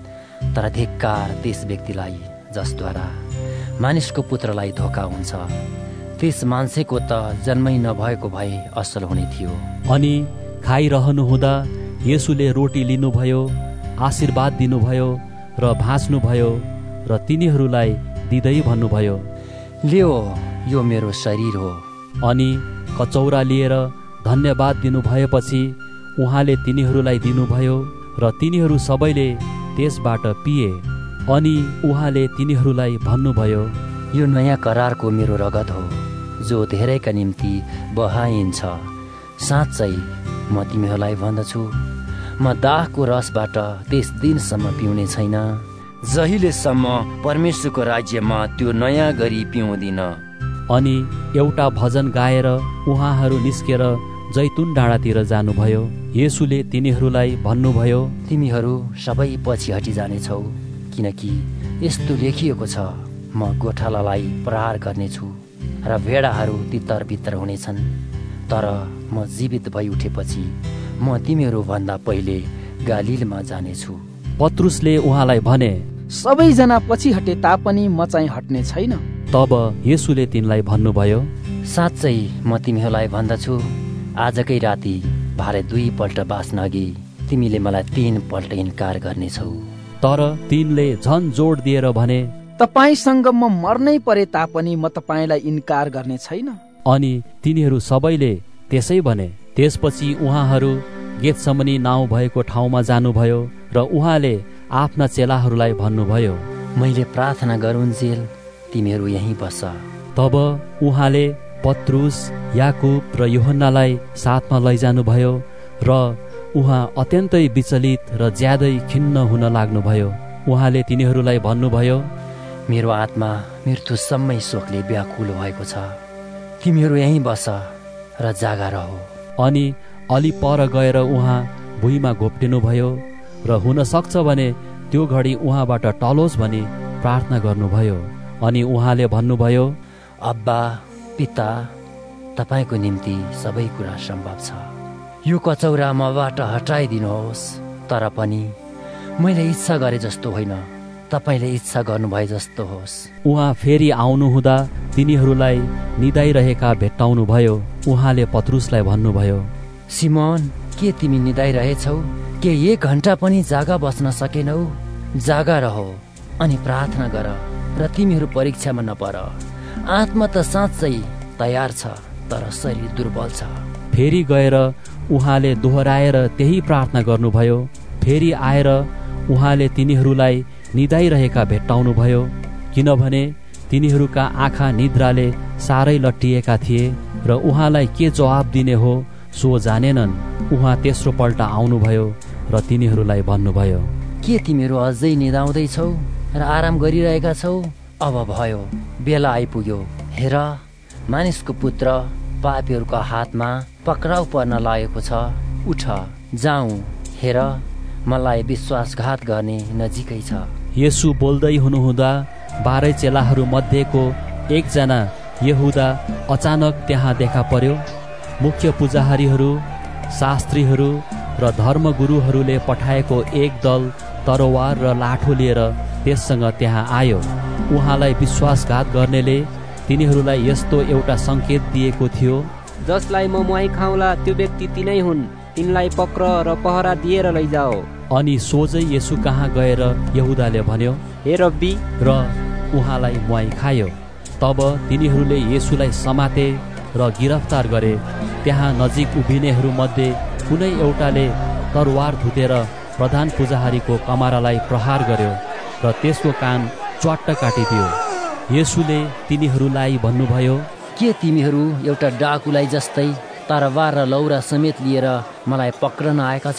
तर धिक्कार त्यस व्यक्तिलाई जसद्वारा मानिसको पुत्रलाई धोका हुन्छ। त्यस मान्छेको त जन्मै नभएको भए असल हुने थियो। अनि खाइरहनु हुँदा येशूले रोटी लिनुभयो, आशीर्वाद दिनुभयो र भाँच्नुभयो र तिनीहरूलाई दिँदै भन्नुभयो, लियो, यो मेरो शरीर हो। अनि कचौरा लिएर धन्यवाद दिनुभएपछि उहाँले तिनीहरूलाई दिनुभयो र तिनीहरू सबैले त्यसबाट पिए। अनि उहाँले तिनीहरूलाई भन्नुभयो, यो नयाँ करारको मेरो रगत हो, जो धेरैका निम्ति बहाइन्छ। साँच्चै म तिमीहरूलाई भन्दछु, म दाहको रसबाट त्यस दिनसम्म पिउने छैन, जहिलेसम्म परमेश्वरको राज्यमा त्यो नयाँ गरी पिउँदिन। अनि एउटा भजन गाएर उहाँहरू निस्केर जैतुन डाँडातिर जानुभयो। येशूले तिनीहरूलाई भन्नुभयो, तिमीहरू सबै पछि हटी जानेछौ, किनकि यस्तो लेखिएको छ, म गोठालालाई प्रहार गर्नेछु र भेडाहरू तितर बितर हुनेछन्। तर म जीवित भई उठेपछि म तिमीहरू भन्दा पहिले गालीलमा जानेछु। पत्रुसले उहाँलाई भने, सबैजना पछि हटे तापनि म चाहिँ हट्ने छैन। तब येशूले तिनलाई भन्नुभयो, साँच्चै म तिमीहरूलाई भन्दछु, आजकै राति भारे दुईपल्ट बाँच्न अघि तिमीले मलाई तीन पल्ट इन्कार गर्नेछौ। तर तिनले झन जोड दिएर भने, तपाईसँग म मर्नै परे तापनि म तपाईलाई इन्कार गर्ने छैन। अनि तिनीहरू सबैले त्यसै भने। त्यसपछि उहाँहरू गेतसमनी नाउँ भएको ठाउँमा जानुभयो र उहाँले आफ्ना चेलाहरूलाई भन्नुभयो, मैले प्रार्थना गरुन्जेल तिमीहरू यहीँ बस। तब उहाँले पत्रुस, याकुब र यूहन्नालाई साथमा लैजानुभयो र उहाँ अत्यन्तै विचलित र ज्यादै खिन्न हुन लाग्नुभयो। उहाँले तिनीहरूलाई भन्नुभयो, मेरो आत्मा मृत्युसम्मै शोकले व्याकुल भएको छ, तिमीहरू यहीँ बस र जागा रहो। अनि अलि पर गएर उहाँ भुइँमा घोप्टिनुभयो र हुन सक्छ भने त्यो घडी उहाँबाट टलोस् भनी प्रार्थना गर्नुभयो। अनि उहाँले भन्नुभयो, अब्बा पिता, तपाईँको निम्ति सबै कुरा सम्भव छ, यो कचौरा मबाट हटाइदिनुहोस्, तर पनि मैले इच्छा गरे जस्तो होइन, तपाईँले इच्छा गर्नुभए जस्तो होस्। उहाँ फेरि आउनुहुँदा तिनीहरूलाई निदाइरहेका भेट्टाउनुभयो। उहाँले पत्रुसलाई भन्नुभयो, सिमोन, के तिमी निदाइरहेछौ? के एक घण्टा पनि जागा बस्न सकेनौ? जागा रहो अनि प्रार्थना गर र तिमीहरू परीक्षामा नपर। आत्मा त साँच्चै तयार छ, तर शरीर दुर्बल छ। फेरि गएर उहाँले दोहोऱ्याएर त्यही प्रार्थना गर्नुभयो। फेरि आएर उहाँले तिनीहरूलाई निदाइरहेका भेट्टाउनुभयो, किनभने तिनीहरूका आँखा निद्राले साह्रै लट्टिएका थिए र उहाँलाई के जवाब दिने हो सो जानेनन्। उहाँ तेस्रो पल्ट आउनुभयो र तिनीहरूलाई भन्नुभयो, के तिमीहरू अझै निदाउँदैछौ र आराम गरिरहेका छौ? अब भयो, बेला आइपुग्यो। हेर, मानिसको पुत्र पापीहरूका हातमा पक्राउ पर्न लागेको छ। उठ, जाउँ, हेर, मलाई विश्वासघात गर्ने नजिकै छ। येशू बोल्दै हुनुहुँदा बाह्रै चेलाहरू मध्येको एकजना यहुदा अचानक त्यहाँ देखा पर्यो। मुख्य पुजारीहरू, शास्त्रीहरू र धर्मगुरुहरूले पठाएको एक दल तरवार र लाठो लिएर त्यससँग त्यहाँ आयो। उहाँलाई विश्वासघात गर्नेले तिनीहरूलाई यस्तो एउटा संकेत दिएको थियो, जसलाई म मुहाई खाउँला त्यो व्यक्ति तिनै हुन्, तिनलाई पक्र र पहरा दिएर लैजाओ। अनि सोझै येशू कहाँ गएर यहुदाले भन्यो, हे रब्बी, र उहाँलाई मुहाई खायो। तब तिनीहरूले येशूलाई समाते र गिरफ्तार गरे। त्यहाँ नजिक उभिनेहरू मध्ये कुनै एउटाले तरवार धुतेर प्रधान पुजारीको कमारालाई प्रहार गर्यो र त्यसको कान च्वाट्ट काटिदियो। येशूले तिनीहरूलाई भन्नुभयो, के तिमीहरू एउटा डाकुलाई जस्तै तरवार र लौरा समेत लिएर मलाई पक्रन आएका छौ?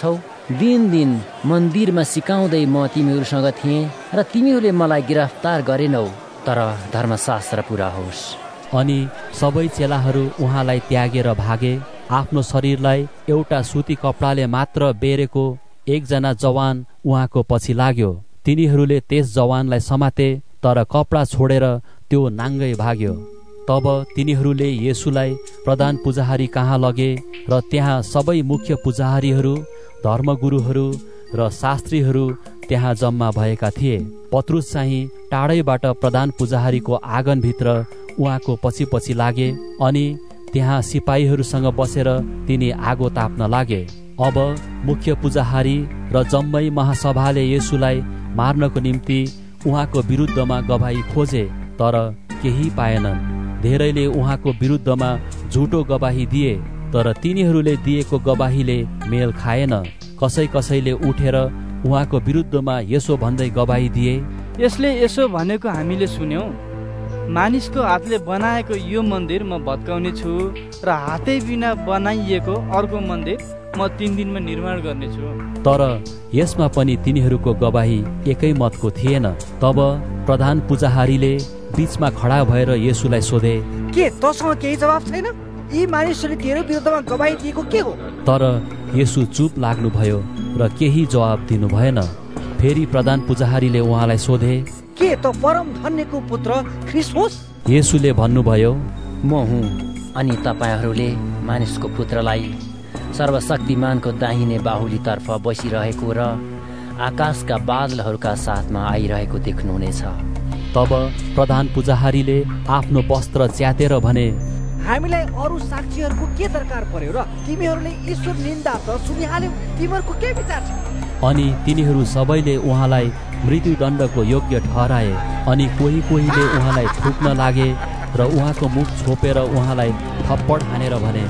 दिन दिन मन्दिरमा सिकाउँदै म तिमीहरूसँग थिएँ र तिमीहरूले मलाई गिरफ्तार गरेनौ, तर धर्मशास्त्र पुरा होस्। अनि सबै चेलाहरू उहाँलाई त्यागेर भागे। आफ्नो शरीरलाई एउटा सुती कपडाले मात्र बेरेको एकजना जवान उहाँको पछि लाग्यो। तिनीहरूले त्यस जवानलाई समाते, तर कपडा छोडेर त्यो नाङ्गै भाग्यो। तब तिनीहरूले येशूलाई प्रधान पुजारी कहाँ लगे र त्यहाँ सबै मुख्य पुजारीहरू, धर्मगुरुहरू र शास्त्रीहरू त्यहाँ जम्मा भएका थिए। पत्रुस चाहिँ टाढैबाट प्रधान पुजारीको आँगनभित्र उहाँको पछि पछि लागे अनि त्यहाँ सिपाहीहरूसँग बसेर तिनी आगो ताप्न लागे। अब मुख्य पुजारी र जम्मै महासभाले येशूलाई मार्नको निम्ति उहाँको विरुद्धमा गवाही खोजे, तर केही पाएनन्। धेरैले उहाँको विरुद्धमा झुटो गवाही दिए, तर तिनीहरूले दिएको गवाहीले मेल खाएन। कसै कसैले उठेर उहाँको विरुद्धमा यसो भन्दै गवाही दिए, यसले यसो भनेको हामीले सुन्यौं, मानिसको हातले बनाएको यो मन्दिर म भत्काउने छु र हातै बिना बनाइएको अर्को मन्दिर म तीन दिनमा निर्माण गर्नेछु। तर यसमा पनि तिनीहरूको गवाही एकै मतको थिएन। तब प्रधान पुजारीले बीचमा खडा भएर येशूलाई सोधे, के तसँग केही जवाफ छैन? यी मानिसहरूले तेरो विरुद्धमा गवाही दिएको के हो? तर येशू चुप लाग्नुभयो र केही जवाब दिनु भएन। फेरि प्रधान पुजारीले उहाँलाई सोधे, के त परम धन्यको पुत्र ख्रीष्ट होस्? येशूले भन्नुभयो, म हुँ। अनि तपाईहरूले मानिसको पुत्रलाई सर्वशक्तिमानको दाहिने बाहुलीतर्फ बसिरहेको र आकाशका बादलहरूका साथमा आइरहेको देख्नुहुनेछ। तब प्रधान पुजारीले आफ्नो वस्त्र च्यातेर भने, हामीलाई अरू साक्षीहरूको के दरकार पर्यो र? तिमीहरूले ईश्वर निन्दा त सुनिहाल्यौ, तिमीहरूको के विचार छ? अनि तिनीहरू सबैले उहाँलाई मृत्युदण्डको योग्य ठहराए। अनि कोही कोहीले उहाँलाई थुक्न लागे र उहाँको मुख छोपेर उहाँलाई थप्पड हानेर भने,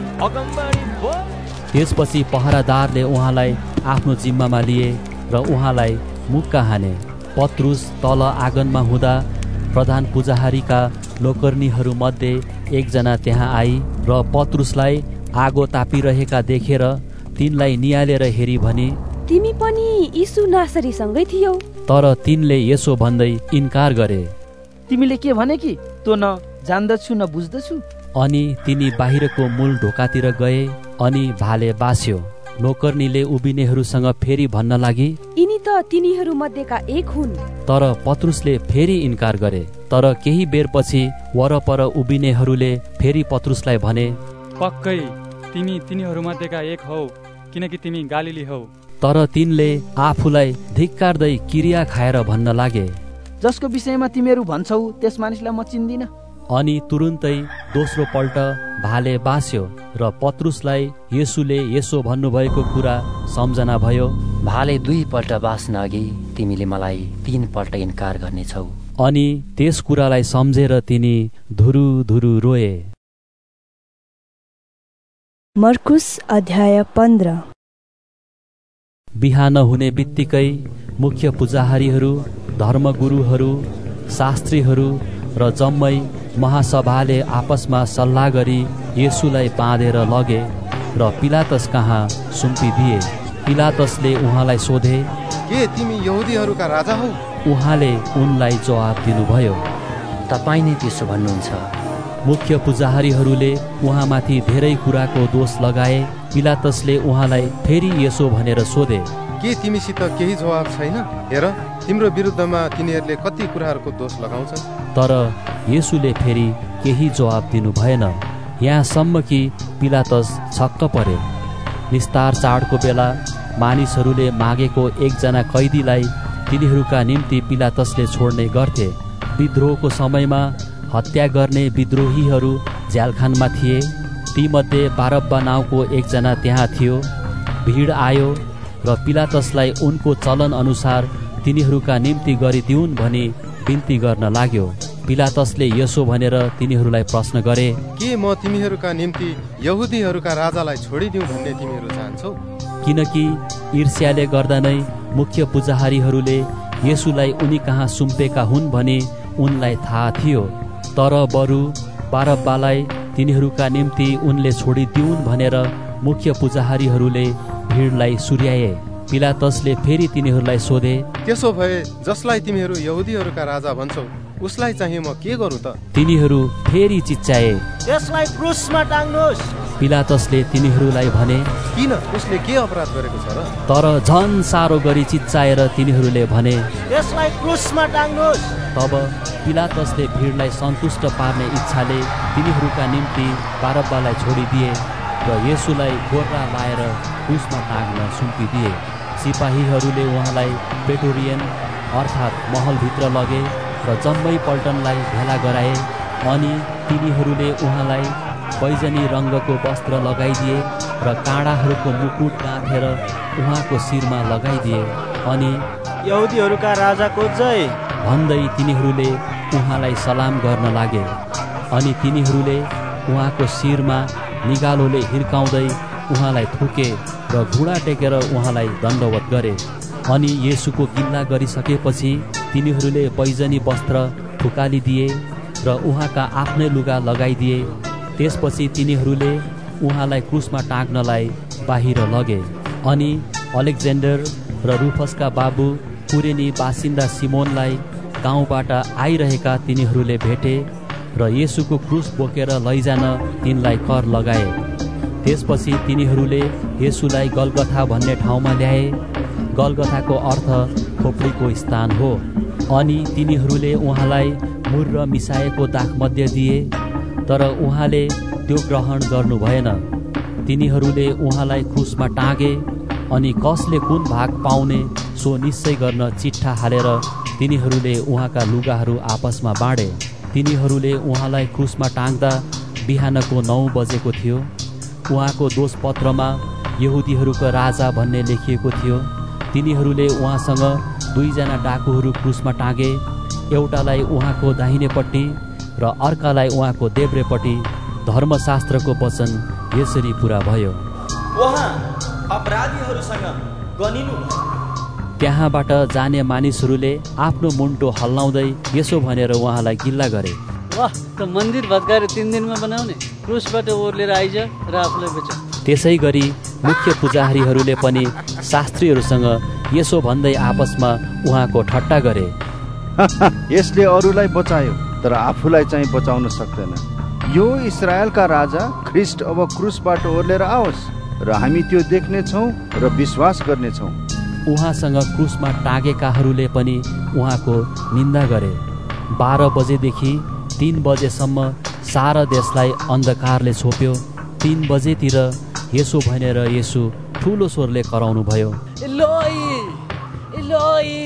त्यसपछि पहरादारले उहाँलाई आफ्नो जिम्मामा लिए र उहाँलाई मुक्का हाने। पत्रुस तल आँगनमा हुँदा प्रधान पुजारीका नोकर्नीहरू मध्ये एकजना त्यहाँ आई र पत्रुसलाई आगो तापिरहेका देखेर तिनलाई निहालेर हेरी भनी, तिमी पनि यीशु नासरीसँगै थियौ। तर तिनले यसो भन्दै इन्कार गरे, तिमीले के भने कि तँ न जान्दछु न बुझ्दछु। अनि तिनी बाहिरको मूल ढोकातिर गए अनि भाले बास्यो। नोकर्नीले उभिनेहरूसँग फेरि भन्न लागि, यिनी त तिनीहरू मध्येका एक हुन्। तर पत्रुसले फेरि इन्कार गरे। तर केही बेरपछि वरपर उभिनेहरूले फेरि पत्रुसलाई भने, पक्कै तिमी तिनीहरू मध्येका एक हौ, किनकि तिमी गालिली हौ। तर तिनले आफूलाई धिक्कार्दै किरिया खाएर भन्न लागे, जसको विषयमा तिमीहरू भन्छौ त्यस मानिसलाई म चिन्दिन। अनि तुरुन्तै दोस्रो पल्ट भाले बास्यो र पत्रुसलाई येशूले यसो भन्नुभएको कुरा सम्झना भयो, भाले दुई पल्ट बास्न अघि तिमीले मलाई तीन पल्ट इन्कार गर्नेछौ। अनि त्यस कुरालाई सम्झेर तिनी धुरु धुरु रोए। मर्कुस अध्याय पन्ध्र। बिहान हुने बित्तिकै मुख्य पुजारीहरू, धर्मगुरुहरू, शास्त्रीहरू र जम्मै महासभाले आपसमा सल्लाह गरी येशूलाई बाँधेर लगे र पिलातस कहाँ सुम्पिदिए। पिलातसले उहाँलाई सोधे, के तिमी यहुदीहरूका राजा हौ? उहाँले उनलाई जवाब दिनुभयो, तपाईँ नै त्यसो भन्नुहुन्छ। मुख्य पुजारीहरूले उहाँमाथि धेरै कुराको दोष लगाए। पिलातसले उहाँलाई फेरि यसो भनेर सोधे, के तिमीसित केही जवाब छैन? हेर, तिम्रो विरुद्धमा तिनीहरूले कति कुराहरूको दोष लगाउँछन्। तर येशूले फेरि केही जवाब दिनु भएन, यहाँसम्म कि पिलातस छक्क परे। निस्तार चाडको बेला मानिसहरूले मागेको एकजना कैदीलाई तिनीहरूका निम्ति पिलातसले छोड्ने गर्थे। विद्रोहको समयमा हत्या गर्ने विद्रोहीहरू झ्यालखानमा थिए। तीमध्ये बारब्बा नाउँको एकजना त्यहाँ थियो। भिड आयो र पिलातसलाई उनको चलन अनुसार तिनीहरूका निम्ति गरिदिउन् भनी बिन्ती गर्न लाग्यो। पिलातसले यसो भनेर तिनीहरूलाई प्रश्न गरे, के म तिमीहरूका निम्ति यहुदीहरूका राजालाई छोडिदिउँ भन्ने तिमीहरू चाहन्छौ? किनकि ईर्ष्याले गर्दा नै मुख्य पुजारीहरूले येशूलाई उनी कहाँ सुम्पेका हुन् भने उनलाई थाहा थियो। तर बरु बारब्बालाई तिनीहरूका निम्ति उनले छोडिदिउन् भनेर मुख्य पुजारीहरूले भिडलाई सुर्याए। पिलातसले फेरि तिनीहरूलाई सोधे, त्यसो भए जसलाई तिमीहरू यहुदीहरूका राजा भन्छौ उसलाई चाहिँ म के गरौँ त? तिनीहरू फेरि चिच्चाए, त्यसलाई क्रुसमा टाङ्नुहोस्। पिलातसले तिनीहरूलाई भने, किन, उसले के अपराध गरेको छ र? तर झन साह्रो गरी चिच्चाएर तिनीहरूले भने, त्यसलाई क्रुसमा टाङ्नुहोस्। तब पिलातसले भिडलाई सन्तुष्ट पार्ने इच्छाले तिनीहरूका निम्ति बारब्बालाई छोडिदिए र येशूलाई गोर्रा लाएर क्रुसमा टाँग्न सुम्पिदिए। सिपाहीहरूले उहाँलाई प्रेटोरियन अर्थात् महलभित्र लगे र जम्मै पल्टनलाई भेला गराए। अनि तिनीहरूले उहाँलाई बैजनी रङ्गको वस्त्र लगाइदिए र काँडाहरूको मुकुट गाँथेर उहाँको शिरमा लगाइदिए। अनि यहुदीहरूका राजाको जय भन्दै तिनीहरूले उहाँलाई सलाम गर्न लागे। अनि तिनीहरूले उहाँको शिरमा निगालोले हिर्काउँदै उहाँलाई थुके र घुँडा टेकेर उहाँलाई दण्डवत गरे। अनि येशूको गिल्ला गरिसकेपछि तिनीहरूले बैजनी वस्त्र फुकालिदिए र उहाँका आफ्नै लुगा लगाइदिए। त्यसपछि तिनीहरूले उहाँलाई क्रुसमा टाँग्नलाई बाहिर लगे। अनि अलेक्जेन्डर र रुफसका बाबु कुरेनी बासिन्दा सिमोनलाई गाउँबाट आइरहेका तिनीहरूले भेटे र येशूको क्रुस बोकेर लैजान तिनलाई कर लगाए। त्यसपछि तिनीहरूले येशूलाई गलगथा भन्ने ठाउँमा ल्याए। गलगथाको अर्थ खोपडीको स्थान हो। अनि तिनीहरूले उहाँलाई मुर मिसाएको दाखमध्य दिए, तर उहाँले त्यो ग्रहण गर्नु भएन। तिनीहरूले उहाँलाई क्रुसमा टाँगे अनि कसले कुन भाग पाउने सो निश्चय गर्न चिट्ठा हालेर तिनीहरूले उहाँका लुगाहरू आपसमा बाँडे। तिनीहरूले उहाँलाई क्रुसमा टाँग्दा बिहानको नौ बजेको थियो। उहाँको दोषपत्रमा यहुदीहरूको राजा भन्ने लेखिएको थियो। तिनीहरूले उहाँसँग दुईजना डाकुहरू क्रुसमा टाँगे, एउटालाई उहाँको दाहिनेपट्टि र अर्कालाई उहाँको देब्रेपट्टि। धर्मशास्त्रको वचन यसरी पुरा भयो। उहाँ अपराधीहरूसँग गनिनु। त्यहाँबाट जाने मानिसहरूले आफ्नो मुन्टो हल्लाउँदै यसो भनेर उहाँलाई गिल्ला गरे, वाह, त मन्दिर भत्काएर तिन दिनमा बनाउने, क्रुसबाट ओर्लेर आइज र आफूलाई बेच। त्यसै गरी मुख्य पुजारीहरूले पनि शास्त्रीहरूसँग यसो भन्दै आपसमा उहाँको ठट्टा गरे, यसले अरूलाई बचायो तर आफूलाई चाहिँ बचाउन सक्दैन। यो इस्राएलका राजा ख्रिस्ट अब क्रुसबाट ओर्लेर आओस् र हामी त्यो देख्नेछौँ र विश्वास गर्नेछौँ। उहाँसँग क्रुसमा टाँगेकाहरूले पनि उहाँको निन्दा गरे। बाह्र बजेदेखि तीन बजेसम्म सारा देशलाई अन्धकारले छोप्यो। तीन बजेतिर यसो भनेर येशू ठुलो स्वरले कराउनु भयो, इलोई, इलोई,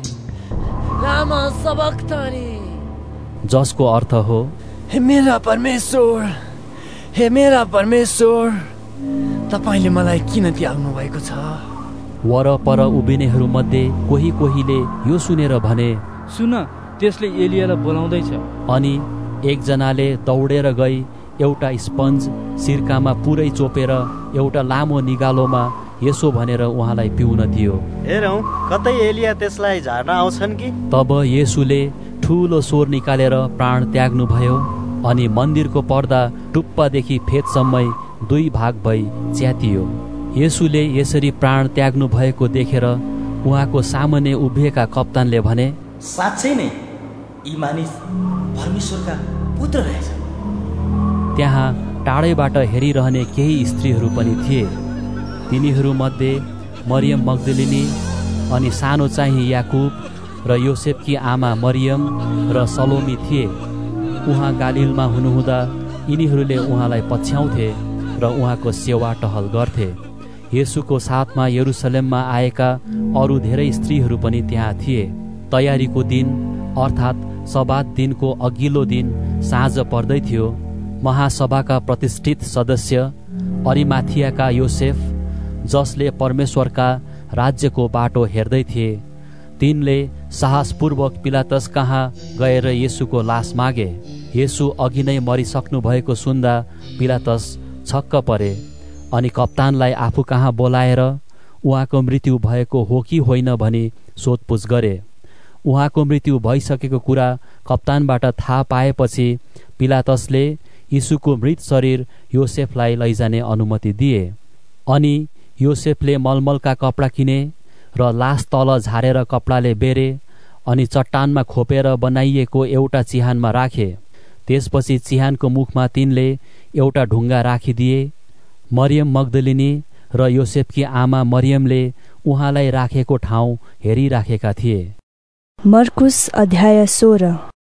लामा सबक्तानी, जसको अर्थ हो, हे मेरा परमेश्वर, हे मेरा परमेश्वर, तपाईले मलाई किन त्याग्नु भएको छ? वरपर उभिनेहरूमध्ये कोही कोहीले यो सुनेर भने, सुन, त्यसले एलियालाई बोलाउँदैछ। अनि एकजनाले दौडेर गई एउटा स्पन्ज सिर्कामा पुरै चोपेर एउटा लामो निगालोमा यसो भनेर उहाँलाई पिउन दियो। हेरौँ कतै एलिया त्यसलाई झार्न आउँछन् कि? तब येशूले ठुलो स्वर निकालेर प्राण त्याग्नु भयो। अनि मन्दिरको पर्दा टुप्पादेखि फेदसम्मै दुई भाग भई च्यातियो। येशूले यसरी प्राण त्याग्नु भएको देखेर उहाँको सामुन्ने उभिएका कप्तानले भने, साँच्चै नै यी मानिस परमेश्वरका पुत्र रहेछ। त्यहाँ टाढैबाट हेरिरहने केही स्त्रीहरू पनि थिए। तिनीहरूमध्ये मरियम मग्दलिनी अनि सानो चाहिँ याकुब र योसेफकी आमा मरियम र सलोमी थिए। उहाँ गालिलमा हुनुहुँदा यिनीहरूले उहाँलाई पछ्याउँथे र उहाँको सेवा टहल गर्थे। येशूको साथमा यरुसलेममा आएका अरू धेरै स्त्रीहरू पनि त्यहाँ थिए। तयारीको दिन अर्थात् सबात दिनको अघिल्लो दिन साँझ पर्दै थियो। महासभाका प्रतिष्ठित सदस्य अरिमाथियाका योसेफ, जसले परमेश्वरका राज्यको बाटो हेर्दै थिए, तिनले साहसपूर्वक पिलातस कहाँ गएर येशूको लास मागे। येशू अघि नै मरिसक्नु भएको सुन्दा पिलातस छक्क परे अनि कप्तानलाई आफू कहाँ बोलाएर उहाँको मृत्यु भएको हो कि होइन भनी सोधपुछ गरे। उहाँको मृत्यु भइसकेको कुरा कप्तानबाट थाहा पाएपछि पिलातसले यीशुको मृत शरीर योसेफलाई लैजाने अनुमति दिए। अनि योसेफले मलमलका कपडा किने र लास तल झारेर कपडाले बेरे अनि चट्टानमा खोपेर बनाइएको एउटा चिहानमा राखे। त्यसपछि चिहानको मुखमा तिनले एउटा ढुङ्गा राखिदिए। मरियम मग्दलिनी र योसेफकी आमा मरियमले उहाँलाई राखेको ठाउँ हेरिराखेका थिए। मर्कुस अध्याय सोह्र।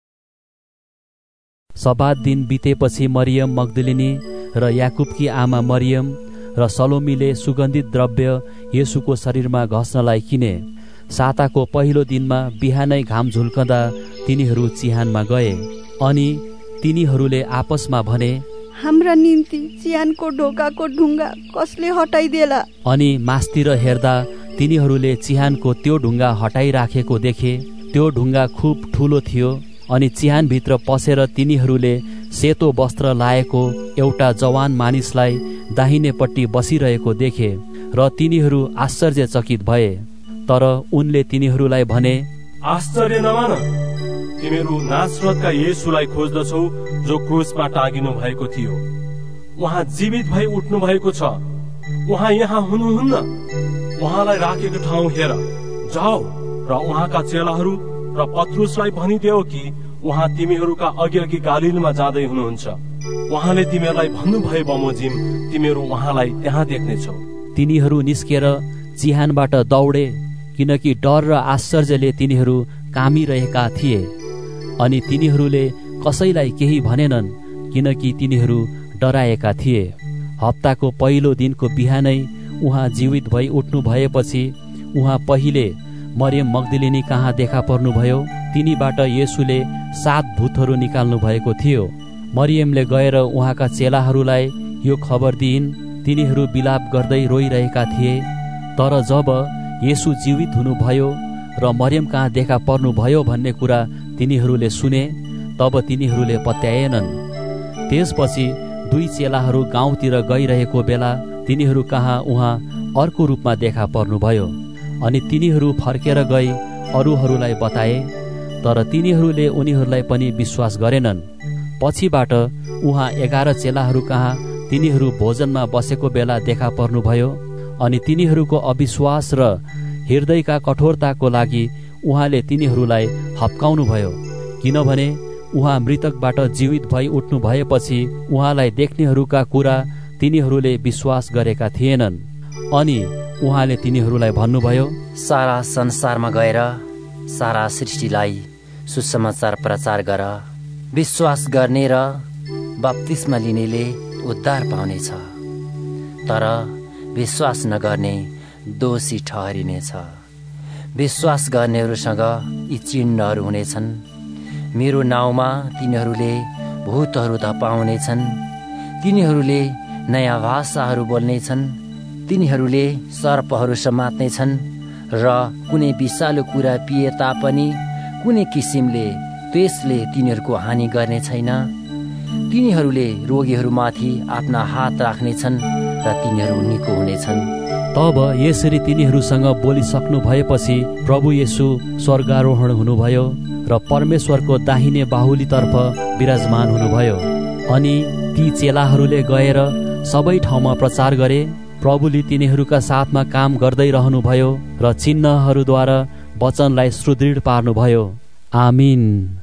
सबात दिन बितेपछि मरियम मग्दलिनी र याकुबकी आमा मरियम र सलोमीले सुगन्धित द्रव्य येशूको शरीरमा घस्नलाई किने। साताको पहिलो दिनमा बिहानै घाम झुल्कँदा तिनीहरू चिहानमा गए। अनि तिनीहरूले आपसमा भने, हाम्रा निम्ति चिहानको ढोकाको ढुङ्गा कसले हटाइदेला? अनि मास्तिर हेर्दा तिनीहरूले चिहानको त्यो ढुङ्गा हटाइराखेको देखे। त्यो ढुङ्गा खुब ठुलो थियो। अनि चिहानभित्र पसेर तिनीहरूले सेतो वस्त्र लाएको एउटा जवान मानिसलाई दाहिनेपट्टि बसिरहेको देखे र तिनीहरू आश्चर्यचकित भए। तर उनले तिनीहरूलाई भने, आश्चर्य नमान, तिमीहरू नासरतका येशूलाई खोज्दछौ जो क्रुसमा टाँगिनु भएको थियो। उहाँ जीवित भई उठ्नु भएको छ। उहाँ यहाँ हुनुहुन्न। उहाँलाई राखेको ठाउँ हेर, जाऊ र उहाँका चेलाहरू र पत्रुसलाई भनिदेऊ कि उहाँ तिमीहरूका अघि अघि गालिलमा जाँदै हुनुहुन्छ। उहाँले तिमीहरूलाई भन्नुभए बमोजिम तिमीहरू उहाँलाई त्यहाँ देख्नेछौ। तिनीहरू निस्केर चिहानबाट दौडे, किनकि डर र आश्चर्यले तिनीहरू कामिरहेका थिए। अनि तिनीहरूले कसैलाई केही भनेनन्, किनकि तिनीहरू डराएका थिए। हप्ताको पहिलो दिनको बिहानै उहाँ जीवित भई उठ्नु भएपछि उहाँ पहिले मरियम मग्दलिनी कहाँ देखा पर्नुभयो। तिनीबाट येशूले सात भूतहरू निकाल्नु भएको थियो। मरियमले गएर उहाँका चेलाहरूलाई यो खबर दिइन्। तिनीहरू बिलाप गर्दै रोइरहेका थिए। तर जब येशू जीवित हुनुभयो र मरियम कहाँ देखा पर्नुभयो भन्ने कुरा तिनीहरूले सुने, तब तिनीहरूले पत्याएनन्। त्यसपछि दुई चेलाहरू गाउँतिर गइरहेको बेला तिनीहरू कहाँ उहाँ अर्को रूपमा देखा पर्नुभयो। अनि तिनीहरू फर्केर गई अरूहरूलाई बताए, तर तिनीहरूले उनीहरूलाई पनि विश्वास गरेनन्। पछिबाट उहाँ एघार चेलाहरू कहाँ तिनीहरू भोजनमा बसेको बेला देखा पर्नुभयो। अनि तिनीहरूको अविश्वास र हृदयका कठोरताको लागि उहाँले तिनीहरूलाई हप्काउनुभयो, किनभने उहाँ मृतकबाट जीवित भई उठ्नु भएपछि उहाँलाई देख्नेहरूका कुरा तिनीहरूले विश्वास गरेका थिएनन्। अनि उहाँले तिनीहरूलाई भन्नुभयो, सारा संसारमा गएर सारा सृष्टिलाई सुसमाचार प्रचार गर। विश्वास गर्ने र बप्तिस्मा लिनेले उद्धार पाउनेछ, तर विश्वास नगर्ने दोषी ठहरिनेछ। विश्वास गर्नेहरूसँग यी चिन्हहरू हुनेछन्। मेरो नाउँमा तिनीहरूले भूतहरू धपाउनेछन्। तिनीहरूले नयाँ भाषाहरू बोल्नेछन्। तिनीहरूले सर्पहरू समात्नेछन् र कुनै विषालु कुरा पिए तापनि कुनै किसिमले त्यसले तिनीहरूको हानि गर्ने छैन। तिनीहरूले रोगीहरूमाथि आफ्ना हात राख्नेछन् र तिनीहरू निको हुनेछन्। तब यसरी तिनीहरूसँग बोलिसक्नु भएपछि प्रभु येशू स्वर्गारोहण हुनुभयो र परमेश्वरको दाहिने बाहुलीतर्फ विराजमान हुनुभयो। अनि ती चेलाहरूले गएर सबै ठाउँमा प्रचार गरे। प्रभुले तिनीहरूका साथमा काम गर्दै रहनुभयो र चिन्हहरूद्वारा वचनलाई सुदृढ पार्नुभयो। आमीन।